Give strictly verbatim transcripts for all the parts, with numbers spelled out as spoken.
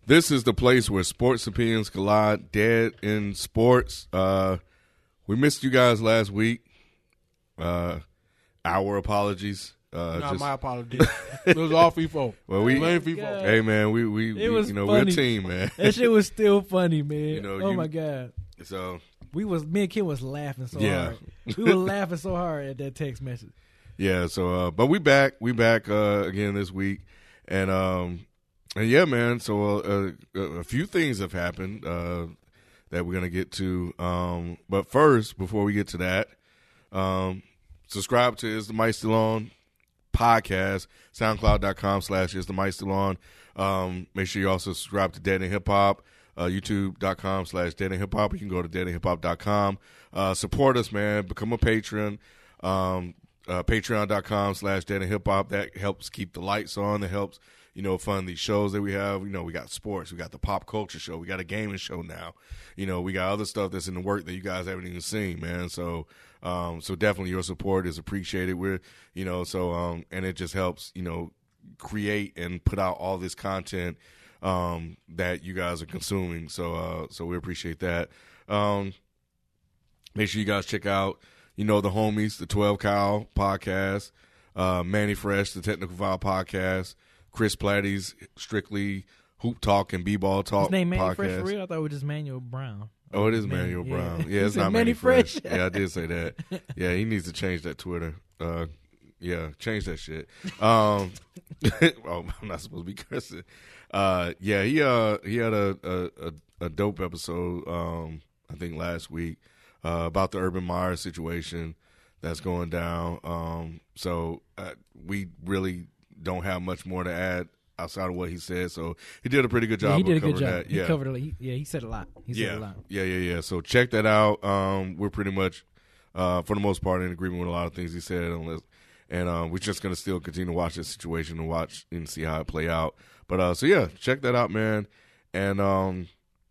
This is the place where sports opinions collide. Dead in Sports. Uh, we missed you guys last week. Uh, our apologies. Uh, Not just, my apologies. It was all FIFO. Well, we, Blame FIFO. Hey man, we we, It we was you know funny. we're a team, man. That shit was still funny, man. You know, oh you- my god, So we was me and Kim was laughing so Yeah. hard. We were laughing so hard at that text message. yeah, so uh, but we back, we back uh, again this week, and um, and yeah, man. So uh, uh, a few things have happened uh, that we're gonna get to. Um, but first, before we get to that, um, subscribe to Is the Mic Still On podcast, soundcloud.com slash Is the Mic Still On. Um, make sure you also subscribe to Dead and Hip Hop, uh, youtube.com slash Dead and Hip Hop. You can go to dead and hip hop dot com. Uh, support us, man. Become a patron. Um, uh, patreon.com slash Dead and Hip Hop. That helps keep the lights on. That helps, you know, fund these shows that we have. You know, we got sports. We got the pop culture show. We got a gaming show now. You know, we got other stuff that's in the work that you guys haven't even seen, man. So, um, so definitely your support is appreciated. We're, you know, so, um, and it just helps, you know, create and put out all this content, um, that you guys are consuming. So, uh, so we appreciate that. Um, make sure you guys check out, you know, the homies, the twelve Cow podcast, uh, Manny Fresh, the Technical File podcast, Chris Platty's Strictly Hoop Talk and B-Ball Talk His name Manny podcast. Fresh for real? I thought it was just Manuel Brown. Oh, it is Manny, Manuel yeah. Brown. He Yeah, it's said not Manny Manny Fresh. Fresh. Yeah, I did say that. Yeah, he needs to change that Twitter. Uh, yeah, change that shit. Um, oh, I'm not supposed to be cursing. Uh, yeah, he uh he had a a, a, a dope episode. Um, I think last week uh, about the Urban Meyer situation that's going down. Um, so uh, we really don't have much more to add outside of what he said. So he did a pretty good job. Yeah, he of did a covering good job. That. He Yeah, covered a lot. He, yeah, he said a lot. He said yeah, a lot. yeah, yeah, yeah. So check that out. Um, we're pretty much, uh, for the most part, in agreement with a lot of things he said. Unless, and um, we're just gonna still continue to watch this situation and watch and see how it play out. But uh, so yeah, check that out, man. And um,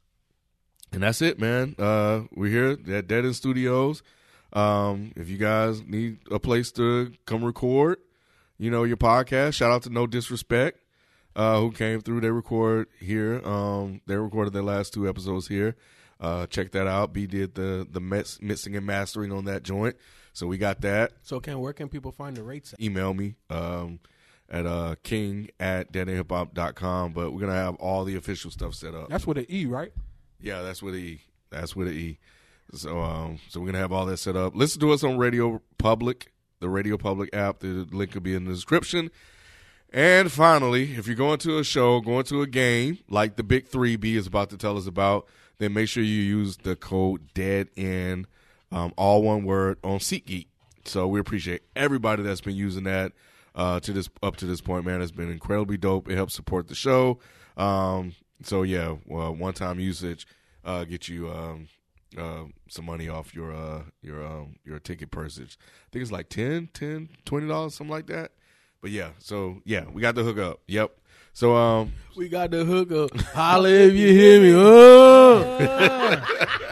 and that's it, man. Uh, we're here at Dead End Studios. Um, if you guys need a place to come record, you know, your podcast, shout out to No Disrespect, uh, who came through. They record here. Um, they recorded their last two episodes here. Uh, check that out. B did the the mix, mixing and mastering on that joint. So we got that. So, Ken, where can people find the rates at? Email me um, at uh, king at dead and hip hop dot com. But we're going to have all the official stuff set up. That's with an E, right? Yeah, that's with an E. That's with an E. So, um, so we're going to have all that set up. Listen to us on Radio Public, the Radio Public app. The link will be in the description. And finally, if you're going to a show, going to a game, like the Big Three B is about to tell us about, then make sure you use the code DEADN, um, all one word, on SeatGeek. So we appreciate everybody that's been using that uh, to this up to this point, man. It's been incredibly dope. It helps support the show. Um, so, yeah, well, one-time usage uh, get you um, uh, some money off your uh, your um, your ticket purchase. I think it's like ten dollars, twenty dollars, something like that. But, yeah, so, yeah, we got the hookup. Yep. So, um, We got the hookup. Holla if you hear me. Oh.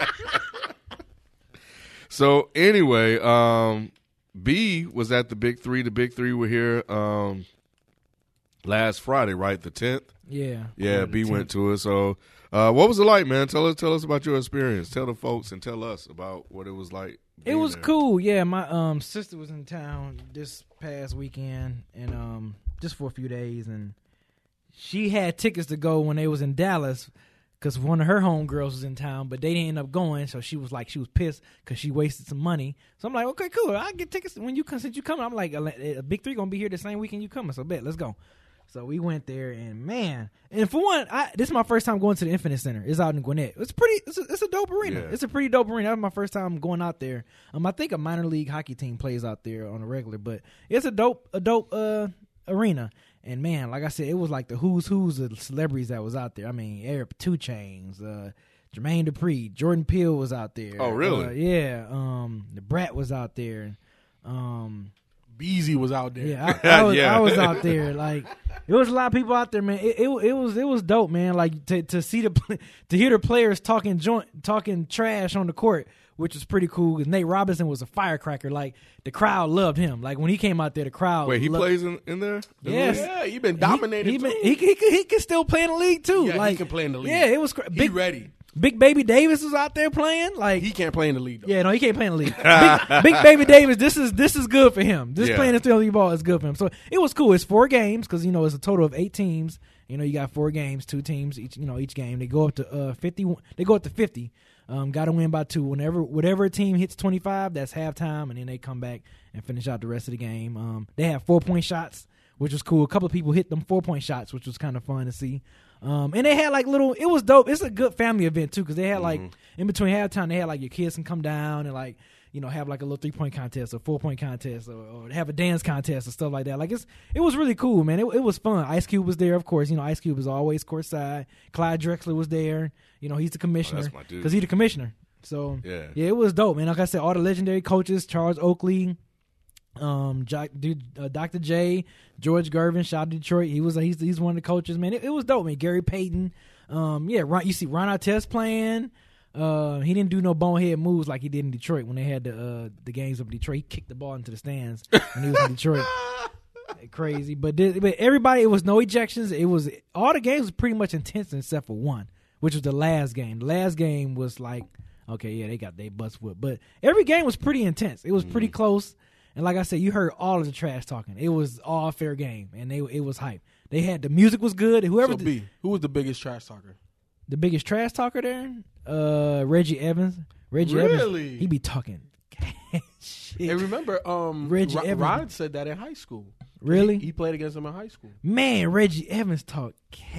so anyway, um, B was at the Big Three. The Big Three were here um, last Friday, right? The tenth? Yeah. Yeah, B went to it. So uh, what was it like, man? Tell us tell us about your experience. Tell the folks and tell us about what it was like. It was there. cool. Yeah, my um sister was in town this past weekend, and um just for a few days, and she had tickets to go when they was in Dallas because one of her homegirls was in town, but they didn't end up going. So she was like, she was pissed because she wasted some money. So I'm like, okay, cool. I get tickets when you come. Since you coming, I'm like, a Big Three gonna be here the same weekend you coming. So bet, let's go. So we went there, and man, and for one, I, this is my first time going to the Infinite Center. It's out in Gwinnett. It's pretty. It's a, it's a dope arena. Yeah. It's a pretty dope arena. That was my first time going out there. Um, I think a minor league hockey team plays out there on a regular, but it's a dope, a dope uh arena. And man, like I said, it was like the who's who's of celebrities that was out there. I mean, Eric Two Chainz, uh, Jermaine Dupri, Jordan Peele was out there. Oh, really? Uh, yeah. Um, the Brat was out there. Um. Beezy was out there. Yeah, I, I, was, Yeah. I was out there. Like, it was a lot of people out there, man. It, it, it was it was dope, man. Like to to see the to hear the players talking joint talking trash on the court which was pretty cool. Cause Nate Robinson was a firecracker. Like the crowd loved him. Like when he came out there, the crowd. Wait, he loved, plays in, in there? Yes. Yeah, he been dominated. He, he, too. been, he, he, he, he can still play in the league too. Yeah, he like, can play in the league. Yeah, it was cra- He big. ready. Big Baby Davis was out there playing. Like He can't play in the league though. yeah, no, he can't play in the league. Big, Big Baby Davis, this is this is good for him. This Yeah. playing this league ball is good for him. So it was cool. It's four games because you know it's a total of eight teams. You know you got four games, two teams each. You know each game they go up to uh, fifty. They go up to fifty. Um, got to win by two. Whenever whatever team hits twenty five, that's halftime, and then they come back and finish out the rest of the game. Um, they have four point shots, which was cool. A couple of people hit them four point shots, which was kind of fun to see. Um, and they had like little, it was dope. It's a good family event too, because they had like Mm-hmm. in between halftime, they had like your kids can come down and like you know have like a little three point contest or four point contest or, or have a dance contest or stuff like that. Like it's it was really cool, man. It, it was fun. Ice Cube was there, of course. You know, Ice Cube is always courtside. Clyde Drexler was there. You know, he's the commissioner Oh, that's my dude. because he's the commissioner. So Yeah. yeah, it was dope, man. Like I said, all the legendary coaches: Charles Oakley, um, Jack, dude, uh, Doctor J, George Gervin, shout out to Detroit. He was he's he's one of the coaches, man. It, it was dope, man. Gary Payton, um, yeah. Ron, you see Ron Artest playing. Uh, he didn't do no bonehead moves like he did in Detroit when they had the uh, the games up in Detroit. He kicked the ball into the stands when he was in Detroit. Crazy, but this, but everybody, it was no ejections. It was all the games was pretty much intense except for one, which was the last game. The last game was like, okay, yeah, they got their butts whipped, but every game was pretty intense. It was pretty close, and like I said, you heard all of the trash talking. It was all fair game, and they it was hype. They had the music was good. Whoever So the, B, who was the biggest trash talker? the biggest trash talker there, uh, Reggie Evans. Reggie Really? Evans, he be talking shit. Hey, remember, um, Reggie Ro- Evans. Rod said that in high school. Really? He, he played against him in high school. Man, Reggie Evans talk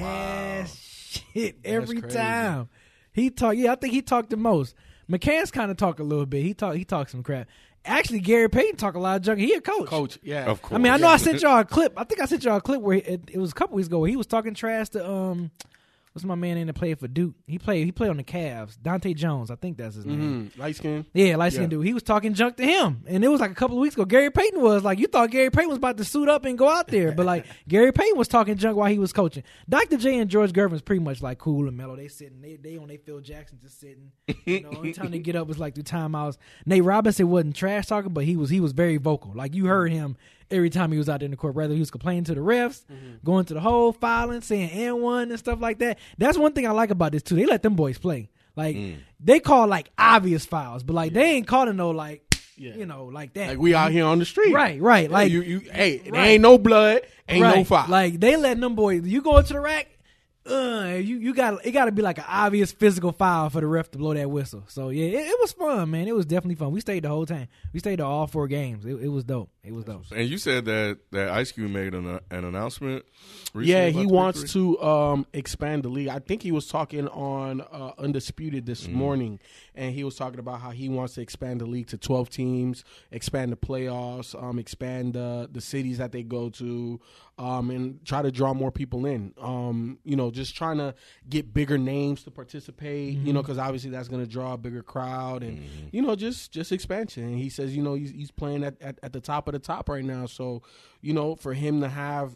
cash shit every crazy. time. He talk, yeah, I think he talked the most. McCann's kind of talk a little bit. He talk, he talks some crap. Actually, Gary Payton talk a lot of junk. He a coach. Coach, yeah. Of course. I mean, I know I sent y'all a clip. I think I sent y'all a clip where he, it, it was a couple weeks ago where he was talking trash to um, what's my man in that played for Duke? He played he played on the Cavs. Dante Jones, I think that's his name. Mm-hmm. Light skin. Yeah, light skinned Yeah. dude. He was talking junk to him. And it was like a couple of weeks ago. Gary Payton was like, you thought Gary Payton was about to suit up and go out there. But like, Gary Payton was talking junk while he was coaching. Doctor J and George Gervin's pretty much like cool and mellow. They sitting, they, they on they Phil Jackson just sitting. You know, only time they get up was like through timeouts. Nate Robinson wasn't trash talking, but he was he was very vocal. Like you heard him every time he was out there in the court. Whether he was complaining to the refs, Mm-hmm. going to the hole, filing, saying and one and stuff like that. That's one thing I like about this too. They let them boys play. Like they call like obvious fouls, but like they ain't calling no like Yeah. you know like that. Like we out here on the street. Right, right. Yeah, Like you, you, hey, there right. ain't no blood, ain't right. no foul. Like they letting them boys. You go into the rack. Uh, you you got it. Got to be like an obvious physical foul for the ref to blow that whistle. So yeah, it, it was fun, man. It was definitely fun. We stayed the whole time. We stayed to all four games. It, it was dope. It was dope. And you said that, that Ice Cube made an, an announcement recently Yeah, about he the wants victory? to um, expand the league. I think he was talking on uh, Undisputed this Mm. morning, and he was talking about how he wants to expand the league to twelve teams, expand the playoffs, um, expand uh, the cities that they go to, um, and try to draw more people in. Um, you know, just trying to get bigger names to participate, you know, because obviously that's going to draw a bigger crowd and, you know, just just expansion. And he says, you know, he's, he's playing at, at, at the top of the top right now. So, you know, for him to have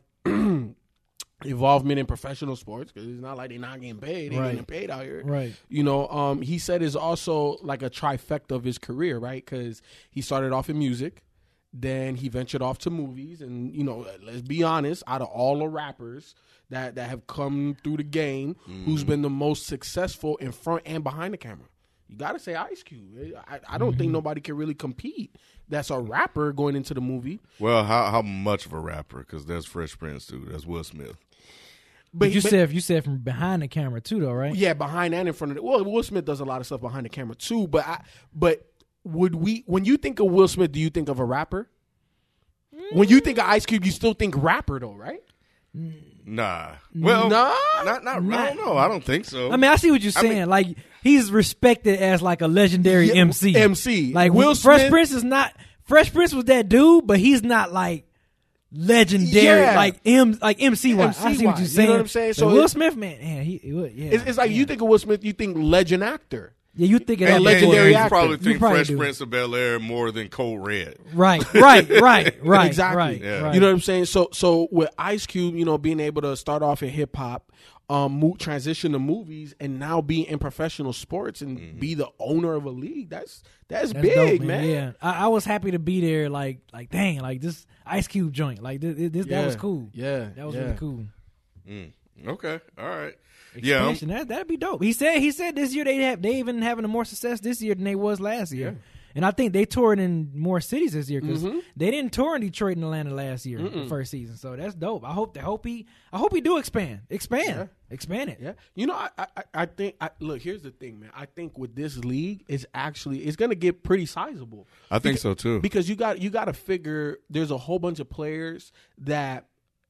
involvement in professional sports, because it's not like they're not getting paid. They're Right. getting paid out here. Right. You know, um, he said is also like a trifecta of his career, right? Because he started off in music. Then he ventured off to movies, and you know, let's be honest. Out of all the rappers that, that have come through the game, who's been the most successful in front and behind the camera? You got to say Ice Cube. I, I don't think nobody can really compete. That's a rapper going into the movie. Well, how how much of a rapper? Because there's Fresh Prince too. That's Will Smith. But you said you said from behind the camera too, though, right? Yeah, behind and in front of it. Well, Will Smith does a lot of stuff behind the camera too. But I, but would we? When you think of Will Smith, do you think of a rapper? When you think of Ice Cube, you still think rapper though, right? Nah. Well, Nah? not, not, I Not- don't know. I don't think so. I mean, I see what you're I mean- saying. like he's respected as like a legendary Yeah, M C. M C. Like Will Fresh Smith- Prince is not. Fresh Prince was that dude, but he's not like legendary. Yeah. Like M, like M C wise. I see what M C-wise, you're you saying. know what I'm saying? But So Will it- Smith, man, yeah, he, he would- yeah. It's, it's like yeah. you think of Will Smith, you think legend actor. Yeah, you think of And that legendary you actor. probably You think probably Fresh do. Prince of Bel Air more than Code Red. Right, right, right, right, Exactly. right, Yeah. right. You know what I'm saying? So so with Ice Cube, you know, being able to start off in hip hop, um, move, transition to movies and now be in professional sports and Mm-hmm. be the owner of a league. That's that's, That's big, dope, man. Yeah, I, I was happy to be there. Like, like, dang, like this Ice Cube joint. Like, this, this that was cool. Yeah, That was yeah. really cool. Mm. Okay, all right. Yeah, I'm- Expansion, that that'd be dope. He said he said this year they have they even having more success this year than they was last year. Yeah. And I think they toured in more cities this year because Mhm. they didn't tour in Detroit and Atlanta last year, the Mm-mm. first season. So that's dope. I hope I hope he I hope he do expand, expand, Yeah. expand it. Yeah, you know, I I, I think I, look. Here's the thing, man. I think with this league, is actually it's going to get pretty sizable. I think Beca- so too. Because you got you got to figure there's a whole bunch of players that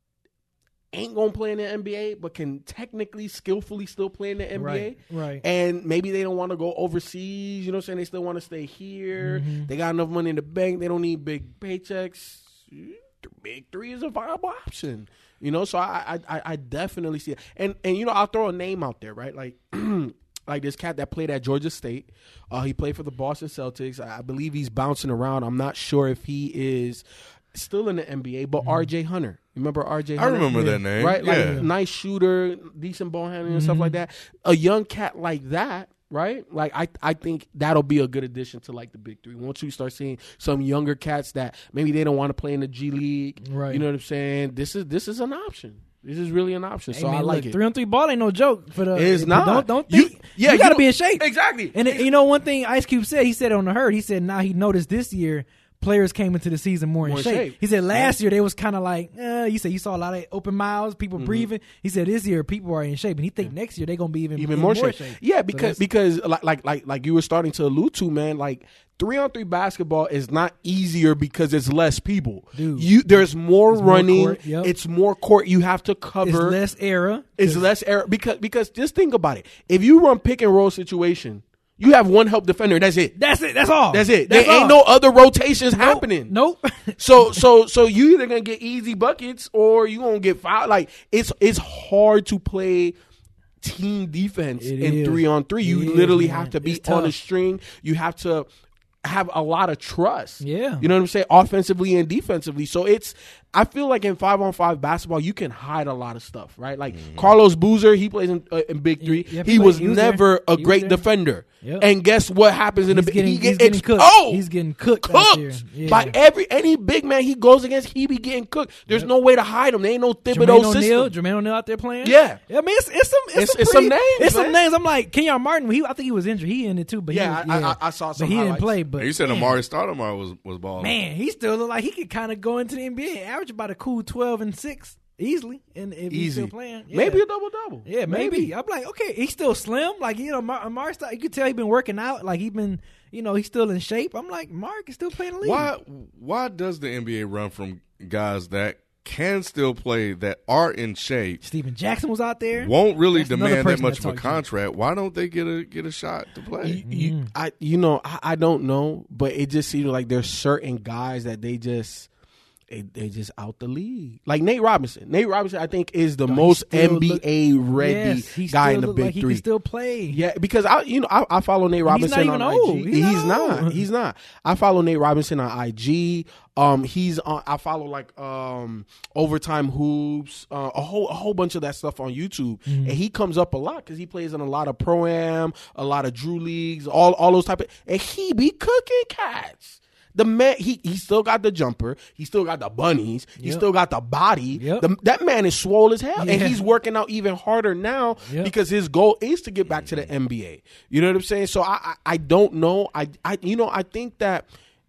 ain't gonna play in the N B A, but can technically, skillfully still play in the N B A. Right, right. And maybe they don't want to go overseas. You know what I'm saying? They still want to stay here. Mhm. They got enough money in the bank. They don't need big paychecks. The big three is a viable option. You know, so I I, I- I definitely see it. And and you know, I'll throw a name out there, right? Like like this cat that played at Georgia State. Uh, he played for the Boston Celtics. I I believe he's bouncing around. I'm not sure if he is still in the N B A, but R J Hunter. Remember R J I Hunter? remember Yeah. that name. Right? Like Yeah. nice shooter, decent ball handling and stuff like that. A young cat like that, right? Like I I think that'll be a good addition to like the big three. Once you start seeing some younger cats that maybe they don't want to play in the G League. Right. You know what I'm saying? This is this is an option. This is really an option. Hey, so man, I like look, it. Three on three ball ain't no joke for the. It's not. Don't don't You- think. yeah, you got to you be in don't- shape. Exactly. And it- you know one thing Ice Cube said. He said on the herd. He said now he noticed this year players came into the season more, More in in shape. shape. He said last year they was kind of like. Uh, you said you saw a lot of open mouths, people Mm-hmm. breathing. He said this year people are in shape, and he think next year they're gonna be even even more, shape. Yeah, So because that's- because like like like like you were starting to allude to, man, like three on three basketball is not easier because it's less people. Dude. You there's more It's more running, court, yep. it's more court you have to it's cover. less era. It's less error because because just think about it. If you run pick and roll situation, you have one help defender. That's it. That's it. That's all. That's it. That's there ain't all. no other rotations happening. Nope. So so so you either gonna get easy buckets or you gonna get fouled. Like it's it's hard to play team defense It in is. three on three. You It is, literally man. have to be It's on a tough. string. You have to have a lot of trust. Yeah. You know what I'm saying? Offensively and defensively. So it's I feel like in five on five basketball, you can hide a lot of stuff, right? Like Carlos Boozer, he plays in, uh, in Big Three. Yep, he he was played- he was there. never a He was great there. defender. Yep. And guess what happens in He's the getting, he he's get getting ex- cooked. Oh, He's getting cooked. out there. cooked Yeah. by every any big man he goes against. He be getting cooked. There's no way to hide him. There ain't no Jermaine Thibodeau O'Neal, system. Jermaine O'Neal out there playing. Yeah. I mean it's it's some it's, It's- some, it's pretty- some names, It's some man. names. I'm like Kenyon Martin. He I think he was injured. He ended too, but Yeah, he was, I- yeah. I- I saw some But he didn't highlights. play. But And you said man, Amari Stoudemire was was balling. Man, he still look like he could kind of go into the N B A, average about a cool twelve and six easily, and if he's Easy. still playing, yeah. Maybe a double double. Yeah, maybe. I'm like, okay, he's still slim. Like, you know, Mar- Amari, Stou- you could tell he been working out. Like, he been, you know, he's still in shape. I'm like, Mark is still playing the league. Why why does the N B A run from guys that can still play, that are in shape, Steven Jackson was out there. won't really That's another demand that person much that of a talked to. contract? Why don't they get a get a shot to You, play? you, I, you know, I, I don't know, but it just seems like there's certain guys that they just they, they just out the league. Like Nate Robinson. Nate Robinson, I think, is the No, he most still N B A ready Yes, he guy still in the look big like he three. can still play. Yeah, because I, you know, I, I follow Nate Robinson even on old. I G. He's He's, not not. old. He's not. I follow Nate Robinson on I G. Um, he's on. I follow like um overtime hoops, uh, a whole a whole bunch of that stuff on YouTube, Mm-hmm. and he comes up a lot because he plays in a lot of pro am, a lot of Drew leagues, all all those type of, and he be cooking cats. The man, he he still got the jumper. He still got the bunnies. He Yep. still got the body. Yep. The, that man is swole as hell, and Yeah. he's working out even harder now Yep. because his goal is to get back to the N B A. You know what I'm saying? So I I, I don't know. I I you know I think that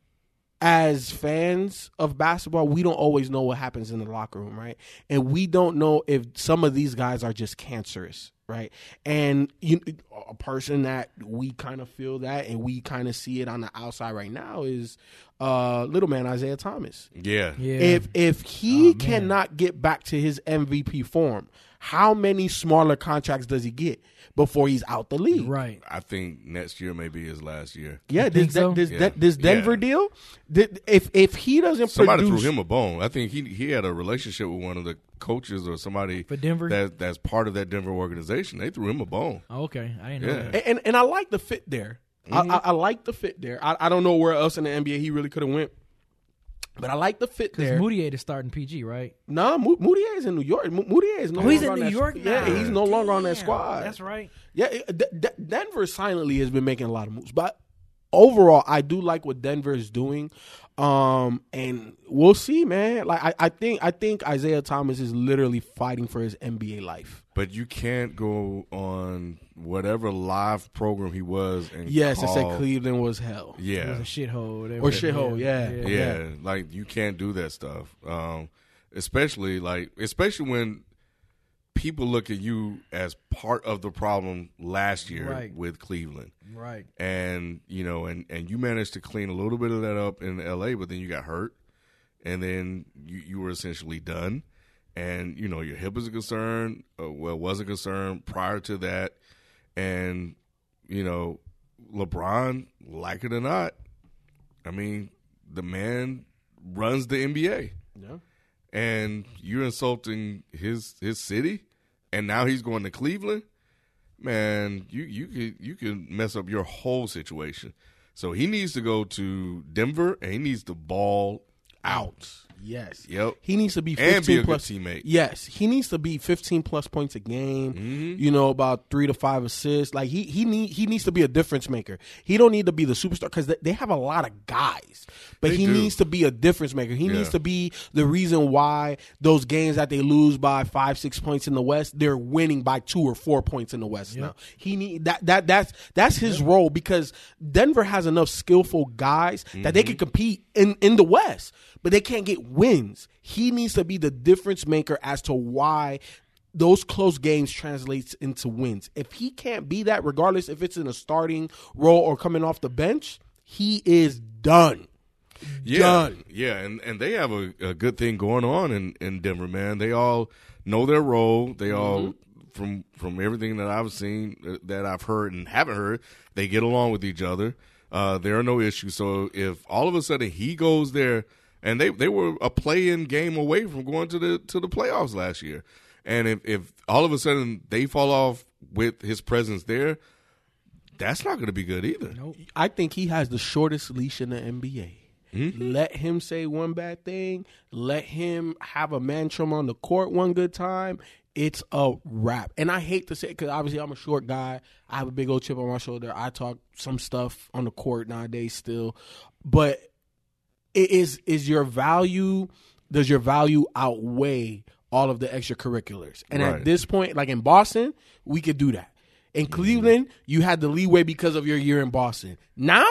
as fans of basketball, we don't always know what happens in the locker room, right? And we don't know if some of these guys are just cancerous, right? And you, a person that we kind of feel that, and we kind of see it on the outside right now is uh, little man Isaiah Thomas. Yeah. Yeah. If if he Oh, man. cannot get back to his M V P form, how many smaller contracts does he get before he's out the league? Right. I think next year may be his last year. Yeah, You this think so? this, Yeah. that, this Denver Yeah. deal. th- If if he doesn't Somebody produce, threw him a bone. I think he he had a relationship with one of the coaches or somebody For Denver? that that's part of that Denver organization. They threw him a bone. Oh, okay. I didn't know Yeah. that. and, and and I like the fit there. Mm-hmm. I, I, I like the fit there. I, I don't know where else in the N B A he really could have went. But I like the fit there. Moutier is starting P G, right? No, nah, Moutier is in New York. Moutier is no oh, he's longer in on New that York squ- now. Yeah, he's no longer on that Damn, squad. That's right. Yeah, it, D- D- Denver silently has been making a lot of moves. But overall, I do like what Denver is doing. Um, and we'll see, man. Like I, I think I think Isaiah Thomas is literally fighting for his N B A life. But you can't go on whatever live program he was and Yes, call, I said Cleveland was hell. Yeah. It was a shithole. They Or were- shithole, yeah. Yeah, Yeah. like you can't do that stuff. Um, especially like especially when people look at you as part of the problem last year Right. with Cleveland. Right. And you know, and, and you managed to clean a little bit of that up in L A, but then you got hurt, and then you, you were essentially done. And you know, your hip is a concern. Uh, well, was a concern prior to that, and you know, LeBron, like it or not, I mean, the man runs the N B A. Yeah. And you're insulting his his city, and now he's going to Cleveland. Man, you you could you could mess up your whole situation. So he needs to go to Denver, and he needs to ball out. Yes. Yep. He needs to be And fifteen be a plus good teammate. Yes, he needs to be fifteen plus points a game. Mhm. You know, about three to five assists. Like he he need he needs to be a difference maker. He don't need to be the superstar because they, they have a lot of guys, but They he do. needs to be a difference maker. He Yeah. needs to be the reason why those games that they lose by five six points in the West, they're winning by two or four points in the West now. He need that that that's that's his role because Denver has enough skillful guys that they can compete in in the West, but they can't get wins. He needs to be the difference maker as to why those close games translates into wins. If he can't be that, regardless if it's in a starting role or coming off the bench, he is done. Yeah, Done. yeah, and, and they have a, a good thing going on in, in Denver, man. They all know their role. They all, from from everything that I've seen, uh, that I've heard and haven't heard, they get along with each other. Uh, there are no issues. So if all of a sudden he goes there, and they, they were a play-in game away from going to the to the playoffs last year, and if, if all of a sudden they fall off with his presence there, that's not going to be good either. Nope. I think he has the shortest leash in the N B A. Mm-hmm. Let him say one bad thing. Let him have a mantrum on the court one good time. It's a wrap. And I hate to say it because obviously I'm a short guy. I have a big old chip on my shoulder. I talk some stuff on the court nowadays still. But it is is your value, does your value outweigh all of the extracurriculars? And Right. at this point, like in Boston, we could do that. In Cleveland, you had the leeway because of your year in Boston. Now,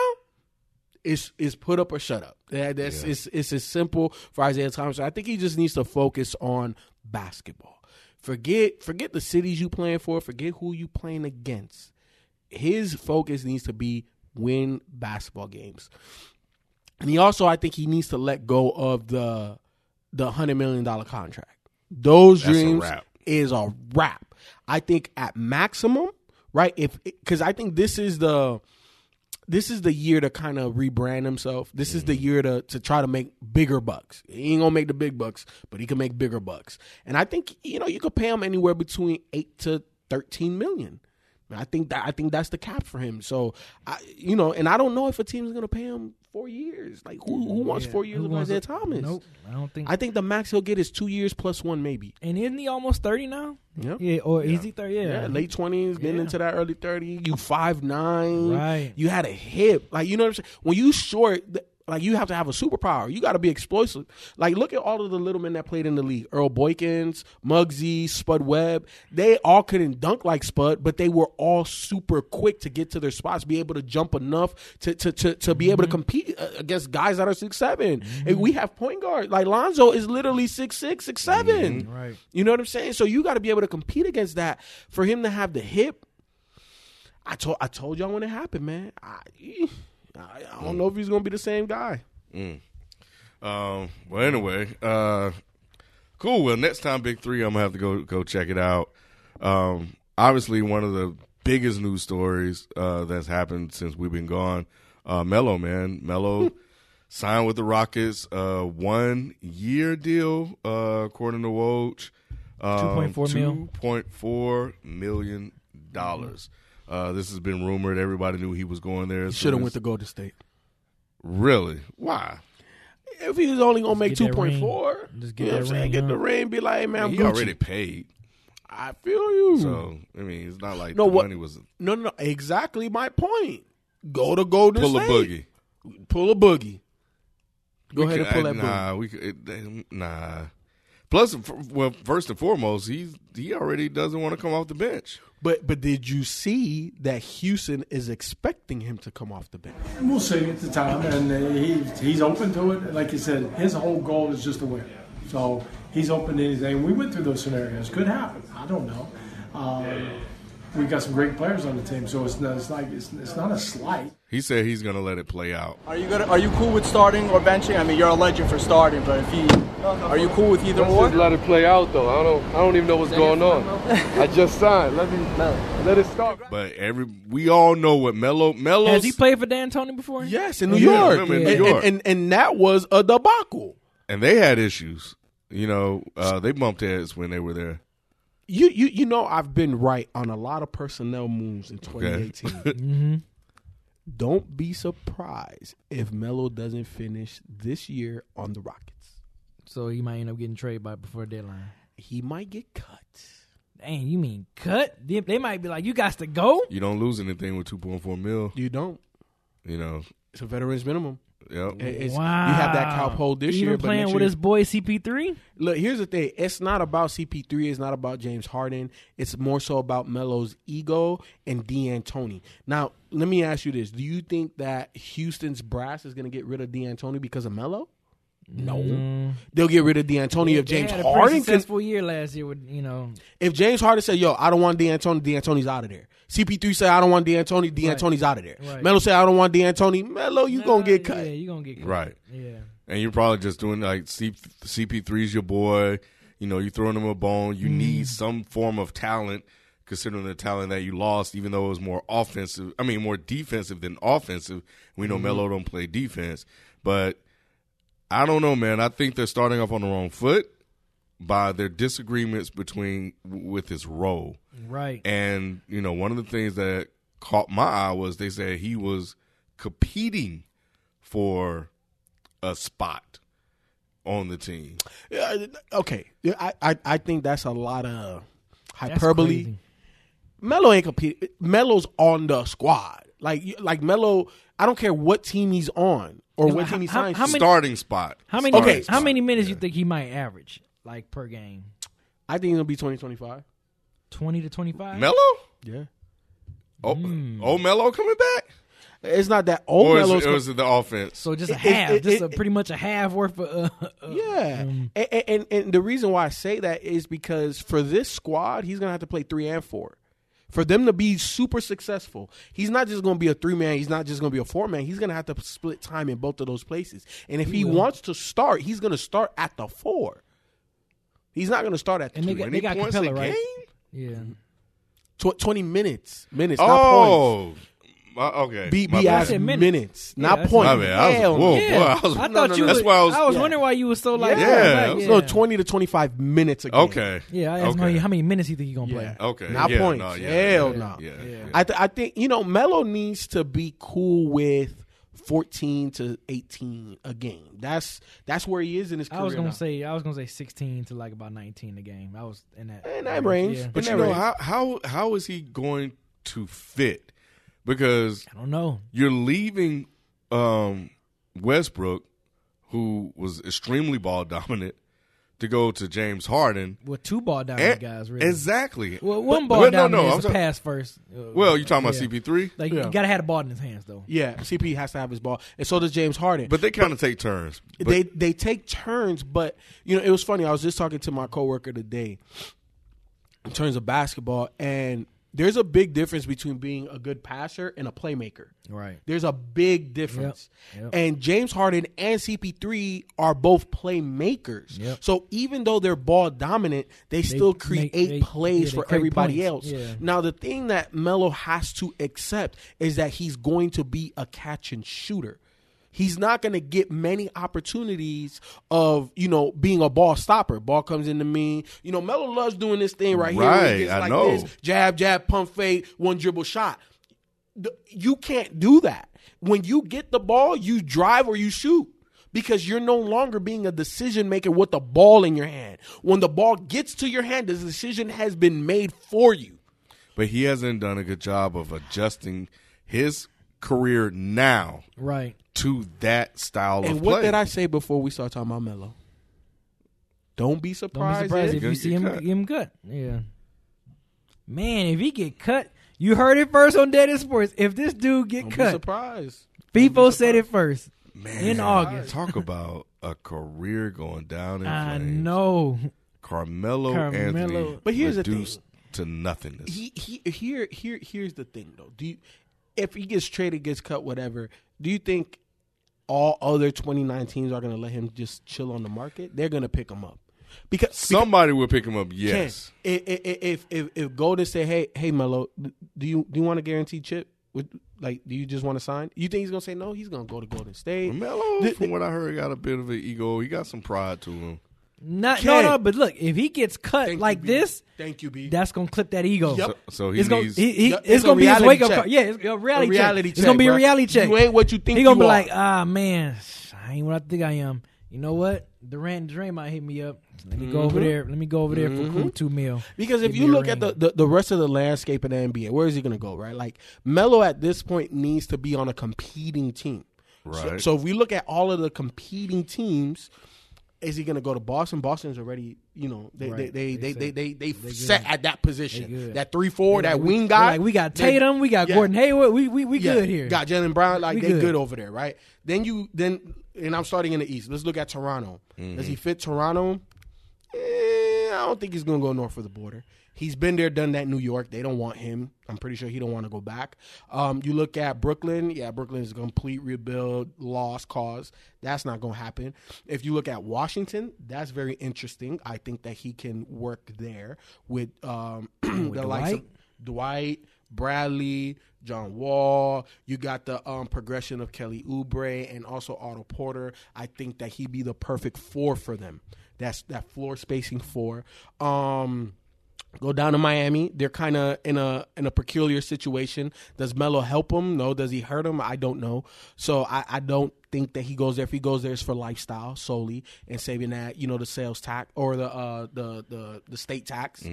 it's it's put up or shut up. That, that's Yeah. it's it's as simple for Isaiah Thomas. I think he just needs to focus on basketball. Forget forget the cities you playing for. Forget who you playing against. His focus needs to be win basketball games. And he also, I think, he needs to let go of the the hundred million dollar contract. Those That's a dreams wrap. is a wrap. I think at maximum, right? If because I think this is the this is the year to kind of rebrand himself. This is the year to to try to make bigger bucks. He ain't gonna make the big bucks, but he can make bigger bucks. And I think you know you could pay him anywhere between eight to thirteen million. I think that I think that's the cap for him. So, I, you know, and I don't know if a team is going to pay him four years. Like, who who wants Yeah. four years Who of wants Isaiah a- Thomas? Nope, I don't think. I think the max he'll get is two years plus one, maybe. and isn't he almost thirty now? Yeah, Yeah, or Yeah. is he thirty? Yeah, yeah, late twenties, getting Yeah. into that early thirty. You five nine, Right. You had a hip, like you know what I'm saying. When you short, th- like you have to have a superpower. You got to be explosive. Like look at all of the little men that played in the league: Earl Boykins, Muggsy, Spud Webb. They all couldn't dunk like Spud, but they were all super quick to get to their spots, be able to jump enough to to to, to be able to compete uh, against guys that are six seven. And we have point guard like Lonzo is literally six six, six seven. Right. You know what I'm saying? So you got to be able to compete against that. For him to have the hip, I told I told y'all when it happened, man. I, I, I don't know if he's gonna be the same guy. Mm. Um, well, anyway, uh, cool. Well, next time, Big Three, I'm gonna have to go go check it out. Um, obviously, one of the biggest news stories uh, that's happened since we've been gone. Uh, Melo, man, Melo signed with the Rockets, uh, one year deal, uh, according to Woj. Um, two point four mil. two point four million dollars. Uh, this has been rumored. Everybody knew he was going there. as Should have soon went as- to Golden State. Really? Why? if he's only gonna Just make get two that point ring. four, Just you get know what I'm that saying? ring, Get huh? the ring, be like, hey man, I'm he Gucci. already paid. I feel you. So I mean, it's not like No, the what- money was No, no, no, exactly my point. Go to Golden pull a State. boogie. Pull a boogie. Go We ahead could- and pull uh, that boogie. Nah, we could, it, nah. Plus, f- well, first and foremost, he's he already doesn't want to come off the bench. But but did you see that Houston is expecting him to come off the bench? We'll see at the time, and uh, he, he's open to it. Like you said, his whole goal is just to win. So he's open to anything. We went through those scenarios. Could happen. I don't know. Um, we got some great players on the team, so it's not, it's like it's, it's not a slight. He said he's going to let it play out. Are you gonna, Are you cool with starting or benching? I mean, you're a legend for starting, but if he, are you cool with either Let's or? just let it play out, though. I don't. I don't even know what's going on. I just signed. Let me let it start. But every we all know what Melo Melo Has he played for D'Antoni before? Yes, in New Yeah, York. remember in and, New York. And, and, and that was a debacle. and they had issues. You know, uh, they bumped heads when they were there. You you you know I've been right on a lot of personnel moves in twenty eighteen. Mm-hmm. Don't be surprised if Melo doesn't finish this year on the Rockets. So he might end up getting traded by before the deadline. He might get cut. Dang, you mean cut? They, they might be like, you got to go? You don't lose anything with two point four mil. You don't. You know, It's a veteran's minimum. yep. It- it's- Wow. You have that cow pole this Even year, but playing next with year- his boy C P three? Look, here's the thing. It's not about C P three. It's not about James Harden. It's more so about Melo's ego and D'Antoni. Now, let me ask you this. Do you think that Houston's brass is going to get rid of D'Antoni because of Melo? No. Mm. They'll get rid of D'Antoni if They James had a pretty Harden can. successful year last year with, you know. If James Harden said, yo, I don't want D'Antoni, D'Antoni's out of there. C P three say, I don't want D'Antoni, D'Antoni's out of there. Right. Melo say, I don't want D'Antoni. Melo, you going to get cut. Yeah, you going to get cut. Right. Yeah. And you're probably just doing like C- CP3's your boy. You know, you're throwing him a bone. You need some form of talent, considering the talent that you lost, even though it was more offensive. I mean, more defensive than offensive. We know Melo don't play defense. But I don't know, man. I think they're starting off on the wrong foot by their disagreements between with his role. Right. And, you know, one of the things that caught my eye was they said he was competing for a spot on the team. Yeah, okay. Yeah, I, I, I think that's a lot of That's hyperbole. crazy. Melo ain't competing. Melo's on the squad. Like you- like Melo, I don't care what team he's on or Yeah, what how- team he how- signs. how to. many- Starting spot. How many Starting Okay. How spot. many minutes Yeah. you think he might average, like, per game? I think it'll be twenty twenty-five. twenty to twenty-five? Melo? Yeah. Oh, Hmm. oh, Melo coming back? It's not that old Or is, Melo's. it, or is it the offense? So just a It- half. it- just it- a, pretty much a half worth of. Uh, uh, yeah. um, and, and and the reason why I say that is because for this squad, he's going to have to play three and four. For them to be super successful, he's not just going to be a three man. He's not just going to be a four man. He's going to have to split time in both of those places. And if he will. wants to start, he's going to start at the four. He's not going to start at the And they two. got, they got points Capella, a right? game? Yeah. Tw- twenty minutes. Minutes, not points. Oh, my- okay. Be, My be bad. as said minutes, minutes. Yeah, not that's- points. My bad. I was- Hell whoa, no. Yeah. boy, I was- I no, thought no, you. that's was, why I was- I was yeah. wondering why you was so like. Yeah, Yeah, like, I was So twenty to twenty-five minutes a game. Okay. Yeah, I asked Okay. him how many minutes you think he gonna Yeah. play. Okay. Not yeah, points. no, yeah, Hell yeah, no. Yeah, Yeah. yeah. I, th- I think, you know, Melo needs to be cool with fourteen to eighteen a game. That's that's where he is in his career. I was gonna now. say I was gonna say sixteen to like about nineteen a game. I was in that In that range. Yeah. But In you that know, range. how, how, how is he going to fit? Because I don't know. you're leaving um, Westbrook, who was extremely ball dominant, to go to James Harden. With two ball dominant And- guys, really. Exactly. Well, one But- ball but no, dominant no, is I'm a talking- pass first. Uh, Well, you talking about yeah. C P three? Like Yeah. you gotta have the ball in his hands though. Yeah, C P has to have his ball, and so does James Harden. But they kind of take turns. But they they take turns, but you know it was funny. I was just talking to my coworker today in terms of basketball, and there's a big difference between being a good passer and a playmaker. Right. There's a big difference. Yep, yep. And James Harden and C P three are both playmakers. Yep. So even though they're ball dominant, they, still create make- they- plays yeah, they for create everybody points. else. Yeah. Now, the thing that Melo has to accept is that he's going to be a catch and shooter. He's not going to get many opportunities of, you know, being a ball stopper. Ball comes into me. You know, Melo loves doing this thing right, here. Where Right, he gets I like know. this, jab, jab, pump fake, one dribble shot. The- You can't do that. When you get the ball, you drive or you shoot. because you're no longer being a decision maker with the ball in your hand. When the ball gets to your hand, the decision has been made for you. But he hasn't done a good job of adjusting his career now Right. to that style And of what play. did I say before we start talking about Melo? Don't be Don't be surprised. surprised if- if you gonna see get him cut. him cut. Yeah. Man, if he get cut, you heard it first on Dead End Sports. If this dude get Don't be cut, surprised. Don't be FIFO said it surprised. first. Man, in August. Talk about a career going down in I flames. know. Carmelo, Carmelo. Anthony But here's the reduced to nothingness. He, he here here here's the thing though. Do you, if he gets traded, gets cut, whatever, do you think all other twenty-nine teams are going to let him just chill on the market? They're going to pick him up because Somebody will pick him up. because, Yes. Ken, if, if if if Golden say, hey hey Melo, do you do you want a guaranteed chip? With, like, do you just want to sign? You think he's going to say no? He's going to go to Golden State. Melo, Th- from what I heard, got a bit of an ego. He got some pride to him. Not no Ken. no, but look, if he gets cut Thank like you, B. this, Thank you, B. that's gonna clip that ego. Yep. So, so he It's gonna needs. he, he, Yep, it's, it's a gonna be his reality wake up check. call. Yeah, it's a reality, A reality check. check, It's gonna be bro. a reality check. You ain't what you think He gonna you be are. like, ah man, I ain't what I think I am. You know what? Durant and Draymond hit me up. Let me go over there. Let me go over there for cool two mil. Because if Give you me a look at the, ring. the, the rest of the landscape of the N B A, where is he going to go, right? Like, Melo at this point needs to be on a competing team. So, Right. so if we look at all of the competing teams, is he going to go to Boston? Boston's already, you know, they Right. they, They they, they, said- they, they, they set good. at that position. They good. That three four, They're that like, wing we- guy. they're Like we got they- Tatum, we got yeah. Gordon Hayward. We we we Yeah, good here. Got Jalen Brown, like We they good. good. over there, right? Then you then and I'm starting in the East. Let's look at Toronto. Does he fit Toronto? Eh, I don't think he's gonna go north of the border. He's been there, done that in New York. They don't want him. I'm pretty sure he don't want to go back. Um, you look at Brooklyn. Yeah, Brooklyn is a complete rebuild, lost cause. That's not going to happen. If you look at Washington, that's very interesting. I think that he can work there with, um, With the likes of Dwight? Dwight, Bradley, John Wall. You got the um, progression of Kelly Oubre and also Otto Porter. I think that he'd be the perfect four for them. That's that floor spacing four. Um, Go down to Miami. They're kind of in a in a peculiar situation. Does Melo help him? No. Does he hurt him? I don't know. So I, I don't think that he goes there. If he goes there, it's for lifestyle solely and saving that, you know, the sales tax or the uh, the the the state tax.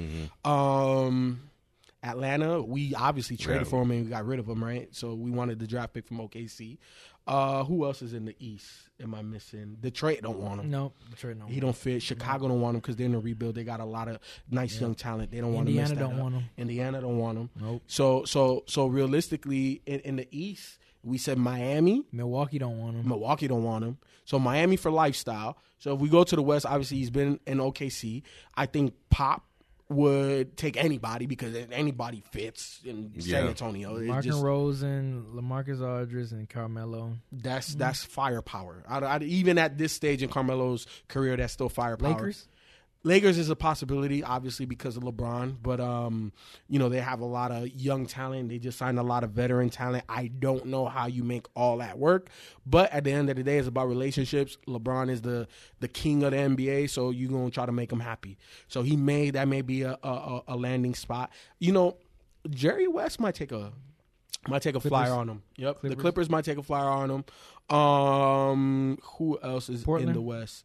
Um, Atlanta, we obviously traded Yeah. for him and we got rid of him, right? So we wanted the draft pick from O K C. Uh, who else is in the East? Am I missing? Detroit don't want him. No, Detroit no. He don't fit. Chicago don't want him because they're in a rebuild. They got a lot of nice young talent. They don't want to mess Indiana that don't up. want him. Indiana don't want him. Nope. So so so realistically, in, in the East, we said Miami. Milwaukee don't want him. Milwaukee don't want him. So Miami for lifestyle. So if we go to the West, obviously he's been in O K C. I think Pop would take anybody because anybody fits in San Yeah. Antonio. It Mark just- and Rosen, LaMarcus Aldridge, and Carmelo. That's that's firepower. I, I, even at this stage in Carmelo's career, that's still firepower. Lakers. Lakers is a possibility, obviously because of LeBron, but um, you know they have a lot of young talent. They just signed a lot of veteran talent. I don't know how you make all that work, but at the end of the day, it's about relationships. LeBron is the the king of the N B A, so you're gonna try to make him happy. So he may that may be a a, a landing spot. You know, Jerry West might take a might take a flyer on him. Yep, Clippers. the Clippers might take a flyer on him. Um, who else is Portland? in the West?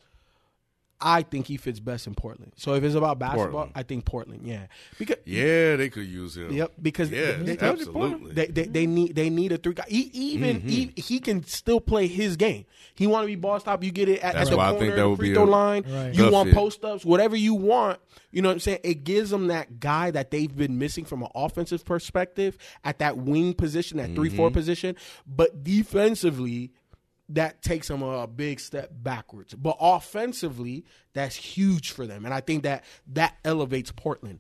I think he fits best in Portland. So if it's about basketball, Portland. I think Portland. Yeah, because Yeah, they could use him. yep, because Yes, they, absolutely. they, they they need they need a three guy. He, even Mm-hmm. he, he can still play his game. He want to be ball stop. You get it at, That's at the why I corner, think that the would free be throw a line. Right. You good want fit. post ups, whatever you want. You know what I'm saying? It gives them that guy that they've been missing from an offensive perspective at that wing position, that three Mm-hmm. four position. But defensively, that takes them a big step backwards. But offensively, that's huge for them. And I think that that elevates Portland.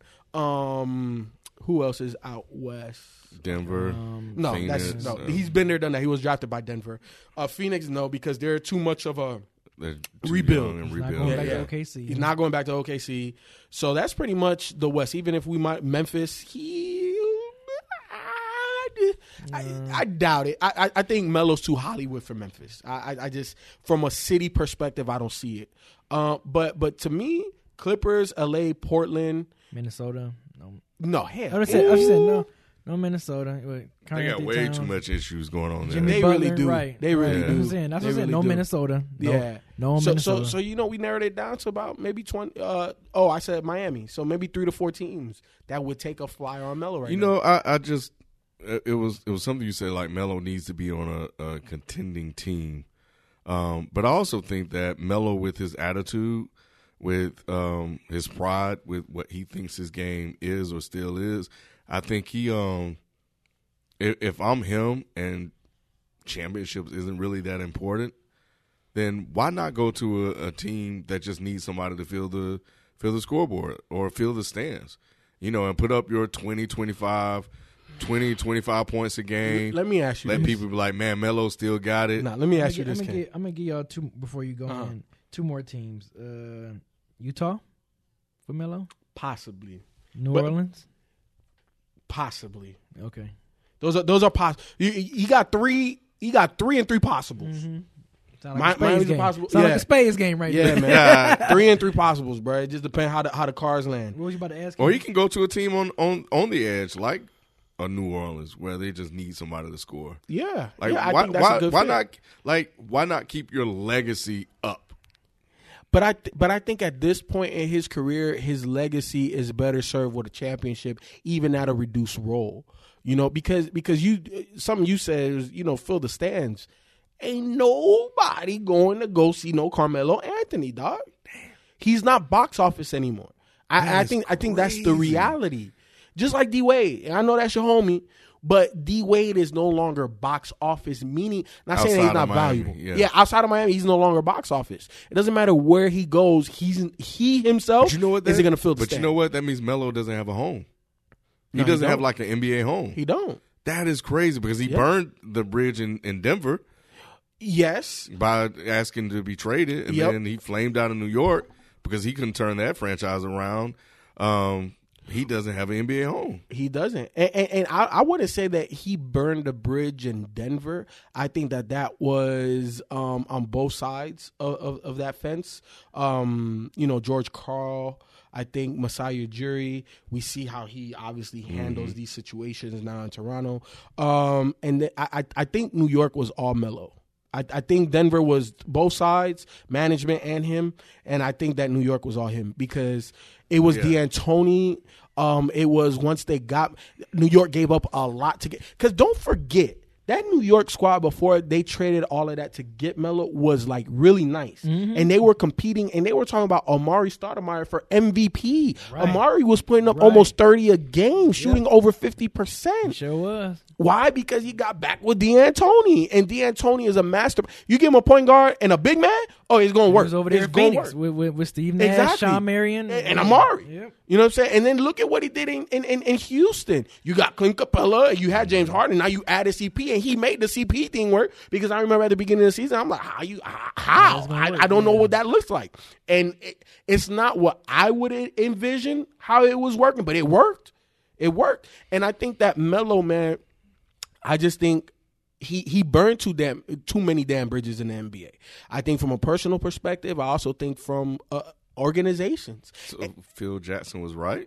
Um, who else is out west? Denver. Um, No, Phoenix, that's no. uh, He's been there, done that. He was drafted by Denver. Uh, Phoenix, no, because they're too much of a They're too rebuild. young and He's not rebuild. going Yeah, back yeah. to O K C. He's not going back to O K C. So that's pretty much the West. Even if we might Memphis, he. I, I, I doubt it. I, I, I think Melo's too Hollywood for Memphis. I, I, I just, from a city perspective, I don't see it. Uh, but but to me, Clippers, L A, Portland, Minnesota. No. no hell. I just said, I just said no. no Minnesota. They got way too much issues going on there. Jimmy They Butler, really do. Right. They really right. do. That's what I'm saying. That's They what I'm saying. really No do. Minnesota. No, Yeah. No So, Minnesota. so, so you know, we narrowed it down to about maybe twenty. Uh, oh, I said Miami. So maybe three to four teams that would take a flyer on Melo right You now. know, I, I just it was it was something you said like Melo needs to be on a, a contending team, um, but I also think that Melo with his attitude, with um, his pride, with what he thinks his game is or still is, I think he um, if, if I'm him and championships isn't really that important, then why not go to a, a team that just needs somebody to fill the fill the scoreboard or fill the stands, you know, and put up your twenty, twenty-five, twenty, twenty-five points a game. Let me ask you Let this. people be like, man, Melo still got it. Nah, let me ask you I'm this, gonna Ken. get, I'm gonna give y'all two before you go Uh-huh. in. Two more teams. Uh, Utah for Melo. Possibly. New But- Orleans. Possibly. Okay. Those are those are possible. You, you got three. You got three and three possibles. Mm-hmm. Sound Mi- like a Miami's Spades a game. possible- Sound yeah. like a Spades game right Yeah, there. man. three and three possibles, bro. It just depends how the how the cars land. What was you about to ask? Or me? you can go to a team on, on, on the edge like a New Orleans where they just need somebody to score. Yeah. Like yeah, I why think that's why, a good why fit. not like why not keep your legacy up? But I th- but I think at this point in his career, his legacy is better served with a championship, even at a reduced role. You know, because because you something you said is, you know, fill the stands. Ain't nobody going to go see no Carmelo Anthony, dog. He's not box office anymore. I, I is think I think that's the crazy. reality. Just like D Wade, and I know that's your homie, but D Wade is no longer box office. Meaning, not saying that he's Outside not of Miami, valuable. yeah. yeah, outside of Miami, he's no longer box office. It doesn't matter where he goes. He's he himself But you know what? isn't that- going to fill the But you stand. know what? That means Melo doesn't have a home. He No, he doesn't have don't. like an N B A home. He don't. That is crazy because he Yeah. burned the bridge in, in Denver Yes. by asking to be traded, and Yep. then he flamed out in New York because he couldn't turn that franchise around. Um, he doesn't have an N B A home. He doesn't, and, and, and I, I wouldn't say that he burned a bridge in Denver. I think that that was um, on both sides of, of, of that fence. Um, you know, George Karl. I think Masai Ujiri. We see how he obviously handles Mm-hmm. these situations now in Toronto, um, and th- I, I I think New York was all Melo. I, I think Denver was both sides, management and him, and I think that New York was all him because it was Yeah. D'Antoni. Um, it was once they got New York gave up a lot to get because don't forget that New York squad before they traded all of that to get Melo was like really nice, and they were competing and they were talking about Amari Stoudemire for M V P. Right. Amari was putting up Right. almost thirty a game, shooting over fifty percent. Sure was. Why? Because he got back with D'Antoni, and D'Antoni is a master. You give him a point guard and a big man, oh, it's going to He work. was over there It's in gonna Phoenix work. with, with, with Steve Nash, Exactly. Sean Marion, and, and Amari. Yep. You know what I'm saying? And then look at what he did in, in, in, in Houston. You got Clint Capella, and you had James Harden. Now you added C P, and he made the C P thing work. Because I remember at the beginning of the season, I'm like, how you how? it's gonna I, work, I don't know yeah. what that looks like, and it, it's not what I would envision how it was working, but it worked. It worked, and I think that Melo, man, I just think. He he burned too damn too many damn bridges in the N B A. I think from a personal perspective. I also think from uh, organizations. So Phil Jackson was right.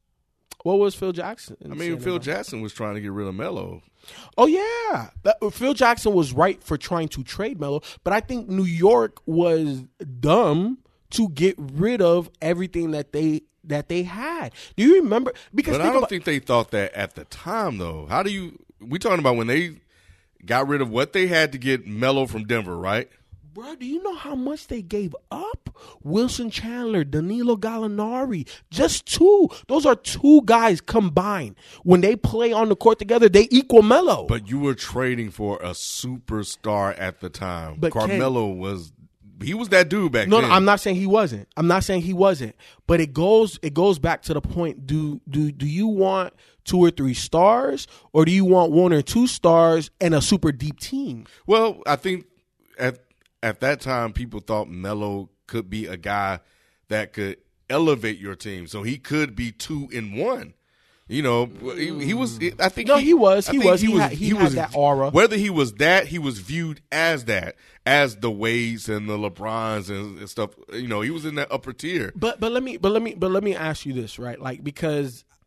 What was Phil Jackson? I mean, saying Phil about- Jackson was trying to get rid of Melo. Oh yeah, That- Phil Jackson was right for trying to trade Melo, but I think New York was dumb to get rid of everything that they that they had. Do you remember? Because But I think don't about- think they thought that at the time, though. How do you? We talking about when they got rid of what they had to get Melo from Denver, right? Bro, do you know how much they gave up? Wilson Chandler, Danilo Gallinari, just two. Those are two guys combined. When they play on the court together, they equal Melo. But you were trading for a superstar at the time. But Ken- Carmelo was he was that dude back No, then. no, I'm not saying he wasn't. I'm not saying he wasn't. But it goes it goes back to the point. Do do do you want two or three stars, or do you want one or two stars and a super deep team? Well, I think at at that time people thought Melo could be a guy that could elevate your team. So he could be two in one. You know, he, he was. I think No, he was. I He think was. He had- he had that aura. Whether he was that, he was viewed as that, as the Wades and the LeBrons and, and stuff. You know, he was in that upper tier. But but let me but let me but let me ask you this, right? Like, because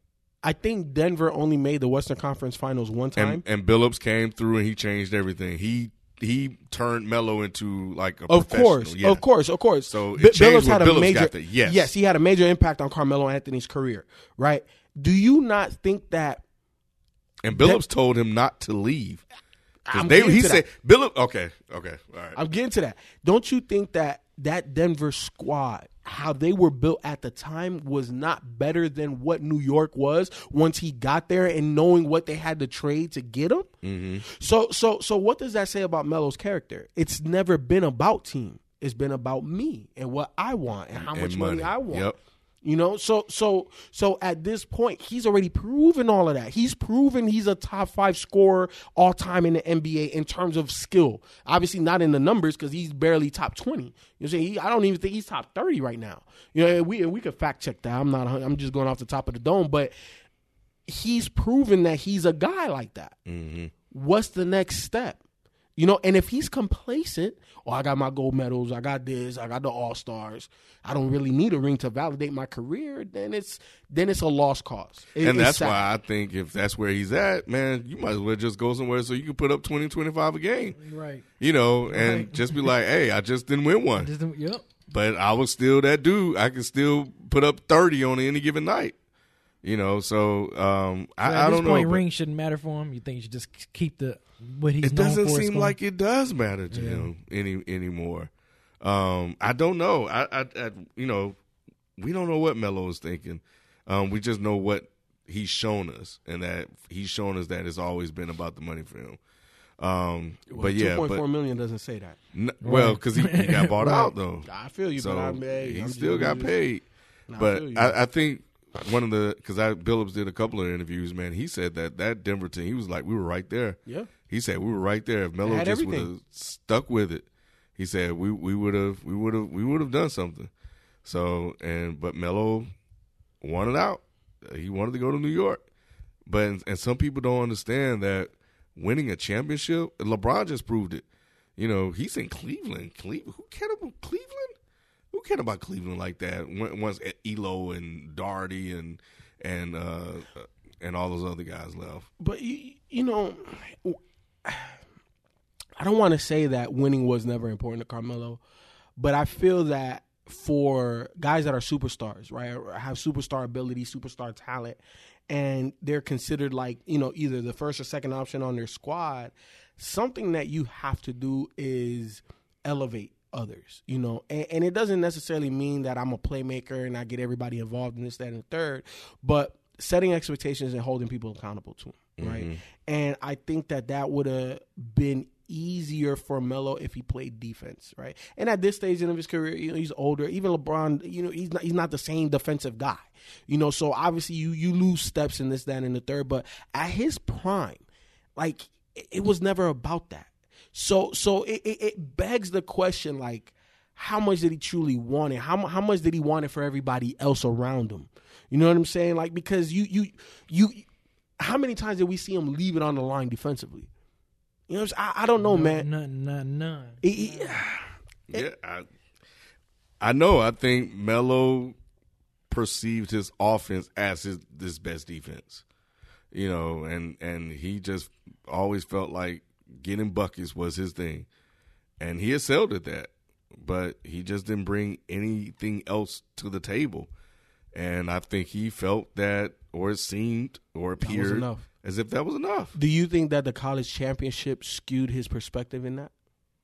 I think Denver only made the Western Conference Finals one time. And, and Billups came through and he changed everything. He he turned Melo into like a Of professional. course, Yeah. of course, of course. So it B- changed Billups had when a Billups major, got there. Yes. yes, he had a major impact on Carmelo Anthony's career, right? Do you not think that? And Billups told him not to leave. 'Cause I'm They, getting he to said, that. Billups, okay, okay, all right. I'm getting to that. Don't you think that that Denver squad, how they were built at the time, was not better than what New York was once he got there and knowing what they had to trade to get him? Mm-hmm. So, so, so, what does that say about Melo's character? It's never been about team. It's been about me and what I want and how And much money. money. I want. Yep. You know, so so so at this point, he's already proven all of that. He's proven he's a top five scorer all time in the N B A in terms of skill. Obviously, not in the numbers because he's barely top twenty. You know, what I'm saying? He, I don't even think he's top thirty right now. You know, we we could fact check that. I'm not. I'm just going off the top of the dome, but he's proven that he's a guy like that. Mm-hmm. What's the next step? You know, and if he's complacent, oh, I got my gold medals, I got this, I got the All-Stars, I don't really need a ring to validate my career, then it's then it's a lost cause. It- And it's that's sad. why I think if that's where he's at, man, you might as well just go somewhere so you can put up twenty, twenty-five a game. Right. You know, and Right. just be like, hey, I just didn't win one. Just, yep. But I was still that dude. I can still put up thirty on any given night. You know, so um, I, So at I this don't point, know. but ring shouldn't matter for him. You think you should just keep the what he's It known doesn't for seem scoring? like it does matter to Yeah. him any anymore. Um, I don't know. I, I, I, you know, we don't know what Melo is thinking. Um, we just know what he's shown us, and that he's shown us that it's always been about the money for him. Um, Well, but yeah, two point but four million doesn't say that. n- well, because he, he got bought out though. I feel you, So but I'm, hey, he I'm still just- got paid. I But feel you. I, I think one of the because I Billups did a couple of interviews, man. He said that that Denver team, he was like, we were right there. Yeah. He said we were right there. If Melo had just would everything. have stuck with it, he said we we would have we would have we would have done something. So and but Melo wanted out. He wanted to go to New York. But and some people don't understand that winning a championship, LeBron just proved it. You know, he's in Cleveland. Cleveland. Who cared about Cleveland? Who cared about Cleveland like that? Once Elo and Doherty and and uh, and all those other guys left. But you, you know, I don't want to say that winning was never important to Carmelo, but I feel that for guys that are superstars, right, or have superstar ability, superstar talent, and they're considered like, you know, either the first or second option on their squad, something that you have to do is elevate others, you know, and, and it doesn't necessarily mean that I'm a playmaker and I get everybody involved in this, that, and the third, but setting expectations and holding people accountable to them, right? Mm-hmm. And I think that that would have been easier for Melo if he played defense, right? And at this stage in his career, you know, he's older. Even LeBron, you know, he's not he's not the same defensive guy, you know. So obviously, you you lose steps in this, that, and the third. But at his prime, like it, it was never about that. So so it, it, it begs the question, like, how much did he truly want it? How how much did he want it for everybody else around him? You know what I'm saying? Like, because you you you, how many times did we see him leave it on the line defensively? You know, what I'm saying? I, I don't know, No, man. None, none, none. It- it- Yeah, I, I know. I think Melo perceived his offense as his this best defense. You know, and and he just always felt like getting buckets was his thing, and he excelled at that. But he just didn't bring anything else to the table, and I think he felt that, or it seemed, or appeared enough. as if that was enough. Do you think that the college championship skewed his perspective in that?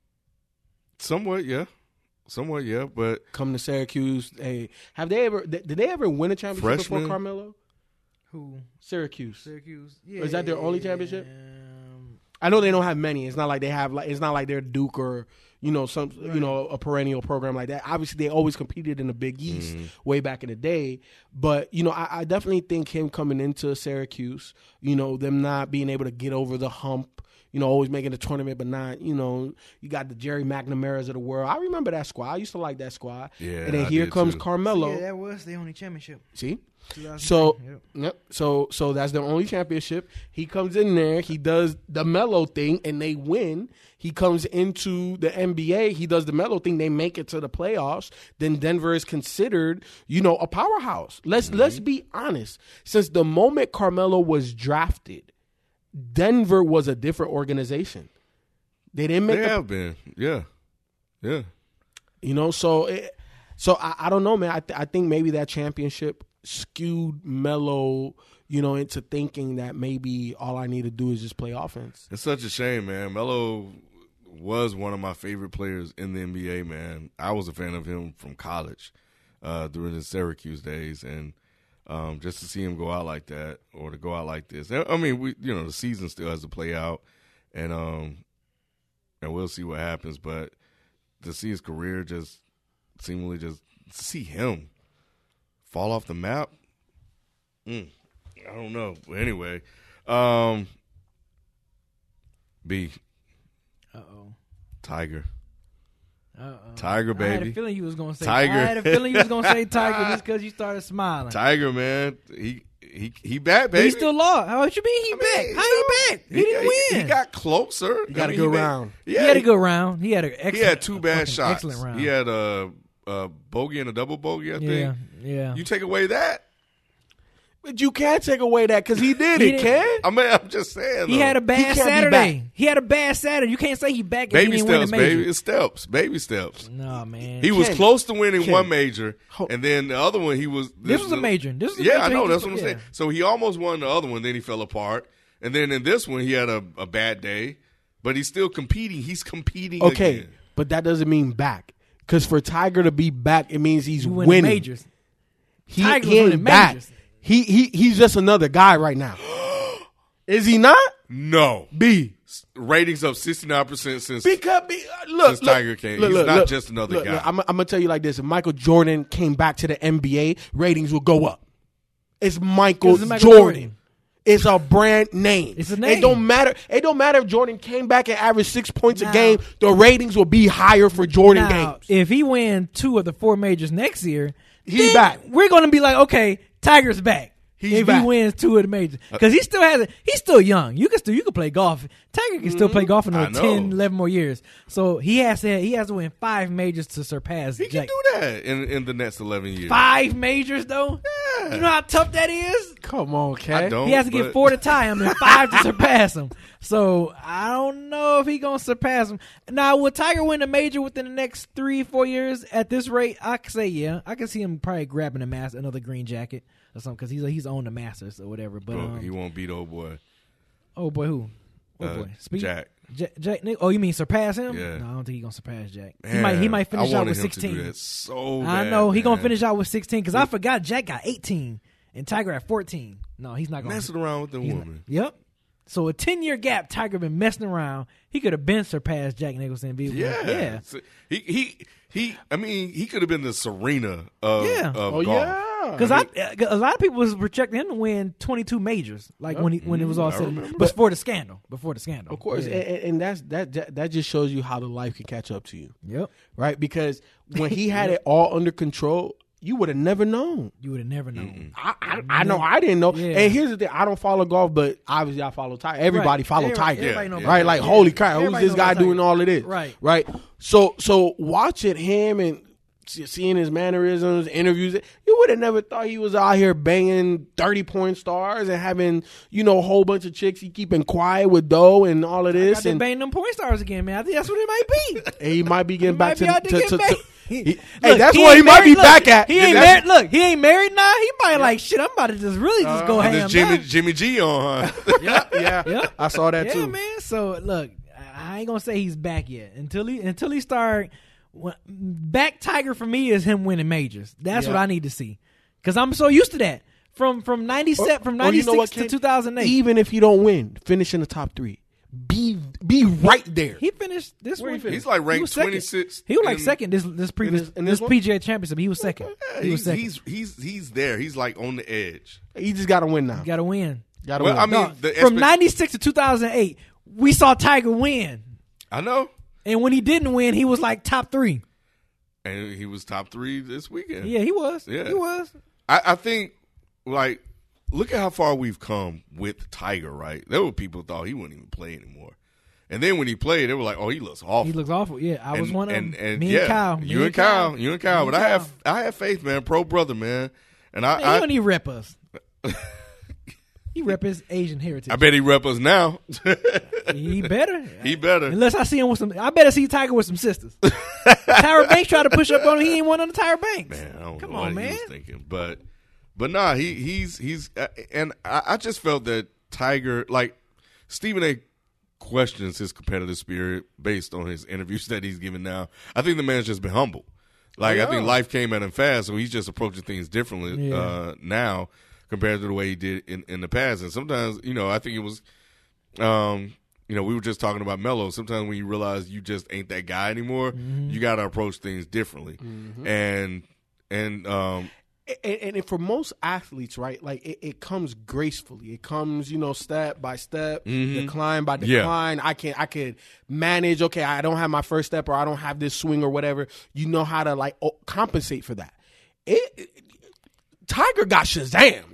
Somewhat, yeah. Somewhat, yeah. But Come to Syracuse, hey, have they ever? Did did they ever win a championship Freshman? before Carmelo? Who? Syracuse. Syracuse. Or is that their only championship? Um, I know they don't have many. It's not like they have like it's not like they're Duke or you know some you know a perennial program like that. Obviously, they always competed in the Big East way back in the day. But you know, I, I definitely think him coming into Syracuse, you know, them not being able to get over the hump, you know, always making the tournament, but not, you know, you got the Jerry McNamara's of the world. I remember that squad. I used to like that squad. Yeah, and then I here did comes too. Carmelo. Yeah, that was the only championship. See? two thousand So, Yep. yep. So, so that's the only championship. He comes in there. He does the Melo thing, and they win. He comes into the N B A. He does the Melo thing. They make it to the playoffs. Then Denver is considered, you know, a powerhouse. Let's Mm-hmm. let's be honest. Since the moment Carmelo was drafted, Denver was a different organization. They didn't make They the have been. Yeah. Yeah. You know, so it, so I, I don't know, man. I th- I think maybe that championship skewed Melo, you know, into thinking that maybe all I need to do is just play offense. It's such a shame, man. Melo was one of my favorite players in the N B A, man. I was a fan of him from college uh, during his Syracuse days, and um, just to see him go out like that or to go out like this. I mean, we you know the season still has to play out, and um, and we'll see what happens. But to see his career just seemingly just see him fall off the map, mm, I don't know. But anyway, um, B. Uh-oh. Tiger. Uh-oh. Tiger, I had baby. a feeling you was going to say Tiger. I had a feeling you was going to say Tiger just because you started smiling. Tiger, man. He he he back, But baby. he still lost. How what you mean he I back? mean, How you he back? He, didn't he, win. He got closer. He got I a mean, good made- round. Yeah, he had a good round. He had an excellent. He had two bad fucking shots. Excellent round. He had a, a bogey and a double bogey, I think. yeah, yeah. You take away that, But you can't take away that because he did He it, didn't- Ken. I mean, I'm just saying. He though. had a bad can't be Saturday. back. He had a bad Saturday. You can't say he back if baby he didn't win steps, the major. baby. It's steps, baby steps. No, man. He was Ken, close to winning Ken. one major, Ho- and then the other one he was. This was a major. This was a yeah, major I know. he That's just- what I'm saying. yeah. So he almost won the other one, then he fell apart, and then in this one he had a, a bad day, but he's still competing. He's competing. Okay, again. but that doesn't mean back. Because for Tiger to be back, it means he's You win winning. majors. He, Tiger he was ain't winning back. majors. He he he's just another guy right now. Is he not? No. B. Ratings up sixty-nine percent since Because be, uh, look, Since look, Tiger came. look, He's look, not look, just another look, guy. Look, I'm, I'm gonna tell you like this: if Michael Jordan came back to the N B A, ratings will go up. It's Michael, 'Cause it's Michael Jordan. Jordan. It's a brand name. It's a It name. don't matter. It don't matter if Jordan came back and averaged six points Now- a game. The ratings will be higher for Jordan Now, games. if he win two of the four majors next year, He then back. We're going to be like, okay, Tiger's back. He's if back. he wins two of the majors, because he still has it. He's still young. You can still you can play golf. Tiger can still play golf for I another know. ten, eleven more years. So he has to he has to win five majors to surpass he can Jack. do that in in the next eleven years. Five majors though. Yeah. You know how tough that is. Come on, I Ken. don't. He has to get but- four to tie him and five to surpass him. So I don't know if he gonna surpass him. Now, will Tiger win a major within the next three, four years at this rate? I can say yeah. I can see him probably grabbing a master, another green jacket or something, because he's he's on the Masters or whatever. But Bro, um, he won't beat old boy. oh boy, who? Oh Uh, boy, Speed? Jack. Jack. Jack. Nick- Oh, you mean surpass him? Yeah. No, I don't think he's gonna surpass Jack. he Man, might he might finish I out wanted with him to sixteen. do that so I bad, know he gonna man. finish out with sixteen because I forgot Jack got eighteen and Tiger at fourteen. No, he's not gonna messing around with the He's not- woman. Yep. So a ten year gap, Tiger been messing around. He could have been surpassed Jack Nicholson. Be- Yeah, yeah. So he he he. I mean, he could have been the Serena of, Yeah. of Oh golf. yeah. Because I, a lot of people was projecting him to win twenty two majors, like when he, when it was all I said, and- remember. before the scandal, before the scandal. Of course, Yeah. and, and that's that, that. That just shows you how the life can catch up to you, Yep. right? Because when he had it all under control, you would have never known. You would have never known. I, I, I know I didn't know. Yeah. And here's the thing: I don't follow golf, but obviously I follow Tiger. Everybody Right. follow Everybody- Tiger, everybody know Yeah. about right? Tiger. Like, Yeah. holy crap, who's Everybody this know guy about Tiger. doing all of this? Right. right. So, so watching him and see- seeing his mannerisms, interviews, you would have never thought he was out here banging thirty point stars and having, you know, a whole bunch of chicks. He keeping quiet with dough and all of Got this, to and, bang them point stars again, man. I think that's what it might be. and he might be getting He back might to, be out to, to get to, banged. to- He- he- Look, hey, that's he where he ain't might be married- look, back at. He ain't That's- married. Look, he ain't married now. He might like shit. I'm about to just really just go And ham. there's Jimmy now. Jimmy G on. Huh? yeah, yeah, Yeah. I saw that Yeah, too. man. So look, I ain't gonna say he's back yet until he until he start. When, back Tiger for me is him winning majors. That's Yeah. what I need to see because I'm so used to that from from ninety seven from Or ninety you six know what, to Ken? two thousand eight. Even if you don't win, finish in the top three. Be be right there. He finished this Where one. he finished? He's like He ranked was second. twenty-six. He was like in- second this this previous this- in this, this one? P G A Championship. He was second. Yeah, he was he's, second. he's he's he's there. He's like on the edge. He just got to win now. Got to win. Got to Well, win. I mean, No, the from expect- ninety-six to two thousand eight, we saw Tiger win. I know. And when he didn't win, he was like top three. And he was top three this weekend. Yeah, he was. Yeah. He was. I, I think, like, look at how far we've come with Tiger, right? There were people who thought he wouldn't even play anymore. And then when he played, they were like, oh, he looks awful. He looks awful. Yeah, I was and, one of and, them. and, Me yeah, and Kyle. You Me and Kyle. Kyle. You and Kyle. Me But and I Kyle. have I have faith, man. Pro brother, man. And I, Man, I he don't even rep us. He rep his Asian heritage. I bet he rep us now. He better. He better. Unless I see him with some. I better see Tiger with some sisters. Tyra Banks tried to push up on him. He ain't one on the Tyra Banks. Man, I don't Come know on, what man. he was thinking, but but nah, he he's he's uh, and I, I just felt that Tiger, like Stephen A. questions his competitive spirit based on his interviews that he's giving now. I think the man's just been humble. Like Yeah. I think life came at him fast, so he's just approaching things differently Yeah. uh, now compared to the way he did in, in the past. And sometimes, you know, I think it was, um, you know, we were just talking about Melo. Sometimes when you realize you just ain't that guy anymore, Mm-hmm. you got to approach things differently. And and um, and, and for most athletes, right, like it, it comes gracefully. It comes, you know, step by step, decline by Yeah. decline. I can I can manage. Okay, I don't have my first step, or I don't have this swing, or whatever. You know how to like o- compensate for that. It, it- Tiger got Shazam.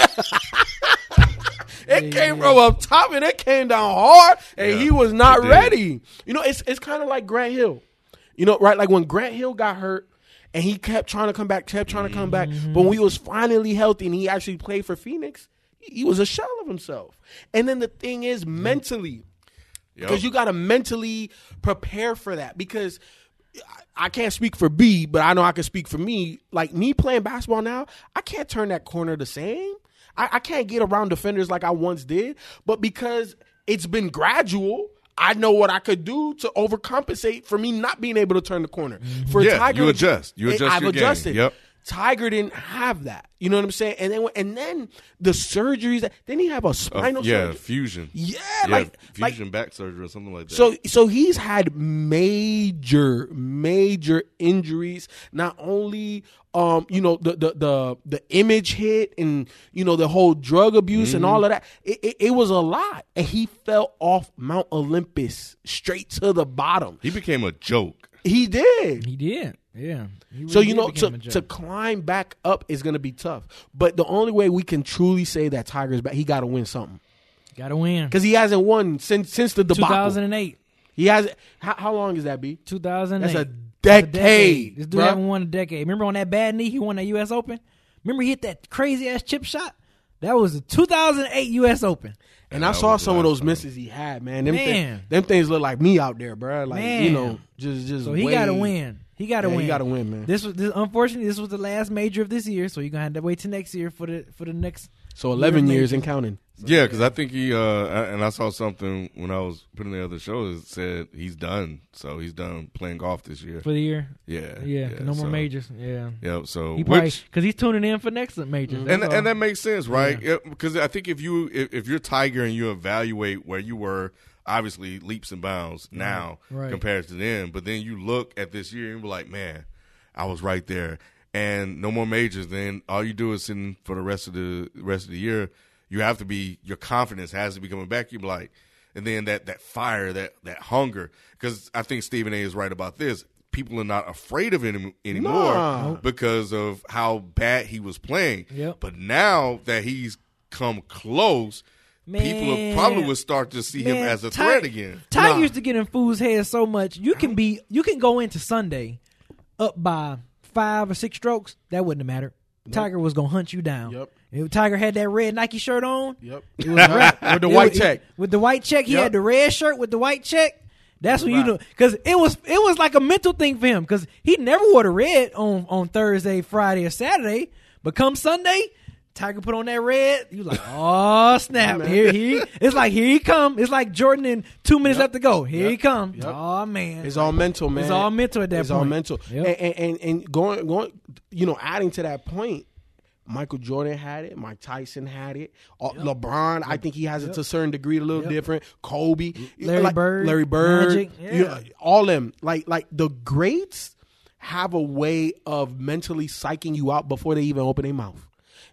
It came from up top and it came down hard, and Yeah, he was not it did. ready. You know, it's it's kind of like Grant Hill. You know, right? Like when Grant Hill got hurt and he kept trying to come back, kept trying to come back, Mm-hmm. but when he was finally healthy and he actually played for Phoenix, he, he was a shell of himself. And then the thing is, mentally, yep. because you got to mentally prepare for that. Because I- I can't speak for B, but I know I can speak for me. Like me playing basketball now, I can't turn that corner the same. I, I can't get around defenders like I once did. But because it's been gradual, I know what I could do to overcompensate for me not being able to turn the corner. For Yeah, Tiger, you adjust. You it- adjust I've your game. adjusted. Yep. Tiger didn't have that. You know what I'm saying? And then and then the surgeries. That, didn't he have a Uh, spinal yeah, surgery? fusion. Yeah, Yeah, like like fusion back surgery or something like that. so so he's had major major injuries. Not only um you know the the the, the image hit and you know the whole drug abuse Mm-hmm. and all of that. It, it, it was a lot, and he fell off Mount Olympus straight to the bottom. he became a joke. He did. He did. Yeah. He So really you did know become to a joke. to climb back up is going to be tough. But the only way we can truly say that Tiger's back, he got to win something Gotta win. because he hasn't won since since the two debacle. thousand eight. He has. How, how long is that? Be two thousand eight. That's a That's decade, This dude bruh. haven't won a decade. Remember on that bad knee, he won that U S Open? Remember he hit that crazy ass chip shot? That was the two thousand eight U S Open. And Yeah, I that saw was the some of last those time. misses he had, man. Them, thi- Man. them things look like me out there, bro. Like Man. you know, just just. So he way- got to win. He got to Yeah, win. he gotta win, man. This was this, unfortunately this was the last major of this year, so you're gonna have to wait till next year for the for the next. So eleven Year years major. and counting. Yeah, because I think he uh, I- and I saw something when I was putting the other show that said he's done. So he's done playing golf this year. For the year, Yeah, yeah, no more so- majors. Yeah, Yep. So he probably which because he's tuning in for next majors. and that's all. and that makes sense, right? Yeah, because I think if you if, if you're Tiger and you evaluate where you were, obviously leaps and bounds now Right. compared to then. But then you look at this year and be like, man, I was right there. And no more majors. Then all you do is sitting for the rest of the rest of the year. You have to be your confidence has to be coming back. You be like, and then that that fire, that that hunger. Because I think Stephen A. is right about this. People are not afraid of him anymore Nah. because of how bad he was playing. Yep. But now that he's come close, people will Man. probably will start to see him Man, as a Ty- threat again. Ty Nah. used to get in fool's head so much. You can be, you can go into Sunday up by five or six strokes. That wouldn't have mattered. Tiger was gonna hunt you down. Yep. If Tiger had that red Nike shirt on, Yep. it was a wrap. With the It white was- check. With the white check, he Yep. had the red shirt with the white check. That's when you Right. know, because it was it was like a mental thing for him because he never wore the red on on Thursday, Friday, or Saturday. But come Sunday, Tiger put on that red. You like, oh snap! Here he. It's like here he come. It's like Jordan in two minutes left to go. Here he Yep. come. Yep. Oh man, It's all mental, man. It's all mental at that it's point. all mental. Yep. And, and, and and going going, you know, adding to that point, Michael Jordan had it. Mike Tyson had it. Uh, LeBron, I think he has it to a certain degree, a little Yep. different. Kobe, Larry like, Bird, Larry Bird, Magic, you know, yeah. all them. Like like the greats have a way of mentally psyching you out before they even open their mouth.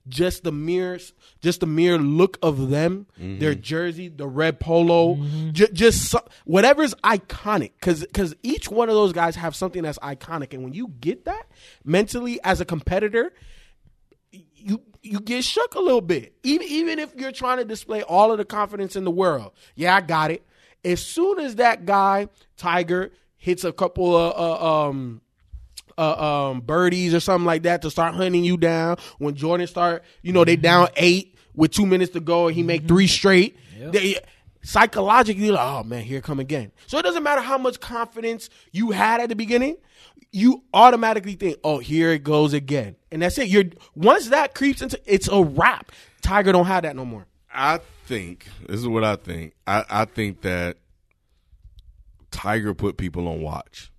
just the mere, just the mere look of them, mm-hmm. their jersey, the red polo, mm-hmm. j- just so, whatever's iconic. Because because each one of those guys have something that's iconic, and when you get that mentally as a competitor, you you get shook a little bit. Even even if you're trying to display all of the confidence in the world, yeah, I got it. As soon as that guy Tiger hits a couple of uh, um. Uh, um, birdies or something like that to start hunting you down. When Jordan start, you know, they down eight with two minutes to go and he make three straight. Yep. They, psychologically, you're like, oh man, here come again. So it doesn't matter how much confidence you had at the beginning. You automatically think, oh, here it goes again. And that's it. You're once that creeps into, it's a wrap. Tiger don't have that no more. I think, this is what I think. I, I think that Tiger put people on watch.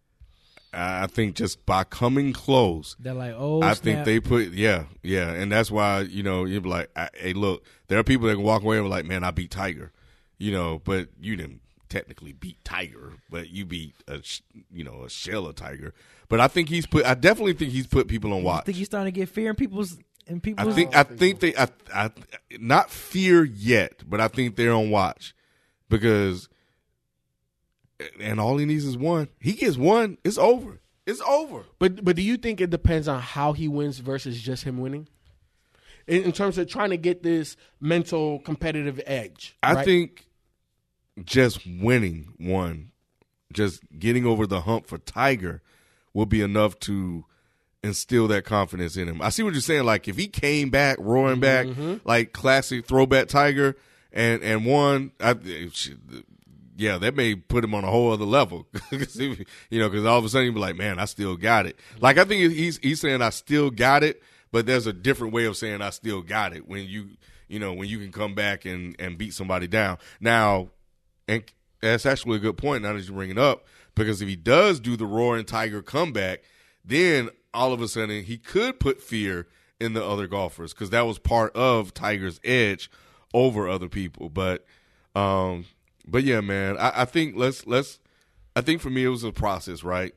I think just by coming close, they're like, oh, I snap. think they put, yeah, yeah. And that's why, you know, you're like, hey, look, there are people that can walk away and be like, man, I beat Tiger, you know, but you didn't technically beat Tiger, but you beat, a, you know, a shell of Tiger. But I think he's put, I definitely think he's put people on watch. I think he's starting to get fear in people's, in people's. I think, I think they, I, I, not fear yet, but I think they're on watch because. And all he needs is one. He gets one, it's over. It's over. But but do you think it depends on how he wins versus just him winning? In, in terms of trying to get this mental competitive edge. I right? think just winning one, just getting over the hump for Tiger will be enough to instill that confidence in him. I see what you're saying. Like if he came back, roaring back, mm-hmm. like classic throwback Tiger and, and won, I yeah, that may put him on a whole other level, you know, because all of a sudden he'd be like, man, I still got it. Like, I think he's he's saying I still got it, but there's a different way of saying I still got it when you, you know, when you can come back and, and beat somebody down. Now, and that's actually a good point now that you bring it up, because if he does do the roaring Tiger comeback, then all of a sudden he could put fear in the other golfers because that was part of Tiger's edge over other people. But, um, But yeah, man, I, I think let's let's. I think for me it was a process, right?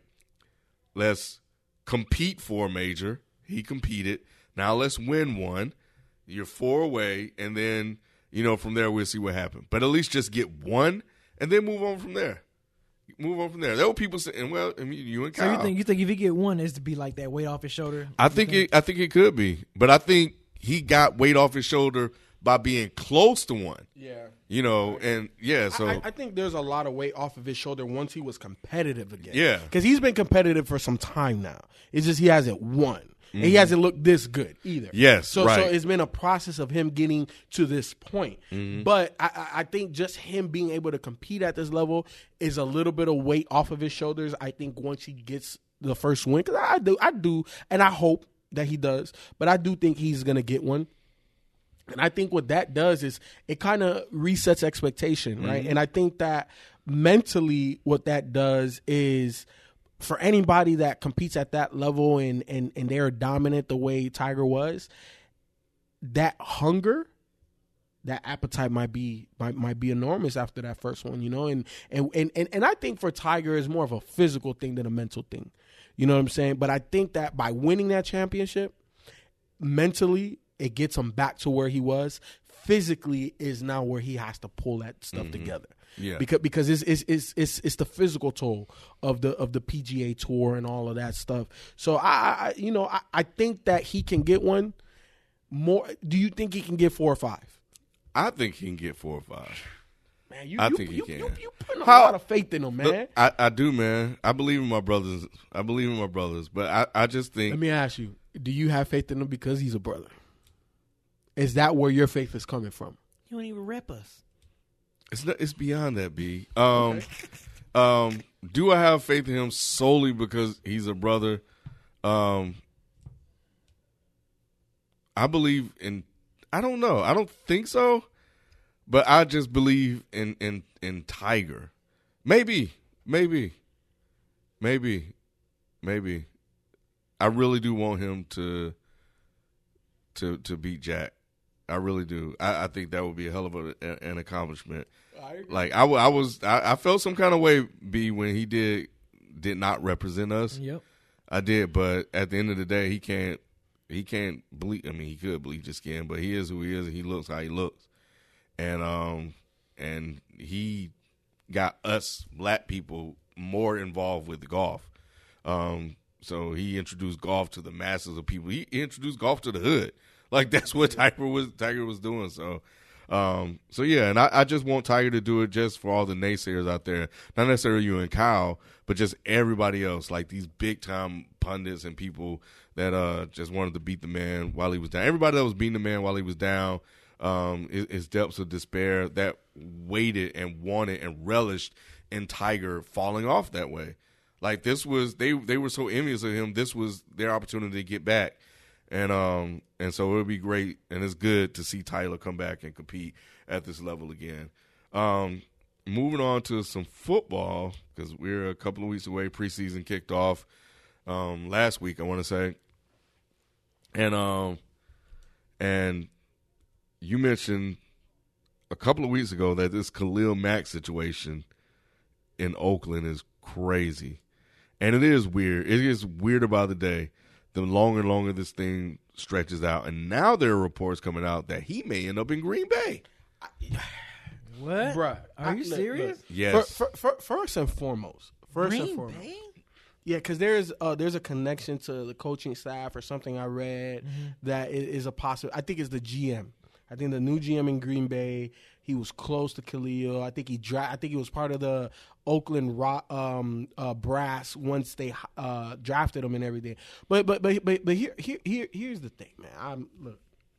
Let's compete for a major. He competed. Now let's win one. You're four away, and then you know from there we'll see what happens. But at least just get one, and then move on from there. Move on from there. There were people saying, "Well, I mean, you and Kyle." So you think you think if he get one, is to be like that weight off his shoulder? I think, think it. I think it could be, but I think he got weight off his shoulder by being close to one. Yeah. You know, and yeah, so. I, I think there's a lot of weight off of his shoulder once he was competitive again. Yeah. Because he's been competitive for some time now. It's just he hasn't won. Mm-hmm. And he hasn't looked this good either. Yes, so, right. So it's been a process of him getting to this point. Mm-hmm. But I, I think just him being able to compete at this level is a little bit of weight off of his shoulders. I think once he gets the first win, because I do, I do, and I hope that he does, but I do think he's going to get one. And I think what that does is it kind of resets expectation, right? Mm-hmm. And I think that mentally what that does is for anybody that competes at that level and, and, and they're dominant the way Tiger was, that hunger, that appetite might be might, might be enormous after that first one, you know? And, and, and, and, and I think for Tiger it's more of a physical thing than a mental thing. You know what I'm saying? But I think that by winning that championship, mentally, it gets him back to where he was. Physically is now where he has to pull that stuff mm-hmm. together. Yeah. Because because it's it's, it's it's it's the physical toll of the of the P G A Tour and all of that stuff. So I, I you know I, I think that he can get one more. Do you think he can get four or five? I think he can get four or five. Man, you, I you, think you, he you, can. You, you putting a How, lot of faith in him, man. Look, I, I do, man. I believe in my brothers. I believe in my brothers. But I, I just think. Let me ask you: do you have faith in him because he's a brother? Is that where your faith is coming from? You don't even rep us. It's not, it's beyond that, B. Um, okay. um, do I have faith in him solely because he's a brother? Um, I believe in. I don't know. I don't think so, but I just believe in in in Tiger. Maybe, maybe, maybe, maybe. I really do want him to to to beat Jack. I really do. I, I think that would be a hell of a, an accomplishment. Like I, w- I was, I, I felt some kind of way, B, when he did did not represent us. Yep, I did, but at the end of the day, he can't he can't bleach. I mean, he could bleach his skin, but he is who he is, and he looks how he looks. And um, and he got us black people more involved with the golf. Um, so he introduced golf to the masses of people. He, he introduced golf to the hood. Like that's what Tiger was Tiger was doing. So, um, so yeah, and I, I just want Tiger to do it just for all the naysayers out there. Not necessarily you and Kyle, but just everybody else, like these big time pundits and people that uh just wanted to beat the man while he was down. Everybody that was beating the man while he was down, um, his, his depths of despair that waited and wanted and relished in Tiger falling off that way. Like this was they they were so envious of him. This was their opportunity to get back. And um and so it would be great, and it's good to see Tyler come back and compete at this level again. Um, moving on to some football, because we're a couple of weeks away. Preseason kicked off um, last week, I want to say, and um and you mentioned a couple of weeks ago that this Khalil Mack situation in Oakland is crazy, and it is weird. It is weirder by the day. The longer and longer this thing stretches out. And now there are reports coming out that he may end up in Green Bay. What? Bruh, Are I- you look, serious? look. Yes. For, for, for, first and foremost. First Green and foremost. Bay? Yeah, because there's uh, there's a connection to the coaching staff or something I read Mm-hmm. that is, is a possible. I think it's the G M. I think the new G M in Green Bay. He was close to Khalil. I think he dra- I think he was part of the Oakland Ro- um, uh, brass once they uh, drafted him and everything. But but but but, but here, here here here's the thing, man. I'm look,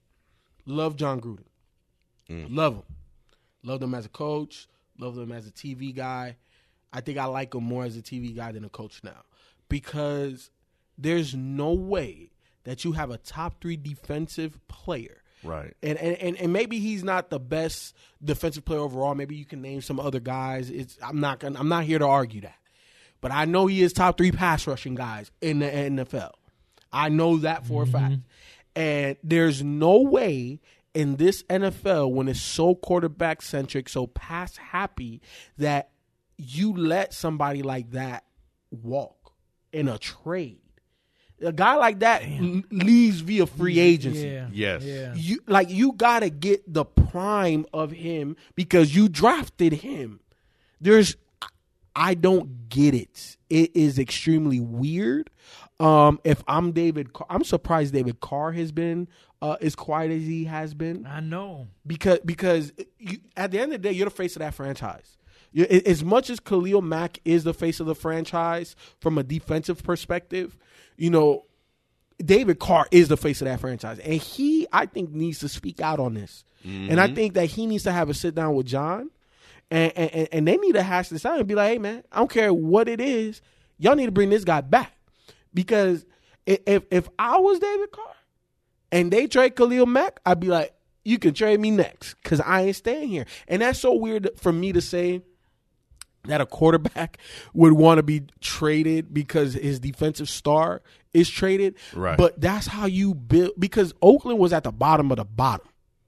love John Gruden. Love him. Loved him as a coach. Loved him as a T V guy. I think I like him more as a T V guy than a coach now, because there's no way that you have a top three defensive player. Right. And, and and maybe he's not the best defensive player overall. Maybe you can name some other guys. It's I'm not gonna, I'm not here to argue that, but I know he is top three pass rushing guys in the N F L. I know that for Mm-hmm. a fact. And there's no way in this N F L, when it's so quarterback centric, so pass happy, that you let somebody like that walk in a trade. A guy like that l- leaves via free agency. Yeah. Yes. Yeah. You like you gotta get the prime of him because you drafted him. There's, I don't get it. It is extremely weird. Um, if I'm David, Carr, I'm surprised David Carr has been uh, as quiet as he has been, I know. because because you, at the end of the day, you're the face of that franchise. You, as much as Khalil Mack is the face of the franchise from a defensive perspective, you know, David Carr is the face of that franchise. And he, I think, needs to speak out on this. Mm-hmm. And I think that he needs to have a sit down with John, and, and, and they need to hash this out and be like, hey, man, I don't care what it is. Y'all need to bring this guy back. Because if if I was David Carr and they trade Khalil Mack, I'd be like, you can trade me next because I ain't staying here. And that's so weird for me to say that a quarterback would want to be traded because his defensive star is traded. Right. But that's how you build, because Oakland was at the bottom of the bottom.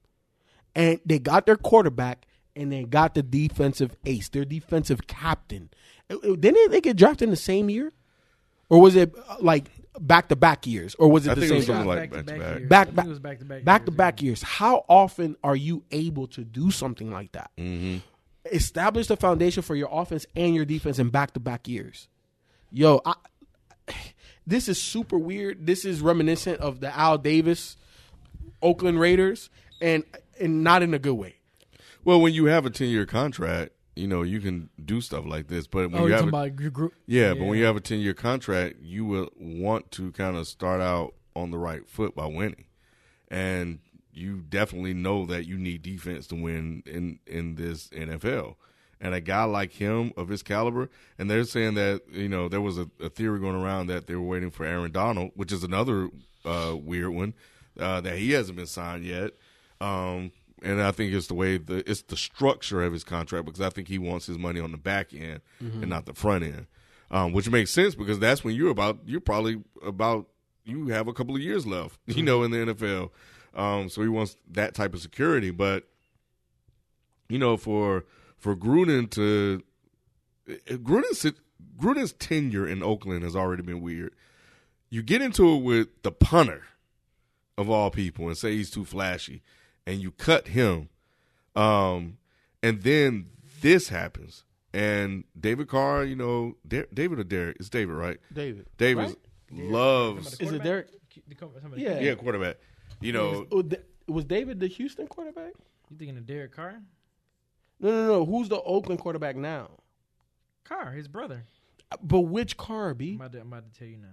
And they got their quarterback and they got the defensive ace, their defensive captain. Didn't they get drafted in the same year? Or was it uh, like back-to-back years? Or was it I the think same it was something draft? like back-to-back. years. Back- I think back- it was back-to-back years, Back-to-back yeah. years. How often are you able to do something like that? Mm-hmm. Establish the foundation for your offense and your defense in back-to-back years. Yo, I, this is super weird. This is reminiscent of the Al Davis Oakland Raiders, and and not in a good way. Well, when you have a ten-year contract, you know, you can do stuff like this. But when Oh, you you're have talking a, about your group? yeah, but when you have a ten-year contract, you will want to kind of start out on the right foot by winning. And you definitely know that you need defense to win in, in this N F L. And a guy like him of his caliber, and they're saying that, you know, there was a, a theory going around that they were waiting for Aaron Donald, which is another uh, weird one, uh, that he hasn't been signed yet. Um, and I think it's the way the it's the structure of his contract, because I think he wants his money on the back end mm-hmm. and not the front end, um, which makes sense because that's when you're about you're probably about you have a couple of years left, you know, in the N F L. Um, so he wants that type of security, but you know, for for Gruden to Gruden's Gruden's tenure in Oakland has already been weird. You get into it with the punter, of all people, and say he's too flashy, and you cut him, um, and then this happens, and David Carr, you know, Der- David or Derek? It's David, right? David. David Right? loves, Is it Derek? Yeah. yeah, quarterback. You know, Was, was David the Houston quarterback? You thinking of Derek Carr? No, no, no. Who's the Oakland quarterback now? Carr, his brother. But which Carr, B? I'm about to, I'm about to tell you now.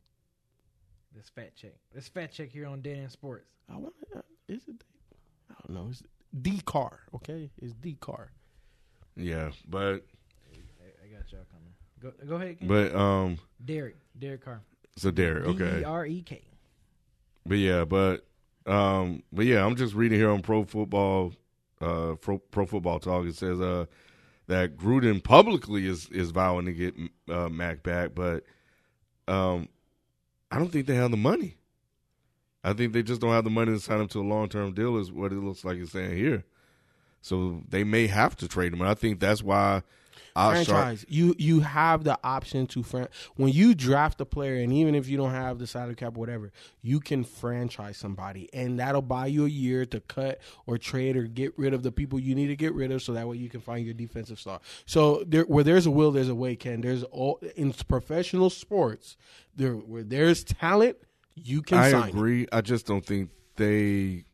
Let's fact check. Let's fact check here on Dead End Sports. I want. Uh, is it? I don't know. It's D Carr. Okay, it's D Carr. yeah, but I, I got y'all coming. Go, go ahead. Ken. but um, Derek, Derek Carr. so Derek, D okay, E R E K. but yeah, but um, but yeah, I'm just reading here on Pro Football, uh, Pro, Pro Football Talk. It says uh that Gruden publicly is is vowing to get uh, Mac back, but um, I don't think they have the money. I think they just don't have the money to sign him to a long term deal. Is what it looks like it's saying here. So they may have to trade him, and I think that's why. I'll Franchise. start, you you have the option to fran- when you draft a player, and even if you don't have the salary cap or whatever, you can franchise somebody, and that'll buy you a year to cut or trade or get rid of the people you need to get rid of, so that way you can find your defensive star. So there, where there's a will, there's a way. Ken, there's all in professional sports. There, where there's talent, you can. I sign agree. it. I just don't think they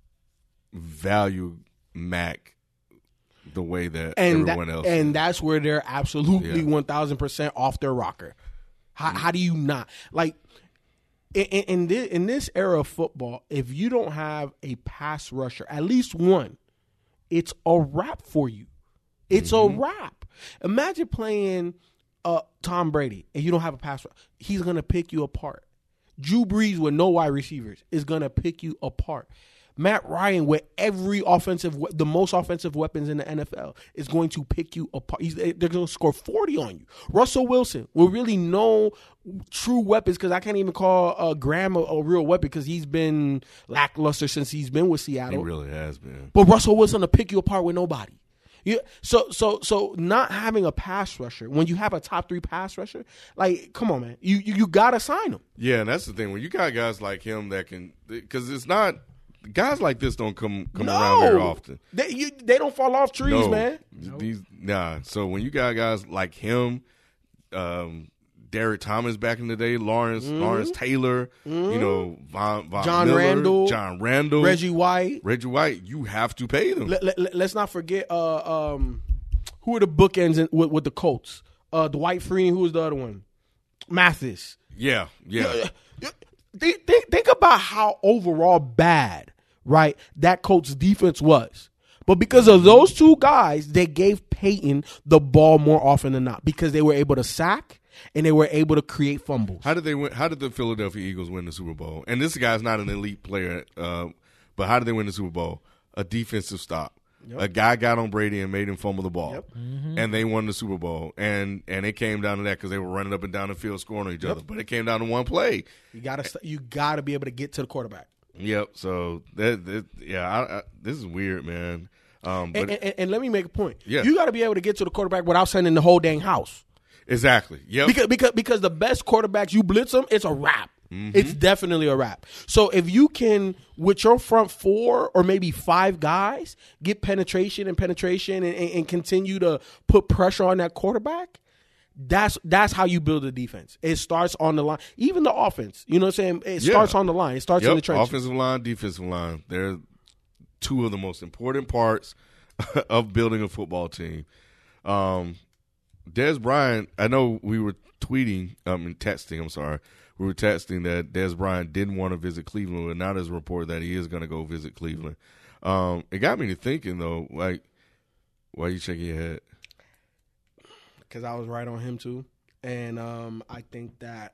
value Mac the way that and everyone that, else and is. that's where they're absolutely Yeah. one thousand percent off their rocker. How, how do you not like in in, in, this, in this era of football? If you don't have a pass rusher, at least one, it's a wrap for you. It's Mm-hmm. a wrap. Imagine playing uh, Tom Brady and you don't have a pass rusher. He's gonna pick you apart. Drew Brees with no wide receivers is gonna pick you apart. Matt Ryan, with every offensive, the most offensive weapons in the N F L, is going to pick you apart. He's, they're going to score forty on you. Russell Wilson, with really no true weapons, because I can't even call uh, Graham a, a real weapon because he's been lackluster since he's been with He Seattle. really has been. But Russell Wilson to pick you apart with nobody. Yeah, so so so not having a pass rusher when you have a top three pass rusher, like come on, man, you you, you gotta sign him. Yeah, and that's the thing. When you got guys like him that can, because it's not guys like this don't come come no, around very often. They you, they don't fall off trees, no, man. These nah. So when you got guys like him, um, Derek Thomas back in the day, Lawrence Mm-hmm. Lawrence Taylor, you know, Von, Von John Miller, Randall, John Randall, Reggie White. Reggie White. You have to pay them. Let, let, let's not forget uh, um, who are the bookends in, with, with the Colts. Uh, Dwight Freeney. Who was the other one? Mathis. yeah, yeah. Think, think, think about how overall bad, right, that Colts defense was. But because of those two guys, they gave Peyton the ball more often than not because they were able to sack and they were able to create fumbles. How did they win? How did the Philadelphia Eagles win the Super Bowl? And this guy's not an elite player, uh, but how did they win the Super Bowl? A defensive stop. Yep. A guy got on Brady and made him fumble the ball, Yep. Mm-hmm. and they won the Super Bowl. And and it came down to that because they were running up and down the field scoring on each Yep. other. But it came down to one play. You gotta you gotta be able to get to the quarterback. Yep. So that, that yeah, I, I, this is weird, man. Um, but And, and, and let me make a point. Yeah. You got to be able to get to the quarterback without sending the whole dang house. exactly. Yep. Because because because the best quarterbacks, you blitz them, it's a wrap. Mm-hmm. It's definitely a wrap. So if you can, with your front four or maybe five guys, get penetration and penetration and, and, and continue to put pressure on that quarterback, that's that's how you build a defense. It starts on the line. Even the offense, you know what I'm saying? It Yeah. starts on the line. It starts Yep. in the trenches. Offensive line, defensive line. They're two of the most important parts of building a football team. Um, Dez Bryant, I know we were tweeting, I mean texting, I'm sorry. We were texting that Dez Bryant didn't want to visit Cleveland, but now there's a report that he is going to go visit Cleveland. Um, it got me to thinking, though, like, why are you shaking your head? Because I was right on him too, and um, I think that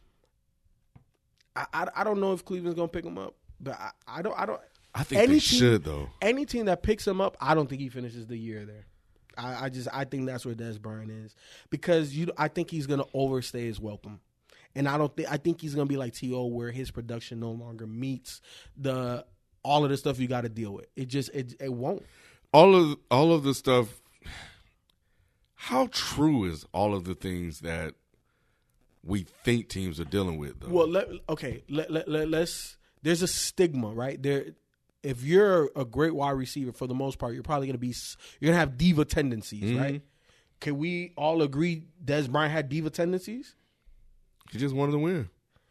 I, I I don't know if Cleveland's gonna pick him up, but I, I don't I don't. I think Any they team- should, though. Any team that picks him up, I don't think he finishes the year there. I, I just I think that's where Dez Bryant is because you I think he's gonna overstay his welcome, and I don't think I think he's gonna be like T O where his production no longer meets the all of the stuff you got to deal with. It just it it won't. All of all of the stuff. How true is all of the things that we think teams are dealing with, though? Well, let, okay, let, let, let, let's there's a stigma, right? There, if you're a great wide receiver, for the most part, you're probably gonna be you're gonna have diva tendencies, mm-hmm. right? Can we all agree Dez Bryant had diva tendencies? He just wanted to win.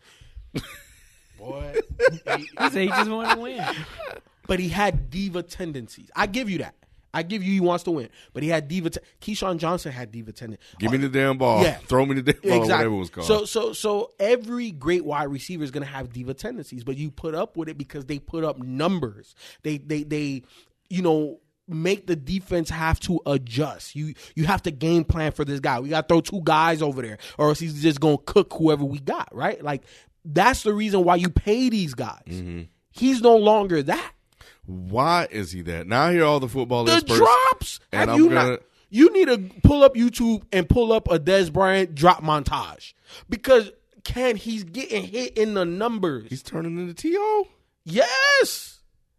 Boy, he said he just wanted to win. But he had diva tendencies. I give you that. I give you he wants to win. But he had diva. Te- Keyshawn Johnson had diva tendencies. Give me the damn ball. Yeah. Throw me the damn ball. Exactly. Whatever it was called. So, so, so every great wide receiver is going to have diva tendencies, but you put up with it because they put up numbers. They, they, they, you know, make the defense have to adjust. You, you have to game plan for this guy. We got to throw two guys over there, or else he's just going to cook whoever we got. Right? Like that's the reason why you pay these guys. Mm-hmm. He's no longer that. Why is he that? Now I hear all the football the experts. drops. And Have I'm you gonna, not? You need to pull up YouTube and pull up a Dez Bryant drop montage because Ken, he's getting hit in the numbers. He's turning into T O. Yes,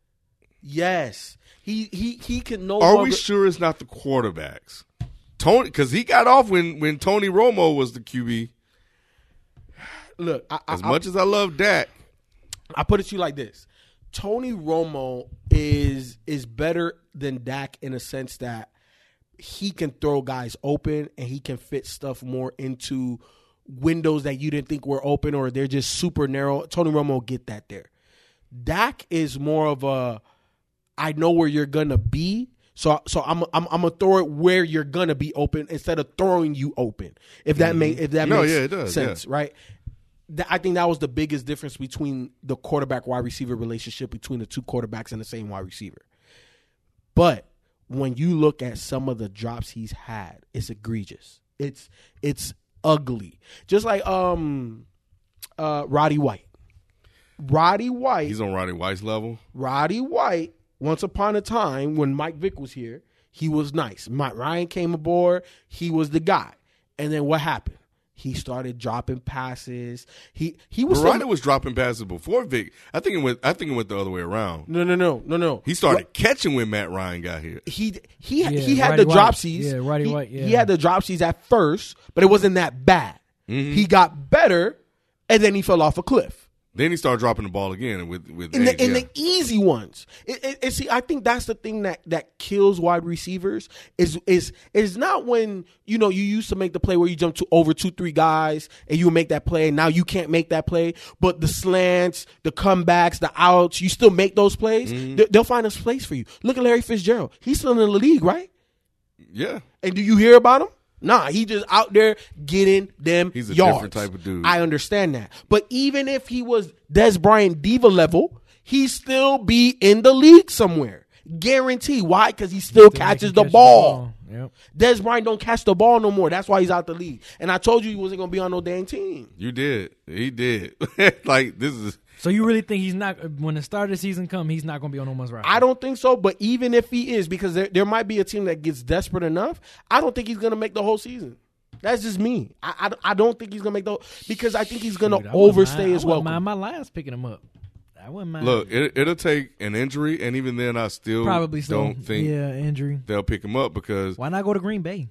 yes. He he he can no. Are longer- we sure it's not the quarterbacks? Tony, because he got off when when Tony Romo was the Q B. Look, I, as I, much I, as I love Dak, I put it to you like this. Tony Romo is is better than Dak in a sense that he can throw guys open and he can fit stuff more into windows that you didn't think were open or they're just super narrow. Tony Romo will get that there. Dak is more of a I know where you're gonna be, so so I'm I'm I'm gonna throw it where you're gonna be open instead of throwing you open. If that mm-hmm. make if that no, makes yeah, it does, sense, yeah. right? I think that was the biggest difference between the quarterback-wide receiver relationship between the two quarterbacks and the same wide receiver. But when you look at some of the drops he's had, it's egregious. It's it's ugly. Just like um, uh, Roddy White. Roddy White. He's on Roddy White's level. Roddy White, once upon a time when Mike Vick was here, he was nice. Mike Ryan came aboard. He was the guy. And then what happened? He started dropping passes. He he was. Roddy was dropping passes before Vic. I think it went. I think it went the other way around. No, no, no, no, no. He started catching when Matt Ryan got here. He he yeah, he had Roddy the White. dropsies. Yeah, Roddy he, White. Yeah. He had the dropsies at first, but it wasn't that bad. Mm-hmm. He got better, and then he fell off a cliff. Then he started dropping the ball again with with in, age, the, in yeah. the easy ones. It, it, it, see, I think that's the thing that, that kills wide receivers is is is not when you know you used to make the play where you jump to over two three guys and you make that play. And now you can't make that play, but the slants, the comebacks, the outs, you still make those plays. Mm-hmm. They, they'll find a place for you. Look at Larry Fitzgerald; he's still in the league, right? Yeah. And do you hear about him? Nah, he just out there getting them He's a yards. different type of dude. I understand that. But even if he was Dez Bryant diva level, he still be in the league somewhere. Guarantee. Why? Because he still Still catches can the catch ball. the ball. Yep. Dez Bryant don't catch the ball no more. That's why he's out the league. And I told you he wasn't going to be on no dang team. You did. He did. Like, this is. So you really think he's not, when the start of the season come, he's not going to be on no one's roster? I don't think so. But even if he is, because there, there might be a team that gets desperate enough, I don't think he's going to make the whole season. That's just me. I, I, I don't think he's going to make the because I think he's going to overstay his welcome. I wouldn't mind my Lions picking him up. I wouldn't mind. Look, it, it'll take an injury, and even then I still Probably so. don't think yeah, injury. they'll pick him up because Why not go to Green Bay?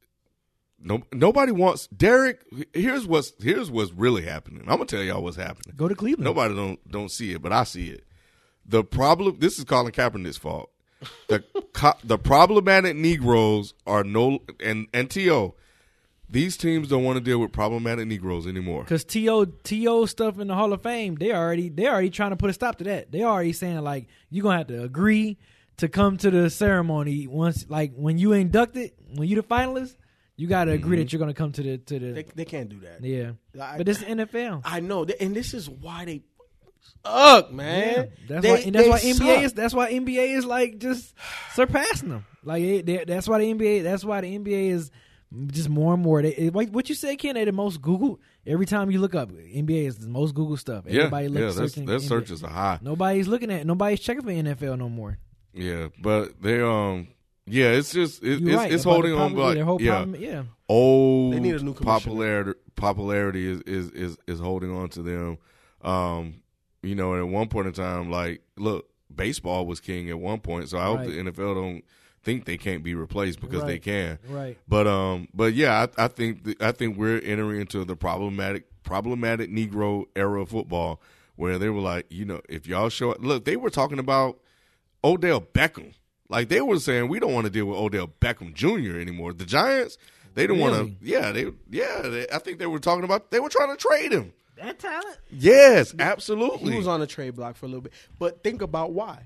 no, nobody wants Derek. Here's what's here's what's really happening. I'm gonna tell y'all what's happening. Go to Cleveland. Nobody don't don't see it, but I see it. The problem. This is Colin Kaepernick's fault. The co- the problematic Negroes are no and and T O. These teams don't want to deal with problematic Negroes anymore. Because T O T O stuff in the Hall of Fame, they already they already trying to put a stop to that. They already saying like you're gonna have to agree to come to the ceremony once, like when you inducted, when you the finalist, you got to agree Mm-hmm. that you're gonna come to the to the. They, they can't do that. Yeah, I- but it's the N F L. I know, and this is why they suck, man. Yeah, that's They- why. And that's they why N B A suck. is. That's why N B A is like just surpassing them. Like it, they- that's why the N B A. That's why the N B A is just more and more. They, it, like what you said, Ken, they the most Google. Every time you look up, N B A is the most Google stuff. Yeah, Everybody yeah, looks their, searching their N B A. searches are high. Nobody's looking at. Nobody's checking for N F L no more. Yeah, but they um yeah, it's just it, You're it's right, it's about holding the on problem- by their whole yeah. problem- yeah. Old They need a new commissioner. popularity popularity is, is is is holding on to them. Um, you know, and at one point in time, like look, baseball was king at one point, so I hope Right. the N F L don't think they can't be replaced because they Right. can. Right. But um, but yeah, I, I think th- I think we're entering into the problematic problematic Negro era of football where they were like, you know, if y'all show up, look, they were talking about Odell Beckham. Like they were saying, we don't want to deal with Odell Beckham Junior anymore. The Giants, they didn't Really? want to. Yeah, they yeah. They, I think they were talking about they were trying to trade him. That talent? Yes, absolutely. He was on the trade block for a little bit. But think about why.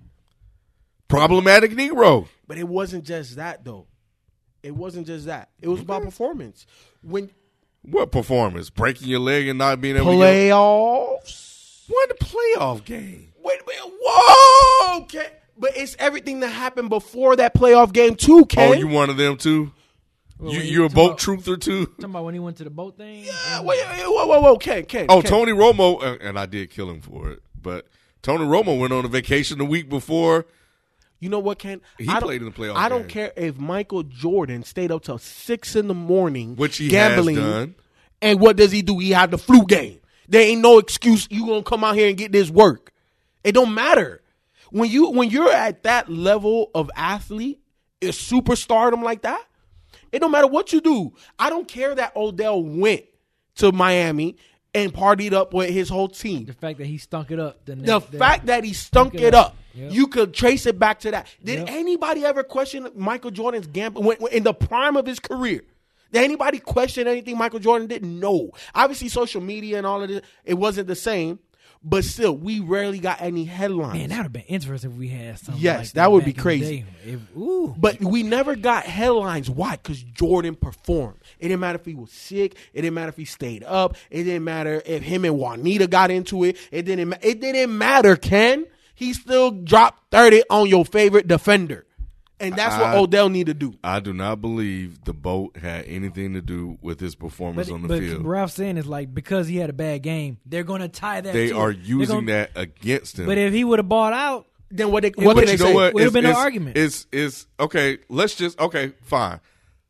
Problematic Negro. But it wasn't just that, though. It wasn't just that. It was about performance. When What performance? Breaking your leg and not being able to get playoffs. what the playoff game? Wait a minute. Whoa, Ken. But it's everything that happened before that playoff game, too, Ken. Oh, you one of them too? Well, you when you a talking boat about- truther too? Talking about when he went to the boat thing? Yeah, wait, wait, whoa, whoa, whoa, Ken, Ken. Oh, Ken. Tony Romo, uh, and I did kill him for it, but Tony Romo went on a vacation the week before. You know what, Ken? He I don't- played in the playoff I don't game. care if Michael Jordan stayed up till six in the morning, Which he gambling, has done. and what does he do? He had the flu game. There ain't no excuse. You gonna come out here and get this work? It don't matter when you when you're at that level of athlete, is superstardom like that. It don't matter what you do. I don't care that Odell went to Miami and partied up with his whole team. The fact that he stunk it up. The, The next day. fact that he stunk Stunk it it up, up. Yep. you could trace it back to that. Did Yep. anybody ever question Michael Jordan's gambling when- when- in the prime of his career? Did anybody question anything Michael Jordan did? No. Obviously, social media and all of this, it wasn't the same. But still, we rarely got any headlines. Man, that would have been interesting if we had something. Yes, like that would back be in the crazy. day. If- ooh. But we never got headlines. Why? Because Jordan performed. It didn't matter if he was sick. It didn't matter if he stayed up. It didn't matter if him and Juanita got into it. It didn't. ma- It didn't matter, Ken. He still dropped thirty on your favorite defender, and that's what I- Odell need to do. I do not believe the boat had anything to do with his performance But, on the but field. Ralph's saying is like because he had a bad game, they're going to tie that. They to are it. They're using gonna- that against him. But if he would have bought out, Then what? They, It what would- can you they know say? what? Would've It's- been no it's- argument. It's it's okay. Let's just okay, fine.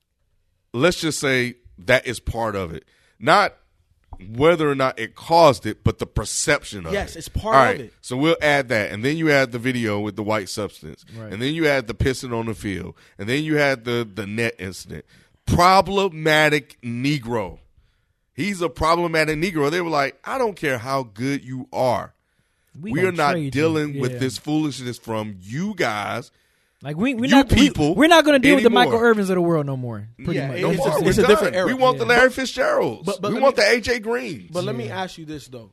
Let's just say that is part of it, not whether or not it caused it, but the perception of Yes, it. it's part All of right, it. So we'll add that, and then you add the video with the white substance, Right. and then you add the pissing on the field, and then you had the the net incident. Problematic Negro. He's a problematic Negro. They were like, I don't care how good you are. we, We, gonna are not trade you. dealing with Yeah. this foolishness from you guys. Like we, we're you not people We, are not going to deal with the anymore. Michael Irvins of the world no more. Pretty Yeah, much. it- No It's more. a- We're it's a done. different era. We want the Yeah. Larry Fitzgeralds. But- but we let want me- the A J Greens. But let me Yeah. ask you this though: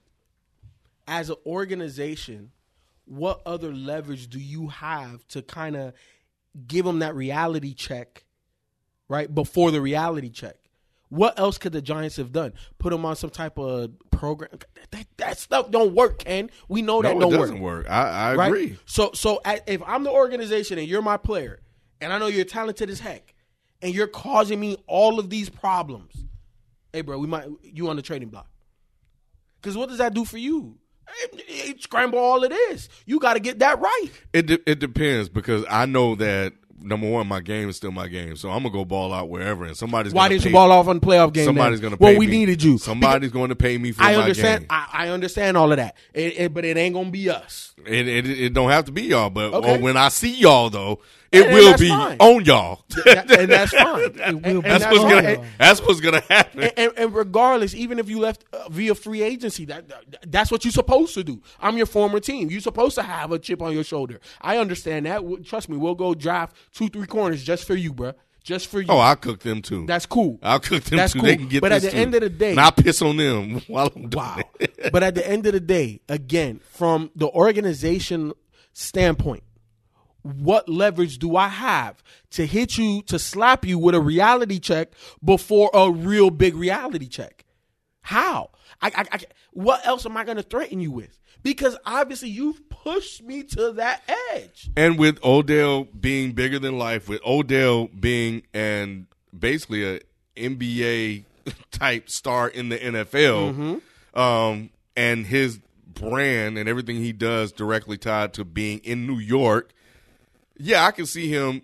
as an organization, what other leverage do you have to kind of give them that reality check, right before the reality check? What else could the Giants have done? Put them on some type of program? That, that stuff don't work, Ken. We know that no, don't it work. doesn't work. I, I Right? agree. So, so I, if I'm the organization and you're my player, and I know you're talented as heck, and you're causing me all of these problems, hey, bro, we might you on the trading block. Because what does that do for you? It, it scramble all it is. You got to get that right. It de- it depends because I know that number one, my game is still my game, so I'm gonna go ball out wherever, and somebody's Why gonna didn't pay, you ball off on the playoff game? Somebody's then? gonna pay Well, we me. needed you. Somebody's going to pay me for I my understand. game. I, I understand all of that, It- it- but it ain't gonna be us. It, it it don't have to be y'all, but Okay. oh, when I see y'all though, it And will that's be fine. on y'all. That- and that's fine. It will And- be. and That's that's what's fine. gonna. That's what's gonna happen. And, and, and regardless, even if you left uh, via free agency, that, that that's what you're supposed to do. I'm your former team. You're supposed to have a chip on your shoulder. I understand that. W- Trust me, we'll go draft two, three corners just for you, bro. Just for you. Oh, I'll cook them too. That's cool. I'll cook them That's too. cool. They can get But at this the too. end of the day- and I'll piss on them while I'm doing Wow. it. But at the end of the day, again, from the organization standpoint, what leverage do I have to hit you, to slap you with a reality check before a real big reality check? How? I, I, I, what else am I going to threaten you with? Because obviously you've pushed me to that edge. And with Odell being bigger than life, with Odell being and basically a N B A type star in the N F L, Mm-hmm. um, and his brand and everything he does directly tied to being in New York, yeah, I can see him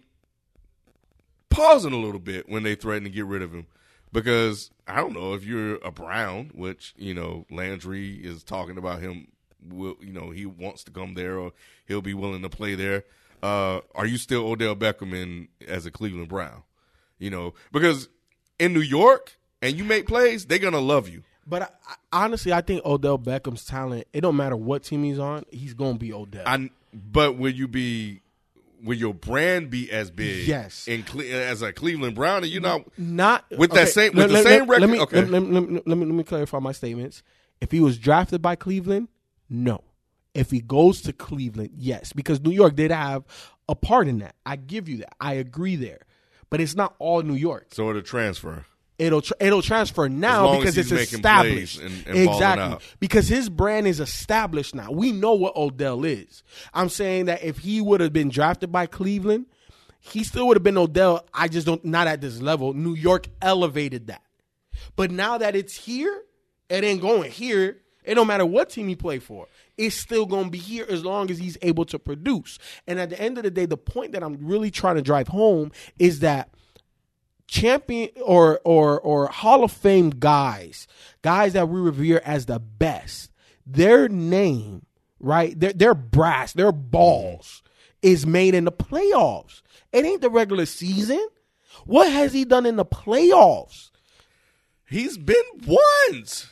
pausing a little bit when they threaten to get rid of him. Because I don't know if you're a Brown, which, you know, Landry is talking about him, will, you know, he wants to come there or he'll be willing to play there. Uh, are you still Odell Beckham in as a Cleveland Brown? You know, because in New York and you make plays, they're going to love you. But I, I, honestly, I think Odell Beckham's talent. It don't matter what team he's on. He's gonna be Odell. I, but will you be? Will your brand be as big? Yes. In Cle- as a Cleveland Brown, and you know, not with that okay, same with let, the let, same record. Let me, okay. let, let, let, let, let me let me clarify my statements. If he was drafted by Cleveland, no. If he goes to Cleveland, yes, because New York did have a part in that. I give you that. I agree there, but it's not all New York. So it'll transfer. It'll tra- it'll transfer now because it's established. And, and exactly, out. because his brand is established now. We know what Odell is. I'm saying that if he would have been drafted by Cleveland, he still would have been Odell. I just don't not at this level. New York elevated that, but now that it's here, it ain't going here. It don't matter what team he play for. It's still going to be here as long as he's able to produce. And at the end of the day, the point that I'm really trying to drive home is that champion or or or Hall of Fame guys, guys that we revere as the best, their name, right? Their their brass, their balls is made in the playoffs. It ain't the regular season. What has he done in the playoffs? He's been once.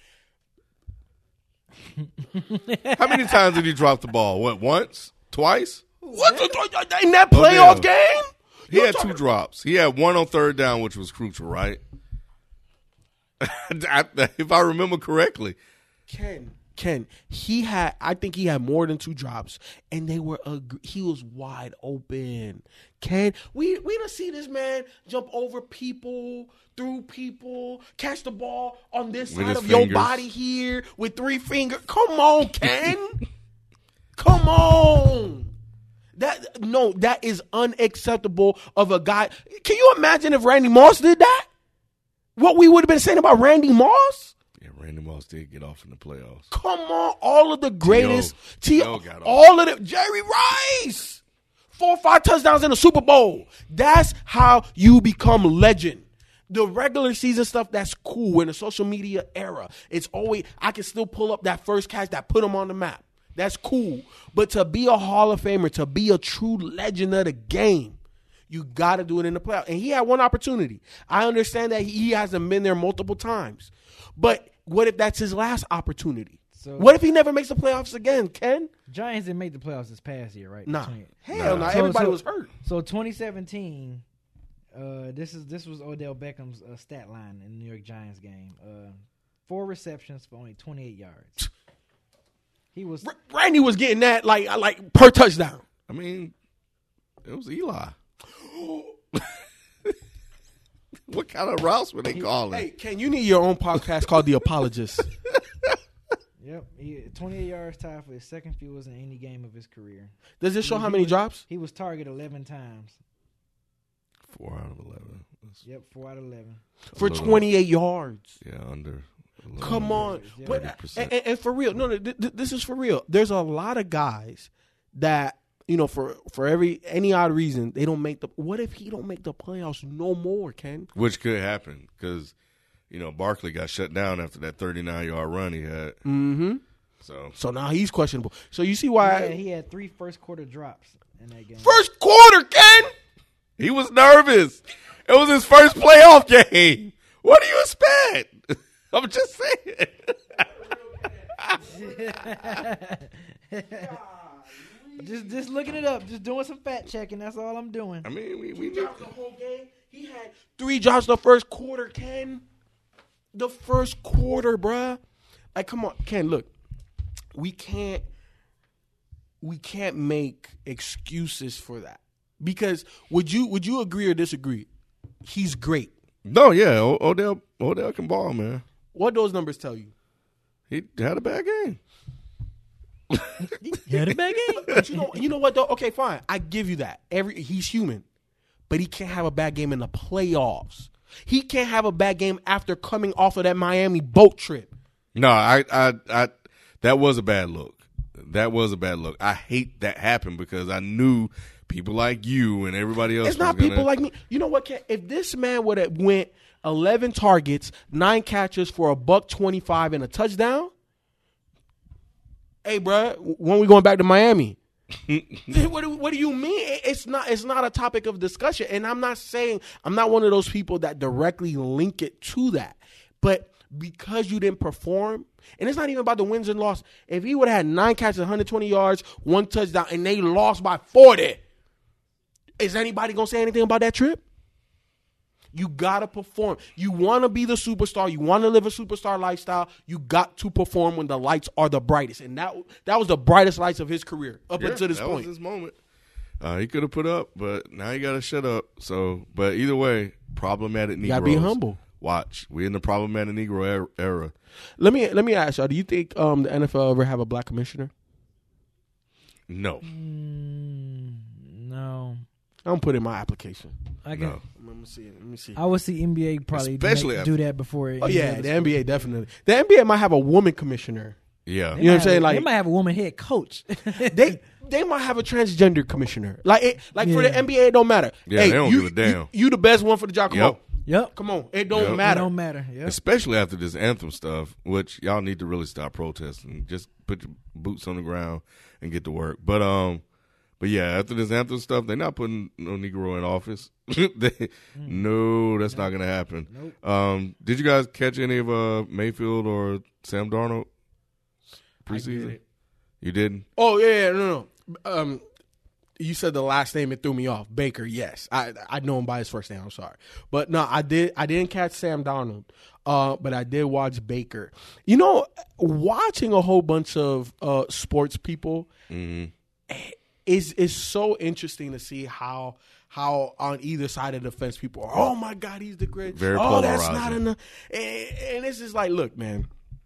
How many times did he drop the ball? What, once? Twice? What the, in that playoff Odell. game? He had two drops. He had one on third down, which was crucial, right? If I remember correctly. Ken, Ken, he had, I think he had more than two drops, and they were, ag- he was wide open. Ken, we, we done see this man jump over people, through people, catch the ball on this With side his of fingers. your body here with three fingers. Come on, Ken. Come on. That no, that is unacceptable of a guy. Can you imagine if Randy Moss did that? What we would have been saying about Randy Moss? Yeah, Randy Moss did get off in the playoffs. Come on, all of the greatest. T T- O got off. all of the Jerry Rice. Four or five touchdowns in the Super Bowl. That's how you become legend. The regular season stuff, that's cool in the social media era. It's always, I can still pull up that first catch that put him on the map. That's cool. But to be a Hall of Famer, to be a true legend of the game, you got to do it in the playoffs. And he had one opportunity. I understand that he hasn't been there multiple times. But what if that's his last opportunity? So, what if he never makes the playoffs again, Ken? Giants didn't make the playoffs this past year, right? Nah. twenty Hell no. Nah. Nah. Everybody so, was hurt. So twenty seventeen, uh, this is this was Odell Beckham's uh, stat line in the New York Giants game. Uh, four receptions for only twenty-eight yards. He was R- Randy was getting that like like per touchdown. I mean, it was Eli. What kind of routes were they calling? Hey, Ken, you need your own podcast called The Apologist. Yep, he, twenty-eight yards tied for his second fewest in any game of his career. Does it show He how many was- drops? He was targeted eleven times. Four out of eleven. That's, Yep, four out of eleven. For little- twenty-eight yards. yeah, under. a little Come on. under Yeah. But, thirty and, percent. and- and for real, no, no, th- th- this is for real. There's a lot of guys that, you know, for, for every any odd reason, they don't make the. What if he don't make the playoffs no more, Ken? Which could happen because, you know, Barkley got shut down after that thirty-nine yard run he had. Mm-hmm. So So now he's questionable. So you see why? Yeah, he had three first quarter drops in that game. First quarter, Ken. he was nervous. It was his first playoff game. What do you expect? I'm just saying. just just looking it up, just doing some fact checking. That's all I'm doing. I mean, we we He knew. dropped the whole game. He had three drops the first quarter, Ken. The first quarter, bruh. Like, come on, Ken. Look, we can't, we can't make excuses for that because would you would you agree or disagree? He's great. No, yeah, O- Odell Odell can ball, man. What those numbers tell you? He had a bad game. He had a bad game. But you know, you know what though? Okay, fine. I give you that. Every he's human, but he can't have a bad game in the playoffs. He can't have a bad game after coming off of that Miami boat trip. No, I, I, I, that was a bad look. That was a bad look. I hate that happened because I knew people like you and everybody else. It's not was gonna, people like me. You know what, Ken? If this man would have went eleven targets, nine catches for a buck twenty-five and a touchdown, hey, bro, when we going back to Miami? what, do, what do you mean? It's not. It's not a topic of discussion. And I'm not saying I'm not one of those people that directly link it to that. But because you didn't perform, and it's not even about the wins and losses. If he would have had nine catches, one hundred twenty yards, one touchdown, and they lost by forty, is anybody going to say anything about that trip? You got to perform. You want to be the superstar. You want to live a superstar lifestyle. You got to perform when the lights are the brightest. And that that was the brightest lights of his career up Yeah, until this that point. was his moment. Uh, he could have put up, but now he got to shut up. So, but either way, problematic Negroes. You got to be humble. Watch. We're in the problematic Negro era- era. Let me let me ask y'all, do you think um, the N F L ever have a black commissioner? No. Mm, no. I'm put in my application. I can. No. Let me see. Let me see. I would see N B A probably Especially make- after- do that before. Oh yeah, the N B A definitely. The N B A might have a woman commissioner. Yeah. You know what I'm saying? Like they might have a woman head coach. they they might have a transgender commissioner. Like it, like for the Yeah. N B A, it don't matter. Yeah, hey, they don't you, give a damn. You, you the best one for the job. Come Yep. on, Yep. come on. It don't Yep. It matter. don't matter. Yep. Especially after this anthem stuff, which y'all need to really stop protesting. Just put your boots on the ground and get to work. But um, but yeah, after this anthem stuff, they're not putting no Negro in office. they, no, that's not gonna happen. Nope. Um, did you guys catch any of uh Mayfield or Sam Darnold preseason? it. You didn't? Oh yeah, yeah, no, no. Um, you said the last name, it threw me off. Baker, yes, I I know him by his first name. I'm sorry, but no, I did. I didn't catch Sam Darnold, uh, but I did watch Baker. You know, watching a whole bunch of uh sports people Mm-hmm. is is so interesting to see how how on either side of the fence people are. Oh my God, he's the great. Very oh, that's polarizing. not enough. And, and it's just like, look, man.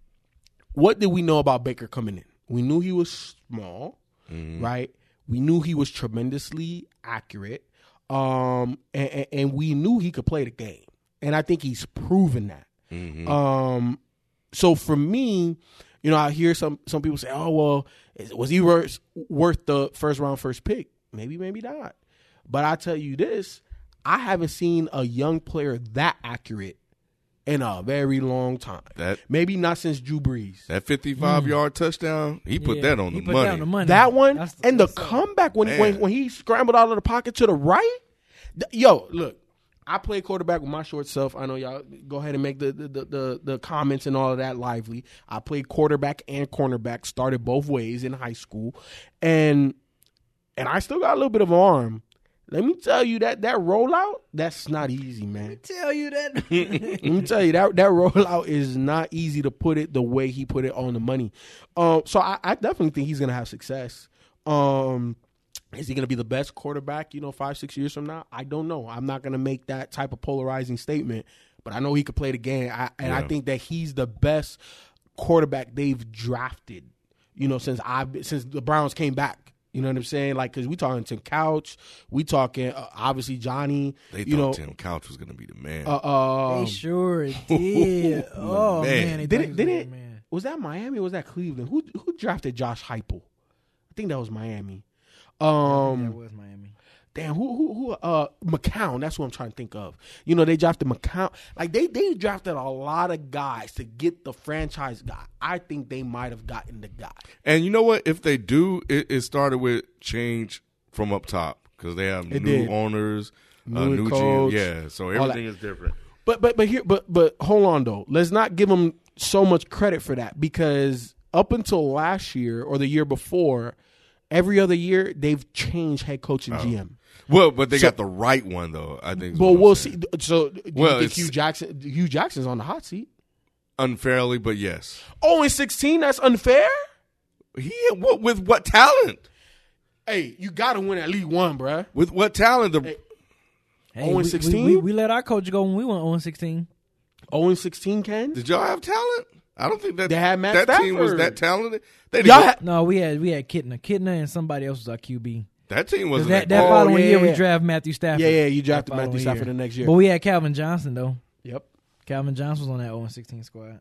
What did we know about Baker coming in? We knew he was small, Mm-hmm. right? We knew he was tremendously accurate, um, and, and, and we knew he could play the game. And I think he's proven that. Mm-hmm. Um, so for me, you know, I hear some some people say, "Oh, well, is- was he worth worth the first round, first pick?" Maybe, maybe not. But I tell you this: I haven't seen a young player that accurate in a very long time. That Maybe not since Drew Brees. that fifty-five yard touchdown, he put Yeah, that on he the put money. that on the money. That one That's- and the that's something. comeback when, when Man. when he scrambled out of the pocket to the right. th- Yo, look, I play quarterback with my short self. I know y'all go ahead and make the the, the, the the comments and all of that lively. I played quarterback and cornerback, started both ways in high school, and and I still got a little bit of arm. Let me tell you that that rollout, that's not easy, man. Tell you that. Let me tell you that that rollout is not easy to put it the way he put it on the money. Um, so I, I definitely think he's gonna have success. Um, is he gonna be the best quarterback? You know, five six years from now, I don't know. I'm not gonna make that type of polarizing statement, but I know he could play the game, I, and I Yeah. think that he's the best quarterback they've drafted. You know, since I since the Browns came back. You know what I'm saying? Like, because we talking Tim Couch, we talking uh, obviously Johnny. They thought you know, Tim Couch was going to be the man. uh, um, They sure did. Oh man. man, they Did thought it? he was Did a it? man. Was that Miami or was that Cleveland? Who who drafted Josh Heupel? I think that was Miami. That Um, was Miami. damn, who who who? Uh, McCown. That's what I'm trying to think of. You know, they drafted McCown. Like they they drafted a lot of guys to get the franchise guy. I think they might have gotten the guy. And you know what? If they do, it, it started with change from up top because they have It new did. owners, uh, New new coach, G M. Yeah, so all everything is different. But but but here but but hold on though. Let's not give them so much credit for that because up until last year or the year before, every other year they've changed head coach and G M. Well, but they So- got the right one though. I think. is But what I'm we'll saying. see. So do Well, you think it's- Hugh Jackson? Hugh Jackson's on the hot seat. Unfairly, but yes. Oh, and sixteen. That's unfair. He what with what talent? Hey, you got to win at least one, bruh. With what talent? The Hey. Hey, oh and we- sixteen? We, we, we let our coach go when we went oh and sixteen. Oh, and sixteen, Ken. did y'all have talent? I don't think that They had Matt that team was Stafford. that talented. They didn't Y'all go- ha- No, we had we had Kittner, Kittner, and somebody else was our Q B. that team 'Cause wasn't that that, that Oh, following yeah, year we yeah. drafted Matthew Stafford. Yeah, yeah, you That drafted Matthew following Stafford the next year. But we had Calvin Johnson though. Yep. Calvin Johnson was on that oh and sixteen squad.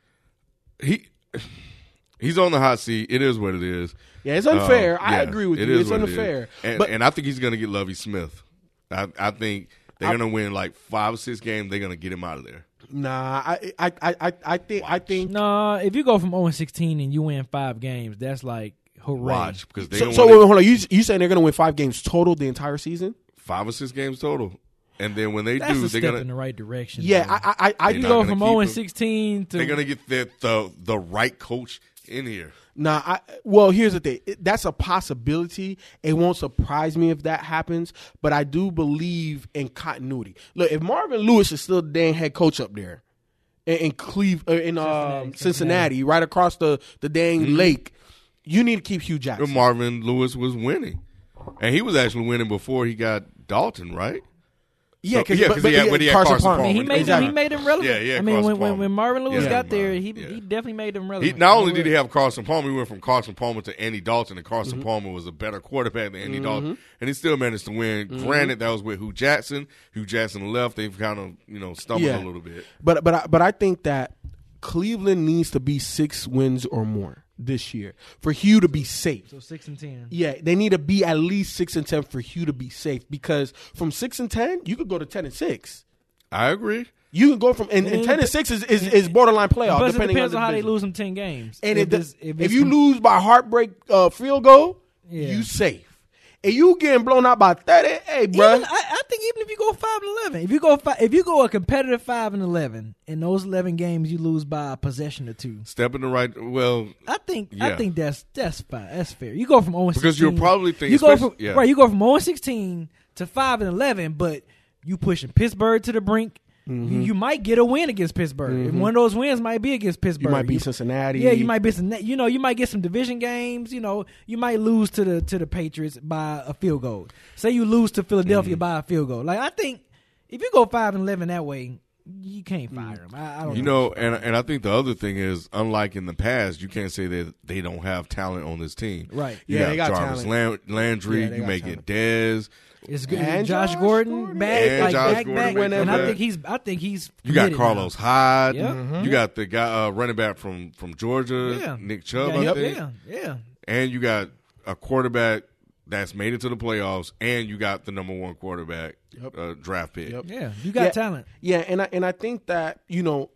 he he's on the hot seat. It is what it is. Yeah, it's unfair. Um, I yeah, agree with it you. is It's what it is. unfair. And, but and I think he's going to get Lovie Smith. I, I think they're going to win like five or six games. They're going to get him out of there. nah, I, I, I, I, I think, I think. No, if you go from oh and sixteen and you win five games, that's like hooray. Watch because they So, don't so win wait, hold on. You, you saying they're going to win five games total the entire season? five or six games total. And then when they That's do, a they're step gonna in the right direction. Yeah, man. I, I, I They're you not go gonna from keep zero and him. sixteen to they're gonna get the the the right coach in here. Nah, I, well, here's the thing. It- That's a possibility. It won't surprise me if that happens, but I do believe in continuity. Look, if Marvin Lewis is still the dang head coach up there in, in Cleve, uh, in um, Cincinnati, Cincinnati. right across the, the dang lake, you need to keep Hugh Jackson. Marvin Lewis was winning, and he was actually winning before he got Dalton, right? Yeah, So- yeah, 'cause he had- but he had Carson Palmer. I mean, he made Exactly. them. He made them relevant. Yeah, yeah, I mean, Carson when, when Palmer. when Marvin Lewis Yeah. got there, he Yeah. he definitely made them He, relevant. not only did he have Carson Palmer, he went from Carson Palmer to Andy Dalton, and Carson Mm-hmm. Palmer was a better quarterback than Andy Dalton, and he still managed to win. Mm-hmm. Granted, that was with Hugh Jackson. Hugh Jackson left; they've kind of you know stumbled Yeah. a little bit. But but I, but I think that Cleveland needs to be six wins or more this year for Hugh to be safe. So six and ten. Yeah, they need to be at least six and ten for Hugh to be safe, because from six and ten, you could go to ten and six. I agree. You can go from and, and ten and six is, is, is borderline playoff, Plus, it depending depends on, on the how they division. lose them ten games. And if, if, it's- if, it's you com- lose by heartbreak uh, field goal, Yeah. you safe. And you getting blown out by thirty, hey, bro. Even, I, I think even if you go five and eleven, if you go five, if you go a competitive five and eleven, in those eleven games you lose by a possession or two, Step in the right. Well, I think Yeah. I think that's that's fine. That's fair. You go from zero and Because sixteen, you'll probably think- you go from especially- yeah. right. You go from zero and sixteen to five and eleven, but you pushing Pittsburgh to the brink. You, you might get a win against Pittsburgh. And one of those wins might be against Pittsburgh. You might beat Cincinnati. Yeah, you might be some. You know, you might get some division games. You know, you might lose to the to the Patriots by a field goal. Say you lose to Philadelphia by a field goal. Like I think if you go five and eleven that way, you can't fire him. I, I don't. you know, and and I think the other thing is, unlike in the past, you can't say that they don't have talent on this team. Right. You Yeah, got they got Jarvis talent. Land- Landry. Yeah, they you got may talent. get Dez. It's good. And Josh, Josh Gordon, Gordon. back, And like Josh back, Gordon back, back and I there. think he's. I think he's. You got committed Carlos now. Hyde. Yep. You got the guy uh, running back from from Georgia, Yeah. Nick Chubb. Yeah, I yep, think. yeah, yeah. And you got a quarterback that's made it to the playoffs, and you got the number one quarterback Yep. uh, draft pick. Yep. Yeah, you got Yeah. talent. Yeah, and I and I think that, you know,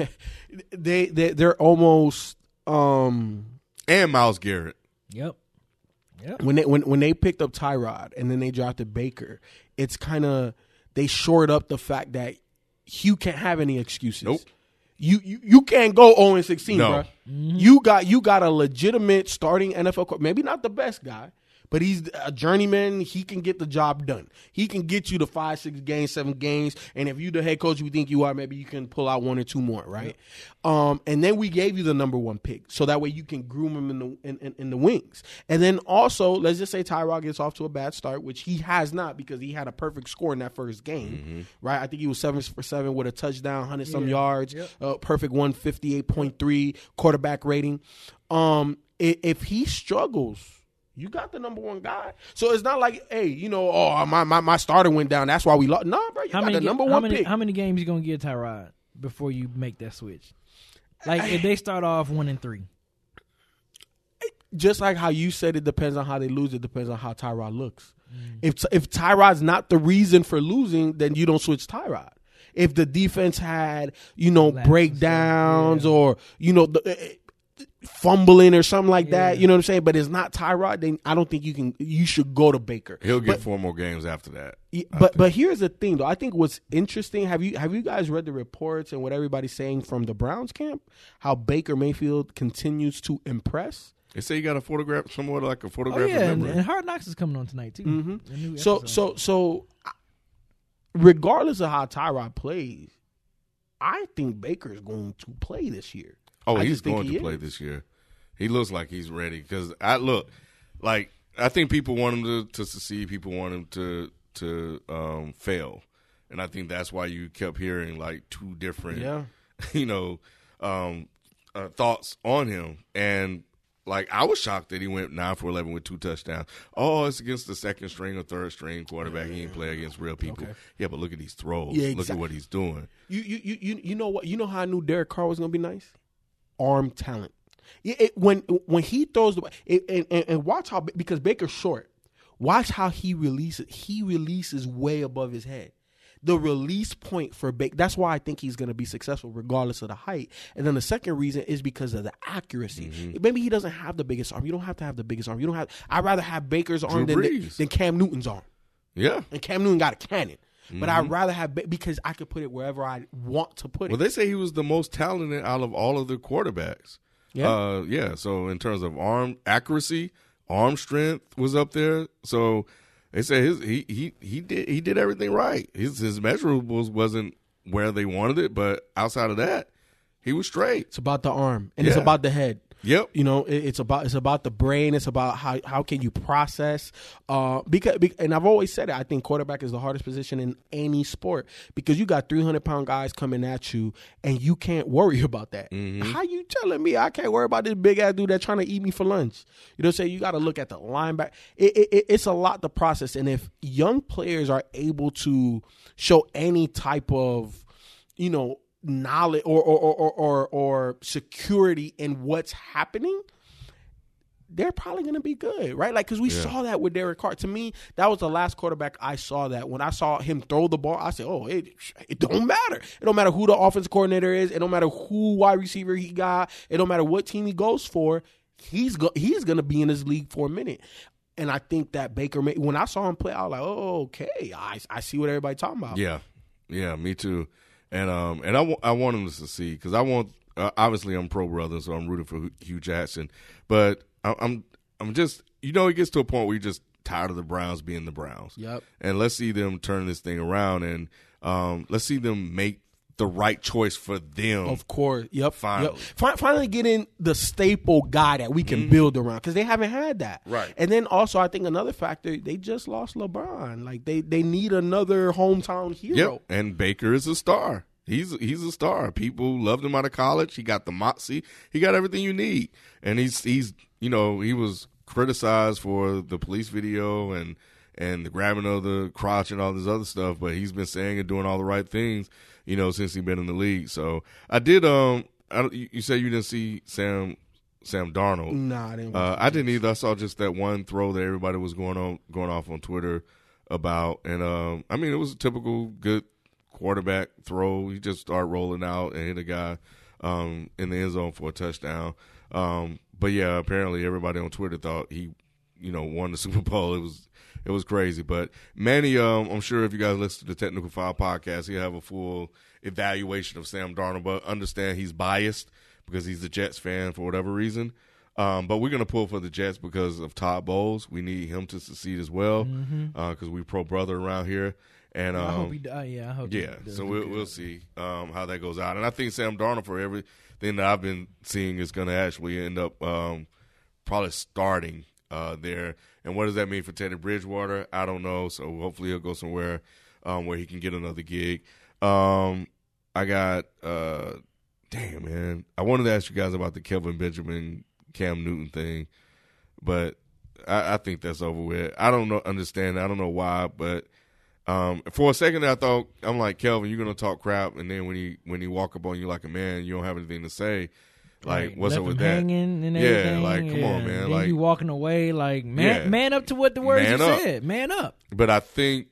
they they they're almost um And Myles Garrett. Yep. Yep. when they when when they picked up Tyrod and then they drafted Baker, it's kind of they shored up the fact that Hugh can't have any excuses. Nope. You you, you can't go zero and sixteen, No. bro. You got you got a legitimate starting N F L, co- maybe not the best guy, but he's a journeyman. He can get the job done. He can get you to five, six games, seven games. And if you the head coach you think you are, maybe you can pull out one or two more, right? Um, and then we gave you the number one pick, so that way you can groom him in the in, in, in the wings. And then also, let's just say Tyrod gets off to a bad start, which he has not, because he had a perfect score in that first game, right? I think he was seven for seven with a touchdown, hundred some Yeah. yards, Yep. uh, perfect one fifty eight point three quarterback rating. Um, i- if he struggles, you got the number one guy. So it's not like, hey, you know, oh, my my, my starter went down, that's why we lost. No, bro, you How got many the number how one many pick. how many games you gonna give Tyrod before you make that switch? Like if they start off one and three. Just like how you said, it depends on how they lose. It depends on how Tyrod looks. Mm. If if Tyrod's not the reason for losing, then you don't switch Tyrod. If the defense had, you know, Lapses, breakdowns yeah. or, you know, the, uh, fumbling or something like that, Yeah. you know what I'm saying? But it's not Tyrod, then I don't think you can. You should go to Baker. He'll get But- four more games after that. Yeah, but but here's the thing, though. I think what's interesting, have you have you guys read the reports and what everybody's saying from the Browns camp? How Baker Mayfield continues to impress. They say you got a photograph, somewhat like a Oh photograph yeah, of and, memory. and Hard Knocks is coming on tonight too. Mhm. A new So episode. so so, I- regardless of how Tyrod plays, I think Baker's going to play this year. Oh, I he's just think going he to play is. this year. He looks like he's ready because I look like I think people want him to, to succeed. People want him to to um, fail, and I think that's why you kept hearing like two different, Yeah. you know, um, uh, thoughts on him. And like I was shocked that he went nine for eleven with two touchdowns. Oh, it's against the second string or third string quarterback. He ain't play against real people. Okay. Yeah, but look at these throws. Yeah, Look at exact- what he's doing. You you you you you know what? You know how I knew Derek Carr was going to be nice? Arm talent. Yeah, it, when when he throws the it, and, and, and watch how, because Baker's short. Watch how he releases. He releases way above his head. The release point for Baker. That's why I think he's going to be successful regardless of the height. And then the second reason is because of the accuracy. Mm-hmm. Maybe he doesn't have the biggest arm. You don't have to have the biggest arm. You don't have. I'd rather have Baker's arm than, Brees. than Cam Newton's arm. Yeah. And Cam Newton got a cannon. but I'd rather have Ba- because I could put it wherever I want to put it. Well, they say he was the most talented out of all of the quarterbacks. Yeah. Uh, yeah. So in terms of arm accuracy, arm strength was up there. So they say his he he he did he did everything right. His his measurables wasn't where they wanted it, but outside of that, he was straight. It's about the arm, and it's Yeah. about the head. Yep. You know, it, it's about it's about the brain. It's about how how can you process. Uh, because be, and I've always said it. I think quarterback is the hardest position in any sport because you got three hundred pound guys coming at you, and you can't worry about that. Mm-hmm. How you telling me I can't worry about this big ass dude that's trying to eat me for lunch? You know what I'm saying? You got to look at the linebacker. It, it, it, it's a lot to process, and if young players are able to show any type of, you know, knowledge or or, or or or security in what's happening, they're probably going to be good, right? Like, because we Yeah. saw that with Derek Carr. To me, that was the last quarterback I saw that. When I saw him throw the ball, I said, oh, it, it don't matter. It don't matter who the offensive coordinator is. It don't matter who wide receiver he got. It don't matter what team he goes for. He's go- he's going to be in this league for a minute. And I think that Baker, May- when I saw him play, I was like, oh, okay. I, I see what everybody's talking about. Yeah. Yeah. Me too. And um and I, w- I want him to succeed because I want uh, obviously I'm pro brother, so I'm rooting for Hugh Jackson, but I, I'm I'm just you know it gets to a point where you're just tired of the Browns being the Browns. Yep. And let's see them turn this thing around, and um let's see them make the right choice for them. Of course. Yep. Finally. Yep. Fin- finally getting the staple guy that we can Mm-hmm. build around because they haven't had that. Right. And then also, I think another factor, they just lost LeBron. Like, they, they need another hometown hero. Yep. And Baker is a star. He's he's a star. People loved him out of college. He got the moxie. He got everything you need. And he's he's you know he was criticized for the police video and and the grabbing of the crotch and all this other stuff, but he's been saying and doing all the right things, you know, since he's been in the league. So I did. Um, I, you you said you didn't see Sam Sam Darnold. Nah, I didn't. Uh, I didn't either. I saw just that one throw that everybody was going on going off on Twitter about, and um, I mean, it was a typical good quarterback throw. He just started rolling out and hit a guy um, in the end zone for a touchdown. Um, but yeah, apparently everybody on Twitter thought he, you know, won the Super Bowl. It was it was crazy. But Manny, um, I'm sure if you guys listen to the Technical File podcast, he'll have a full evaluation of Sam Darnold. But understand he's biased because he's a Jets fan for whatever reason. Um, but we're going to pull for the Jets because of Todd Bowles. We need him to succeed as well because Mm-hmm. uh, we pro brother around here. And um, I hope he. Uh, yeah, I hope. he yeah, does so do we'll good. we'll see um, how that goes out. And I think Sam Darnold, for everything that I've been seeing, is going to actually end up um, probably starting uh, there. And what does that mean for Teddy Bridgewater? I don't know. So hopefully he'll go somewhere um, where he can get another gig. Um, I got uh, damn man, I wanted to ask you guys about the Kelvin Benjamin Cam Newton thing, but I, I think that's over with. I don't know, understand. I don't know why, but. Um, for a second, I thought I'm like Kelvin, you're gonna talk crap, and then when he when he walk up on you like a man, you don't have anything to say. Like, Right. what's Left up with him that? hanging and Yeah, everything. like, come on, Yeah. man, Then like- you walking away, like man, Yeah. man up to what the words Man you up. said. Man up. But I think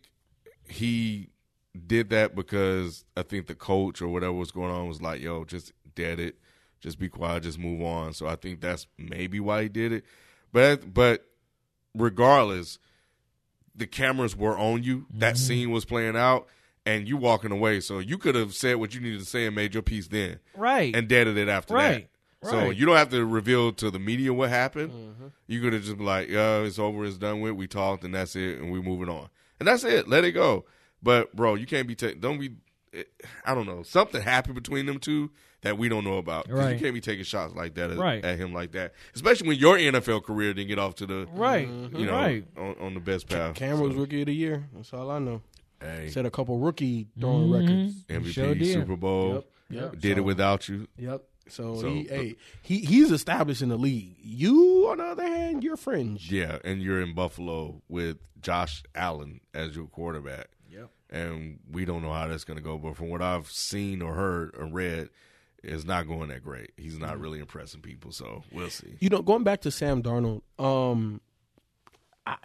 he did that because I think the coach or whatever was going on was like, yo, just dead it, just be quiet, just move on. So I think that's maybe why he did it. But but regardless, the cameras were on you. That Mm-hmm. scene was playing out, and you walking away. So you could have said what you needed to say and made your piece then, Right. and deaded it after Right. that. So Right. you don't have to reveal to the media what happened. You could have just been like, yeah, it's over, it's done with. We talked, and that's it, and we're moving on. And that's it. Let it go. But, bro, you can't be ta- – don't be – I don't know. Something happened between them two that we don't know about. 'Cause Right. you can't be taking shots like that at, Right. at him like that, especially when your N F L career didn't get off to the – right. you know, Right. on, on the best path. Cam was So, rookie of the year. That's all I know. hey, Set a couple rookie throwing records. M V P, Sure did. Super Bowl, Yep. Yep. did it So- without you. Yep. So, So, he, but- hey, he he's established in the league. You, on the other hand, you're fringe. Yeah, and you're in Buffalo with Josh Allen as your quarterback. Yep. And we don't know how that's going to go. But from what I've seen or heard or read, it's not going that great. He's not really impressing people, so we'll see. You know, going back to Sam Darnold, um, I,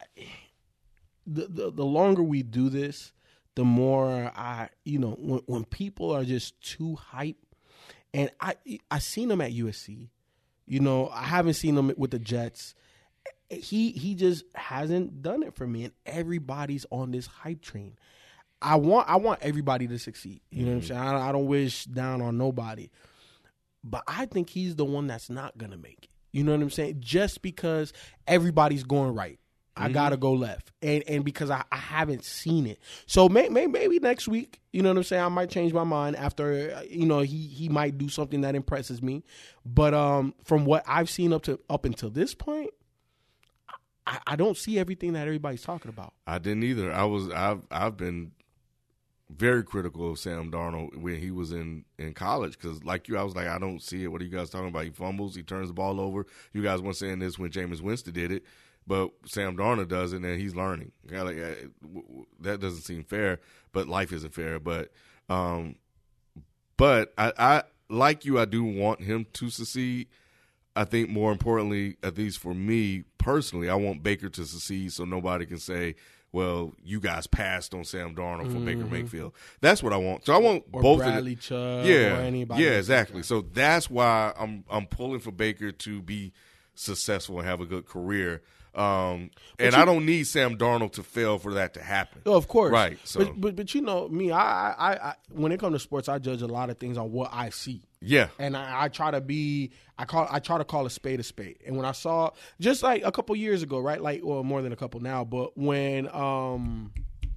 the, the the longer we do this, the more I, you know, when, when people are just too hype, and I I seen him at U S C, you know, I haven't seen him with the Jets. He he just hasn't done it for me, and everybody's on this hype train. I want I want everybody to succeed. You know mm-hmm. what I'm saying? I, I don't wish down on nobody. But I think he's the one that's not going to make it. You know what I'm saying? Just because everybody's going right. I mm-hmm. got to go left. And and because I, I haven't seen it. So may, may, maybe next week, you know what I'm saying, I might change my mind after, you know, he, he might do something that impresses me. But um, from what I've seen up to up until this point, I, I don't see everything that everybody's talking about. I didn't either. I was I've I've been very critical of Sam Darnold when he was in, in college because, like you, I was like, I don't see it. What are you guys talking about? He fumbles, he turns the ball over. You guys weren't saying this when Jameis Winston did it, but Sam Darnold does it, and he's learning. Yeah, like, that doesn't seem fair, but life isn't fair. But, um, but I, I like you. I do want him to succeed. I think more importantly, at least for me personally, I want Baker to succeed so nobody can say, well, you guys passed on Sam Darnold for mm-hmm. Baker Mayfield. That's what I want. So I want or both Bradley of the, Chubb yeah, or anybody. Yeah, exactly. So that's why I'm I'm pulling for Baker to be successful and have a good career. Um, and you, I don't need Sam Darnold to fail for that to happen. Oh, of course, right? So, but but, but you know me, I, I I when it comes to sports, I judge a lot of things on what I see. Yeah, and I, I try to be, I call, I try to call a spade a spade. And when I saw, just like a couple years ago, right, like well more than a couple now, but when um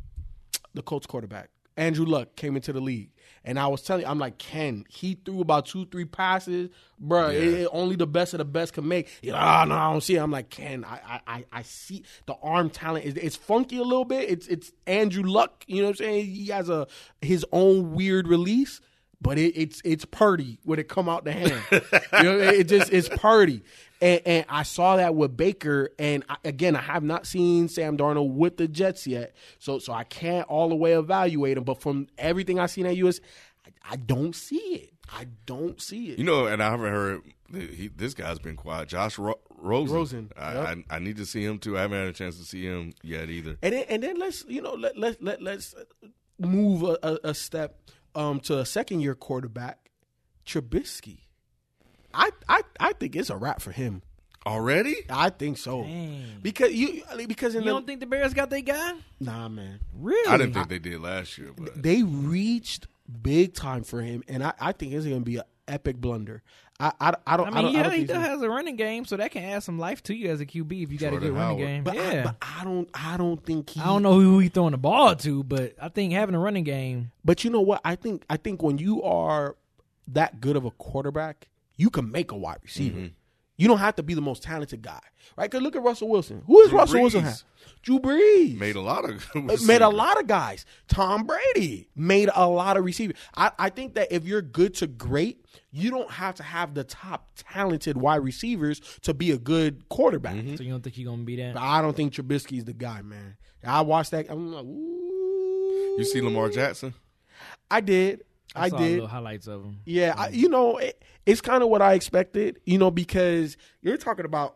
the Colts quarterback Andrew Luck came into the league, and I was telling you, I'm like, Ken, he threw about two, three passes, bro. Yeah. It, it, only the best of the best can make. You know, oh, no, I don't see it. I'm like, Ken, I, I, I see the arm talent. It's, it's funky a little bit. It's, it's Andrew Luck. You know what I'm saying? He has a his own weird release. But it, it's it's purdy when it come out the hand. You know, it just it's purdy, and, and I saw that with Baker. And I, again, I have not seen Sam Darnold with the Jets yet, so so I can't all the way evaluate him. But from everything I've seen at U S, I, I don't see it. I don't see it. You know, and I haven't heard he, this guy's been quiet. Josh Ro- Rosen. Rosen. I, yep. I I need to see him too. I haven't had a chance to see him yet either. And then, and then let's you know let let let let's move a, a, a step. Um, to a second-year quarterback, Trubisky. I, I I think it's a wrap for him. Already? I think so. Dang. Because you because in you the, don't think the Bears got their guy? Nah, man. Really? I didn't think they did last year. But. They reached big time for him, and I, I think it's going to be an epic blunder. I I, I don't. I mean, I don't, yeah, I don't he think still so. has a running game, so that can add some life to you as a Q B if you got a good running game. But, yeah, I, but I don't. I don't think he. I don't know who he throwing the ball to, but I think having a running game. But you know what? I think. I think when you are that good of a quarterback, you can make a wide receiver. Mm-hmm. You don't have to be the most talented guy, right? Because look at Russell Wilson. Who is Drew Russell Brees. Wilson have? Drew Brees made a lot of made a lot of guys. Tom Brady made a lot of receivers. I, I think that if you're good to great, you don't have to have the top talented wide receivers to be a good quarterback. Mm-hmm. So you don't think you're gonna be that? But I don't think Trubisky's the guy, man. I watched that. I'm like, ooh. You see Lamar Jackson? I did. I, I saw did little highlights of him. Yeah, I, you know, it, it's kind of what I expected, you know, because you're talking about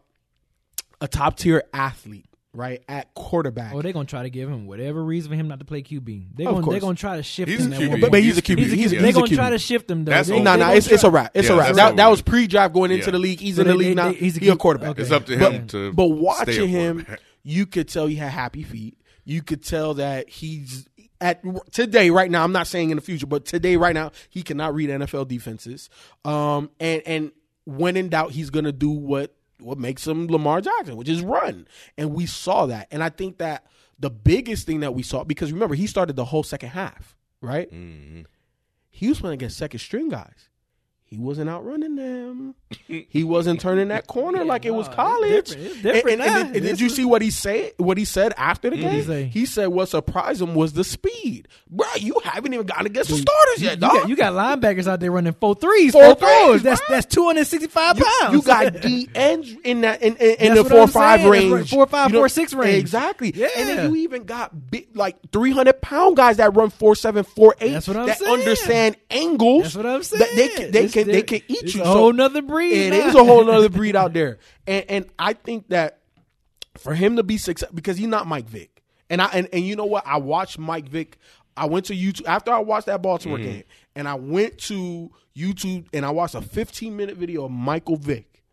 a top tier athlete, right, at quarterback. Oh, they're gonna try to give him whatever reason for him not to play Q B. They're Of gonna course. they're gonna try to shift He's him. a that Q B. one. But, but he's a Q B. He's a He's, Q B. he's They're a gonna Q B. try to shift him though. That's They- over. No, they no, gonna it's it's a try- wrap. It's Yeah, a wrap. that's That, over that was with. pre-draft going into Yeah. the league. He's So in the they- league they- now. they- he's a He's a Q- quarterback. It's up to But, him to. but stay watching a him, quarterback. you could tell he had happy feet. You could tell that he's at today, right now. I'm not saying in the future, but today, right now, he cannot read N F L defenses. Um, and and when in doubt, he's gonna do what what makes him Lamar Jackson, which is run. And we saw that. And I think that the biggest thing that we saw, because remember, he started the whole second half, right? Mm-hmm. He was playing against second string guys. He wasn't outrunning them. He wasn't turning that corner Yeah, like it was no, college. it's different. It's different and, and, now. and did, did you see what he said? What he said after the What did game? he say? He said, "What surprised him was the speed, bro. You haven't even gotten against the starters You, yet, you dog. got, you got linebackers out there running four threes, Four four fours. threes, That's bro. that's two hundred sixty five You, pounds. you got D ends in that in, in, in That's the what four I'm five saying. That's range, right. Four, five, You know- four, six range. Exactly. Yeah. And then you even got big, like three hundred pound guys that run four seven, four eight. That's what I'm that saying. understand angles. That's what I'm saying. That they can they It's can they di- can eat it's you. a So whole nother breed. It now. is a whole other breed out there, and and I think that for him to be successful, because he's not Mike Vick, and I and, and you know what, I watched Mike Vick. I went to YouTube after I watched that Baltimore Mm-hmm. game, and I went to YouTube and I watched a fifteen minute video of Michael Vick.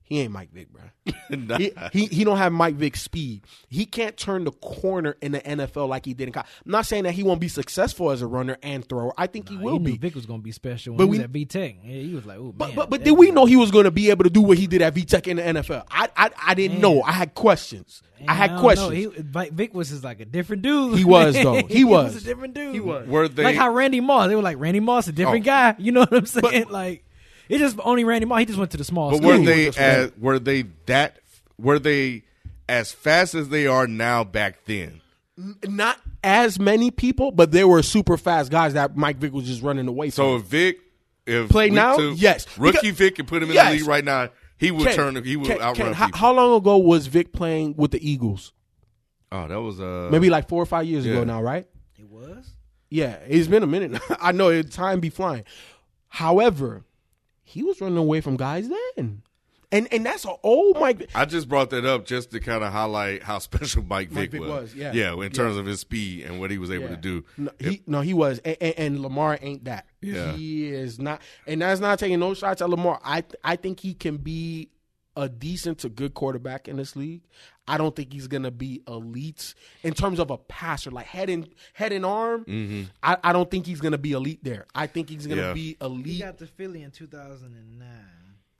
He ain't Mike Vick, bro. Nah. he, he he don't have Mike Vick's speed. He can't turn the corner in the N F L like he did in college. I'm not saying that he won't be successful as a runner and thrower. I think Nah, he will he knew be. Vic was going to be special when But he was we- at V-Tech. Yeah, he was like, oh, But man. but, but that did we dude- know he was going to be able to do what he did at V-Tech in the N F L? I I, I didn't Man. know. I had questions. Man, I had don't questions. know. He, Vic Vic was just like a different dude. He was, man. though. He he was. was a different dude. He was. Were they? Like how Randy Moss, they were like, Randy Moss, a different Oh. guy. You know what I'm saying? like, it's just only Randy Moss. He just went to the small but school. were they That's as right. were they that were they as fast as they are now back then? Not as many people, but there were super fast guys that Mike Vick was just running away So from. if Vic, if Play we now? took Yes. rookie Because- Vic and put him in Yes. the league right now, he would Ken, turn. He would Ken, outrun Ken, how, people. how long ago was Vic playing with the Eagles? Oh, that was uh Maybe like four or five years yeah. ago now, right? It was? Yeah, it's been a minute now. I know it, time be flying. However, he was running away from guys then. And and that's an old Mike. I just brought that up just to kind of highlight how special Mike, Mike Vick Vick was, yeah. yeah, in terms Yeah. of his speed and what he was able Yeah. to do. No, he, no, he was, and, and, and Lamar ain't that. Yeah. He is not, and that's not taking no shots at Lamar. I I think he can be a decent to good quarterback in this league. I don't think he's gonna be elite in terms of a passer, like head and head and arm. Mm-hmm. I, I don't think he's gonna be elite there. I think he's gonna Yeah. be He elite. got to Philly in two thousand nine.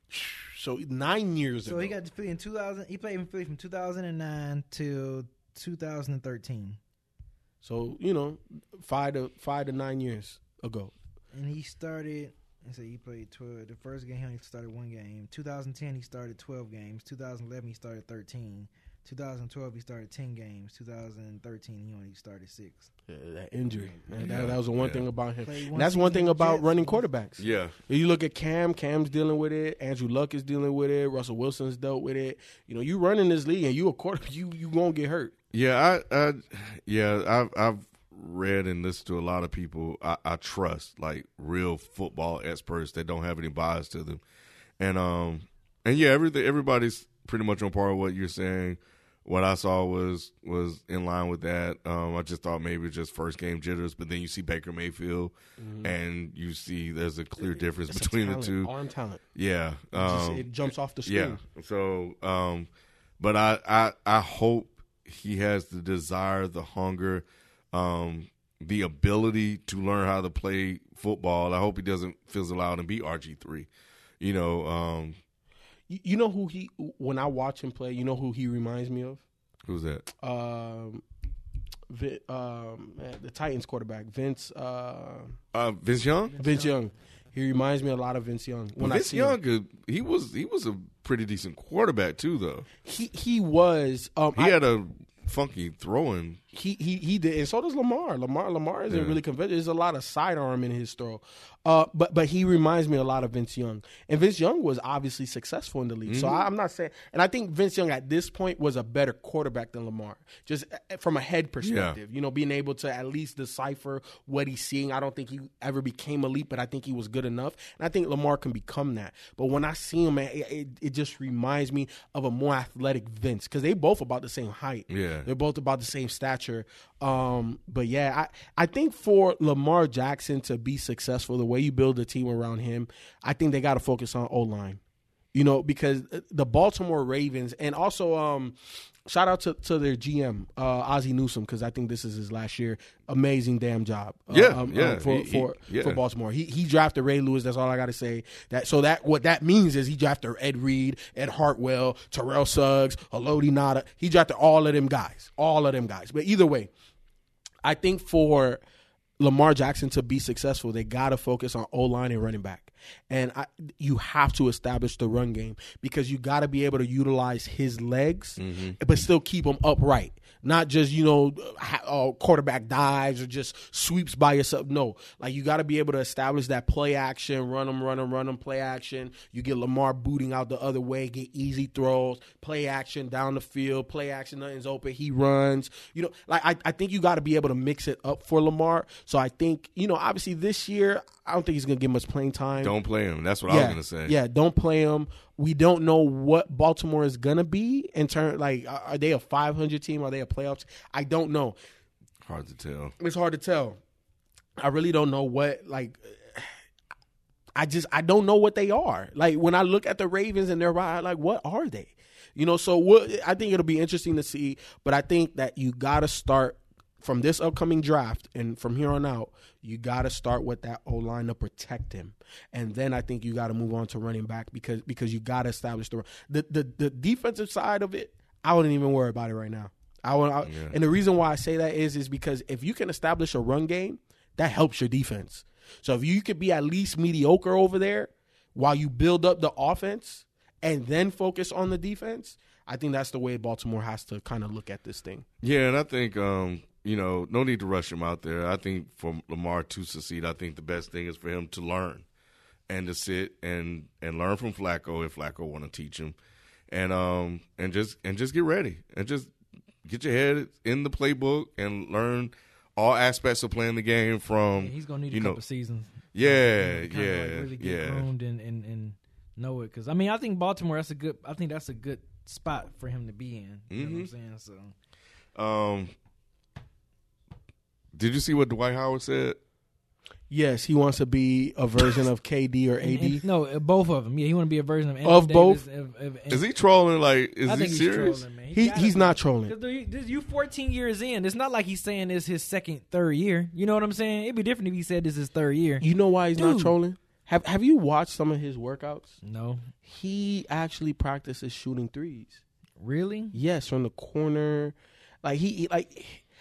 So nine years So ago. he got to Philly in two thousand. He played in Philly from two thousand nine to two thousand thirteen. So you know, five to five to nine years ago. And he started, let's say he played twelve. The first game he only started one game. two thousand ten he started twelve games. two thousand eleven he started thirteen. two thousand twelve he started ten games. two thousand thirteen he only started six. Yeah, that injury, man. Yeah. That, that was the one Yeah. thing about him. Played And one that's one season thing with the about Jets. running quarterbacks. Yeah, If you look at Cam, Cam's dealing with it. Andrew Luck is dealing with it. Russell Wilson's dealt with it. You know, you run in this league and you a quarter, you you won't get hurt. yeah, I, I yeah, I've I've read and listened to a lot of people I, I trust, like real football experts that don't have any bias to them, and um and yeah, everything everybody's pretty much on par with what you're saying. What I saw was was in line with that. Um, I just thought maybe just first game jitters, but then you see Baker Mayfield, and you see there's a clear difference It's a between the talent, two. arm talent. Yeah, It, just- um, it jumps off the yeah. screen. So, um, but I, I I hope he has the desire, the hunger, um, the ability to learn how to play football. I hope he doesn't fizzle out and be R G three. You know, um, You, you know who he? When I watch him play, you know who he reminds me of? who's that? Um, Vi- um, man, the Titans quarterback Vince uh, Uh, Vince Young. Vince Young. He reminds me a lot of Vince Young. When I Vince see Young, him. could, he was he was a pretty decent quarterback too, though. he he was. Um, He I- had a funky throwing. He he he did, and so does Lamar. Lamar Lamar isn't Yeah. really convinced. There's a lot of sidearm in his throw, uh, but but he reminds me a lot of Vince Young. And Vince Young was obviously successful in the league. Mm-hmm. So I, I'm not saying, and I think Vince Young at this point was a better quarterback than Lamar, just uh, from a head perspective. You know, being able to at least decipher what he's seeing. I don't think he ever became elite, but I think he was good enough, and I think Lamar can become that. But when I see him, man, it, it, it just reminds me of a more athletic Vince because they both about the same height. Yeah. They're both about the same stature. Um, but yeah, I, I think for Lamar Jackson to be successful, the way you build a team around him, I think they got to focus on O-line. You know, because the Baltimore Ravens, and also um, shout out to, to their G M, uh, Ozzie Newsome, because I think this is his last year. Amazing damn job. Uh, Yeah, um, yeah, um, for he- he- for, yeah. for Baltimore. He he drafted Ray Lewis. That's all I got to say. That so that what that means is he drafted Ed Reed, Ed Hartwell, Terrell Suggs, Elodie Nada. He drafted all of them guys, all of them guys. But either way, I think for Lamar Jackson to be successful, they got to focus on O-line and running back. And I, you have to establish the run game because you got to be able to utilize his legs, but still keep him upright. Not just, you know, ha- uh, quarterback dives or just sweeps by yourself. No, like you got to be able to establish that play action, run them, run them, run them, play action. You get Lamar booting out the other way, get easy throws, play action down the field, play action, nothing's open, he runs. You know, like I, I think you got to be able to mix it up for Lamar. So I think, you know, obviously this year, I don't think he's going to get much playing time. Don't play him. That's what I was going to say. Yeah, don't play him. We don't know what Baltimore is going to be in turn. Like, are are they a five hundred team? Are they a playoff team? I don't know. Hard to tell. It's hard to tell. I really don't know what, like, I just I don't know what they are. Like when I look at the Ravens and they're right, like what are they? You know, so what, I think it'll be interesting to see. But I think that you got to start from this upcoming draft and from here on out. You got to start with that O line to protect him, and then I think you got to move on to running back because because you got to establish the, the the the defensive side of it. I wouldn't even worry about it right now. I would, I, yeah. And the reason why I say that is is because if you can establish a run game, that helps your defense. So if you could be at least mediocre over there while you build up the offense and then focus on the defense, I think that's the way Baltimore has to kind of look at this thing. Yeah, and I think, um, you know, no need to rush him out there. I think for Lamar to succeed, I think the best thing is for him to learn and to sit and, and learn from Flacco if Flacco want to teach him, and um and just and just get ready and just get your head in the playbook and learn all aspects of playing the game from. Yeah, he's gonna need a you couple know, seasons. Yeah, to kinda yeah, like really get yeah. groomed and, and, and know it because I mean I think Baltimore that's a good I think that's a good spot for him to be in. You Mm-hmm. know what I'm saying? So, um, did you see what Dwight Howard said? Yes, he wants to be a version of K D or A and, D. and, no, uh, both of them. Yeah, he want to be a version of Anthony Of Davis, both? Of, of, of, Is he trolling? Like, is I he think he's serious? trolling, man. He He, gotta he's be. not trolling. Cause you, you fourteen years in. It's not like he's saying this his second, third year. You know what I'm saying? It'd be different if he said this is his third year. You know why he's Dude. not trolling? Have Have you watched some of his workouts? No, He actually practices shooting threes. really? Yes, from the corner. Like he, he like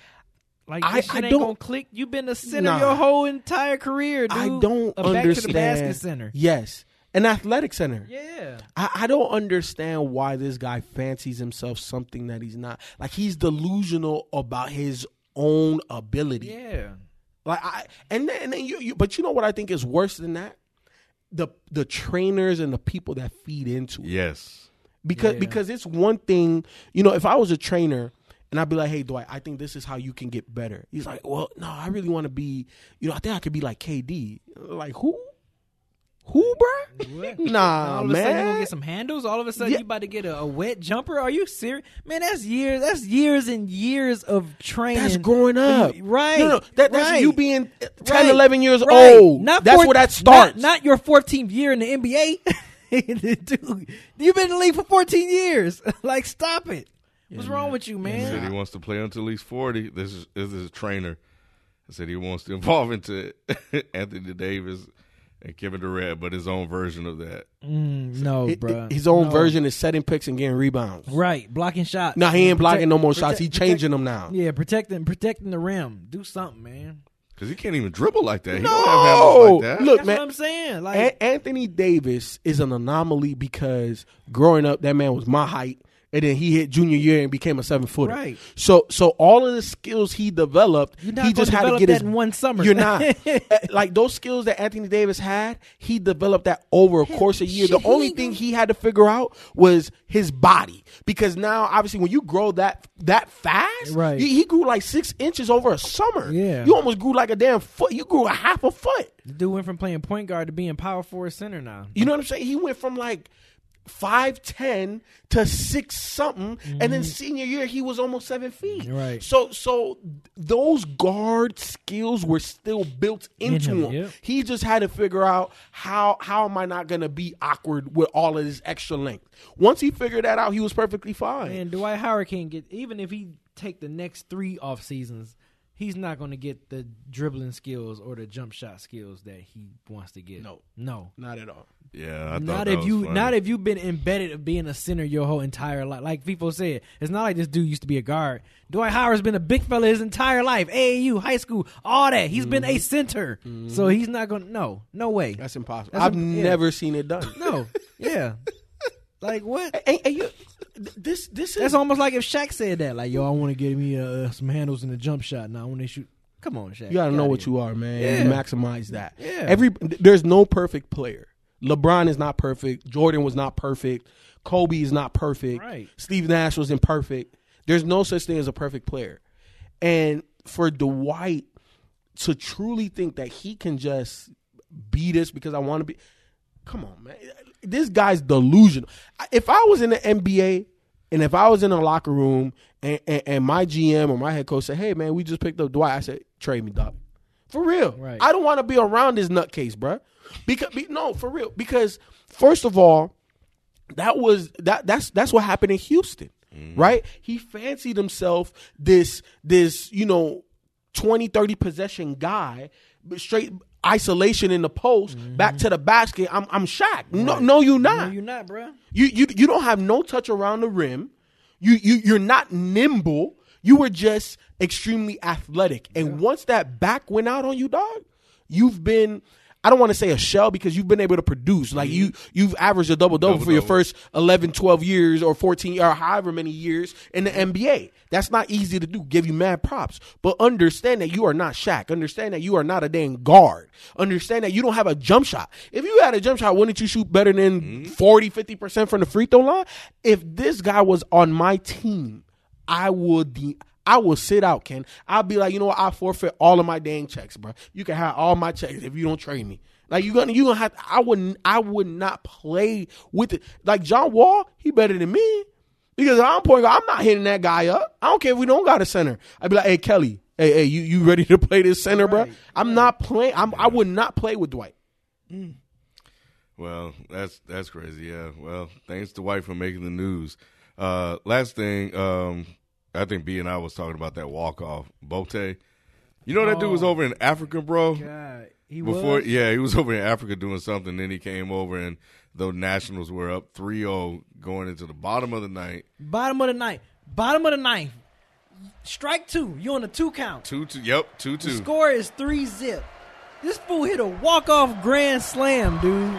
Like I- this shit I ain't don't- gonna click. You've been a center Nah. your whole entire career, dude. I don't a back understand. to the basket center. Yes, an athletic center. Yeah. I, I don't understand why this guy fancies himself something that he's not. Like he's delusional about his own ability. Yeah. Like I and then, and then you, you but you know what I think is worse than that? The the trainers and the people that feed into it. Yes. Because Yeah. because it's one thing, you know, if I was a trainer and I'd be like, hey, Dwight, I think this is how you can get better. He's like, well, no, I really want to be, you know, I think I could be like K D. Like who? Who, bruh? What? Nah, all of a sudden you man. gonna get some handles. All of a sudden Yeah. you about to get a, a wet jumper. Are you serious, man? That's years. That's years and years of training. That's growing up. right? No, no, that, that's right. you being ten, Right. eleven years Right. old. Not that's four- where that starts. Not, not your fourteenth year in the N B A. Dude, you've been in the league for fourteen years. Like, stop it. What's wrong with you, He man? said he wants to play until he's forty. This is this is a trainer. He said he wants to evolve into Anthony Davis and Kevin Durant, but his own version of that. Mm, no, It- bro. it- his own No. version is setting picks and getting rebounds. Right, blocking shots. No, he ain't blocking Protect- no more protect- shots. He protect- changing them now. Yeah, protecting protecting the rim. Do something, man. Because he can't even dribble like that. He No! don't have handles like that. Look, That's man, what I'm saying. Like, A- Anthony Davis is an anomaly because growing up, that man was my height, and then he hit junior year and became a seven footer. Right. So, so all of the skills he developed, You're not he just gonna had to develop get that his in one summer. You're not Uh, like those skills that Anthony Davis had. He developed that over a course of years. The shit, he only ain't thing gonna- he had to figure out was his body, because now, obviously, when you grow that that fast, Right. He, he grew like six inches over a summer. Yeah. you almost grew like a damn foot. You grew a half a foot. the dude went from playing point guard to being power forward center now. You know what I'm saying? He went from like five ten to six something, and then senior year he was almost seven feet. Right. So so those guard skills were still built into him, him. yep. He just had to figure out how how am I not gonna be awkward with all of this extra length. Once he figured that out, he was perfectly fine. And Dwight Howard can't get, even if he take the next three off seasons, he's not going to get the dribbling skills or the jump shot skills that he wants to get. No. no. Not at all. Yeah, I thought Not that if was you, funny. not if you've been embedded of being a center your whole entire life. Like people said, it's not like this dude used to be a guard. Dwight Howard's been a big fella his entire life. A A U, high school, all that. He's been a center, so he's not going. to No, no way. That's impossible. That's I've im- yeah. never seen it done. No, yeah. Like what? And, and you, this this is That's almost like if Shaq said that. Like, yo, I want to get me uh, some handles in the jump shot. Now, when they shoot, come on, Shaq. You gotta Get know outta what here. you are, man. Yeah. And maximize that. Yeah. Every there's no perfect player. LeBron is not perfect. Jordan was not perfect. Kobe is not perfect. Right. Steve Nash was imperfect. There's no such thing as a perfect player. And for Dwight to truly think that he can just be this because I want to be, come on, man. This guy's delusional. If I was in the N B A and if I was in a locker room and, and, and my G M or my head coach said, hey, man, we just picked up Dwight, I said, trade me, dog. For real. Right. I don't want to be around this nutcase, bruh. Because be, no, for real. Because first of all, that was that that's that's what happened in Houston. Mm-hmm. Right? He fancied himself this this, you know, twenty, thirty possession guy, but straight isolation in the post, mm-hmm. back to the basket. I'm I'm shocked. Right. No, no, you're not. No, you're not, bro. You you you don't have no touch around the rim. You you you're not nimble. You were just extremely athletic. And yeah. once that back went out on you, dog, you've been, I don't want to say a shell because you've been able to produce. Like mm-hmm. you, you've averaged a double double for your first eleven, twelve years or fourteen or however many years in the N B A. That's not easy to do. Give you mad props. But understand that you are not Shaq. Understand that you are not a dang guard. Understand that you don't have a jump shot. If you had a jump shot, wouldn't you shoot better than mm-hmm. forty, fifty percent from the free throw line? If this guy was on my team, I would de- I will sit out, Ken. I'll be like, you know what? I'll forfeit all of my dang checks, bro. You can have all my checks if you don't trade me. Like you're gonna, you gonna have. I wouldn't. I would not play with it. Like John Wall, he better than me because I'm point guard. I'm not hitting that guy up. I don't care if we don't got a center. I'd be like, hey Kelly, hey hey, you you ready to play this center, right, bro? I'm right. not playing. I'm. I would not play with Dwight. Mm. Well, that's that's crazy. Yeah. Well, thanks to Dwight for making the news. Uh, last thing. Um, I think B and I was talking about that walk-off. Bote. You know that oh, dude was over in Africa, bro? God, he Before, was? Yeah, he was over in Africa doing something. Then he came over, and the Nationals were up three oh going into the bottom of the ninth. Bottom of the ninth. Bottom of the ninth. Strike two. You on the two count. Two, two. Yep, two, two. The score is three zip. This fool hit a walk-off grand slam, dude.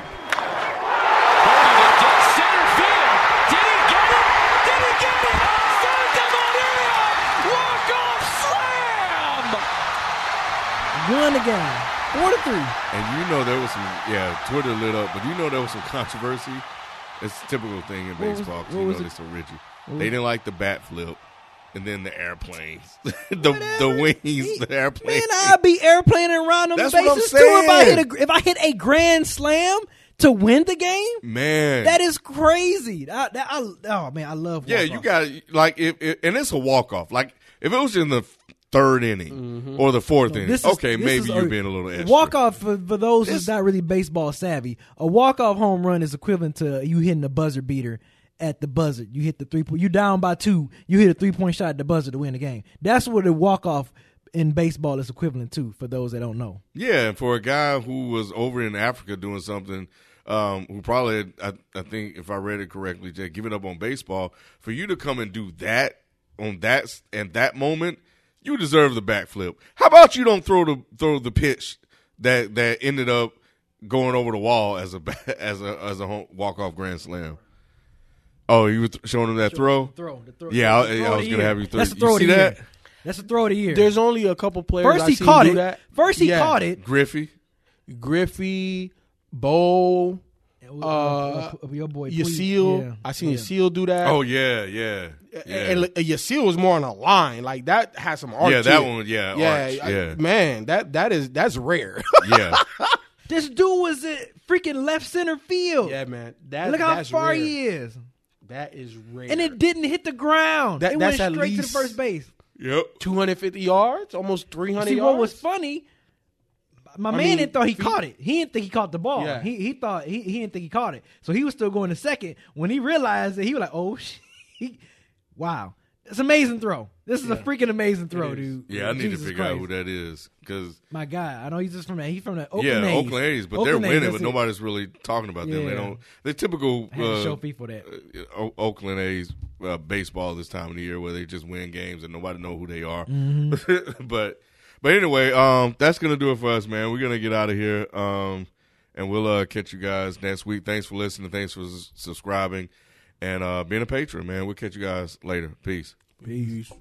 Won the game, four to three. And you know there was some, yeah, Twitter lit up, but you know there was some controversy. It's a typical thing in what baseball. Was, you know it? this so Richie. They didn't like the bat flip, and then the airplanes, the Whatever. the wings, he, the airplanes. Man, I'd be airplaning around them That's bases what I'm too saying. if I hit a if I hit a grand slam to win the game. Man, that is crazy. I, that, I, oh man, I love. Yeah, you got like if, if and it's a walk off. Like if it was in the third inning mm-hmm. or the fourth no, inning. Is, okay, maybe you're being a little extra. Walk off for, for those who's not really baseball savvy. A walk off home run is equivalent to you hitting a buzzer beater at the buzzer. You hit the three point. You down by two. You hit a three point shot at the buzzer to win the game. That's what a walk off in baseball is equivalent to. For those that don't know. Yeah, and for a guy who was over in Africa doing something. Um, who probably, I, I think, if I read it correctly, Jay, give it up on baseball. For you to come and do that on that and that moment. You deserve the backflip. How about you don't throw the throw the pitch that that ended up going over the wall as a as a as a walk off grand slam? Oh, you were th- showing him that throw? Throw, the throw. Yeah, the I, throw I was gonna have you throw. That's the throw you of the see year. That? That's the throw of the year. There's only a couple players. First I've he seen caught do it. That. First he yeah. caught it. Griffey, Griffey, Bo. Uh, your boy Yasiel, yeah. I seen yeah. Yasiel do that. Oh yeah, yeah, yeah. And, and Yasiel was more on a line, like that has some art. Yeah, to that it. one. Yeah, yeah, arch, I, yeah. Man, that that is that's rare. Yeah. This dude was at freaking left center field. Yeah, man. That look how that's far rare. he is. That is rare. And it didn't hit the ground. That, it that's went at straight least, to the first base. Yep. two hundred fifty yards, almost three hundred See, yards. what was funny? My I man mean, didn't thought he feet. caught it. He didn't think he caught the ball. Yeah. He he thought he, he didn't think he caught it. So he was still going to second. When he realized that, he was like, "Oh shit! Wow, it's an amazing throw. This is yeah. a freaking amazing throw, dude." Yeah, I need Jesus to figure Christ. out who that is because my God, I know he's just from that. He's from the Oakland yeah, A's. Oakland A's, but Oakland they're A's, winning, that's but it. nobody's really talking about them. Yeah. They don't. The typical I had to uh, show people that uh, o- Oakland A's uh, baseball this time of the year where they just win games and nobody know who they are. Mm-hmm. but but anyway, um, that's gonna do it for us, man. We're gonna get out of here, um, and we'll uh, catch you guys next week. Thanks for listening. Thanks for s- subscribing and uh, being a patron, man. We'll catch you guys later. Peace. Peace.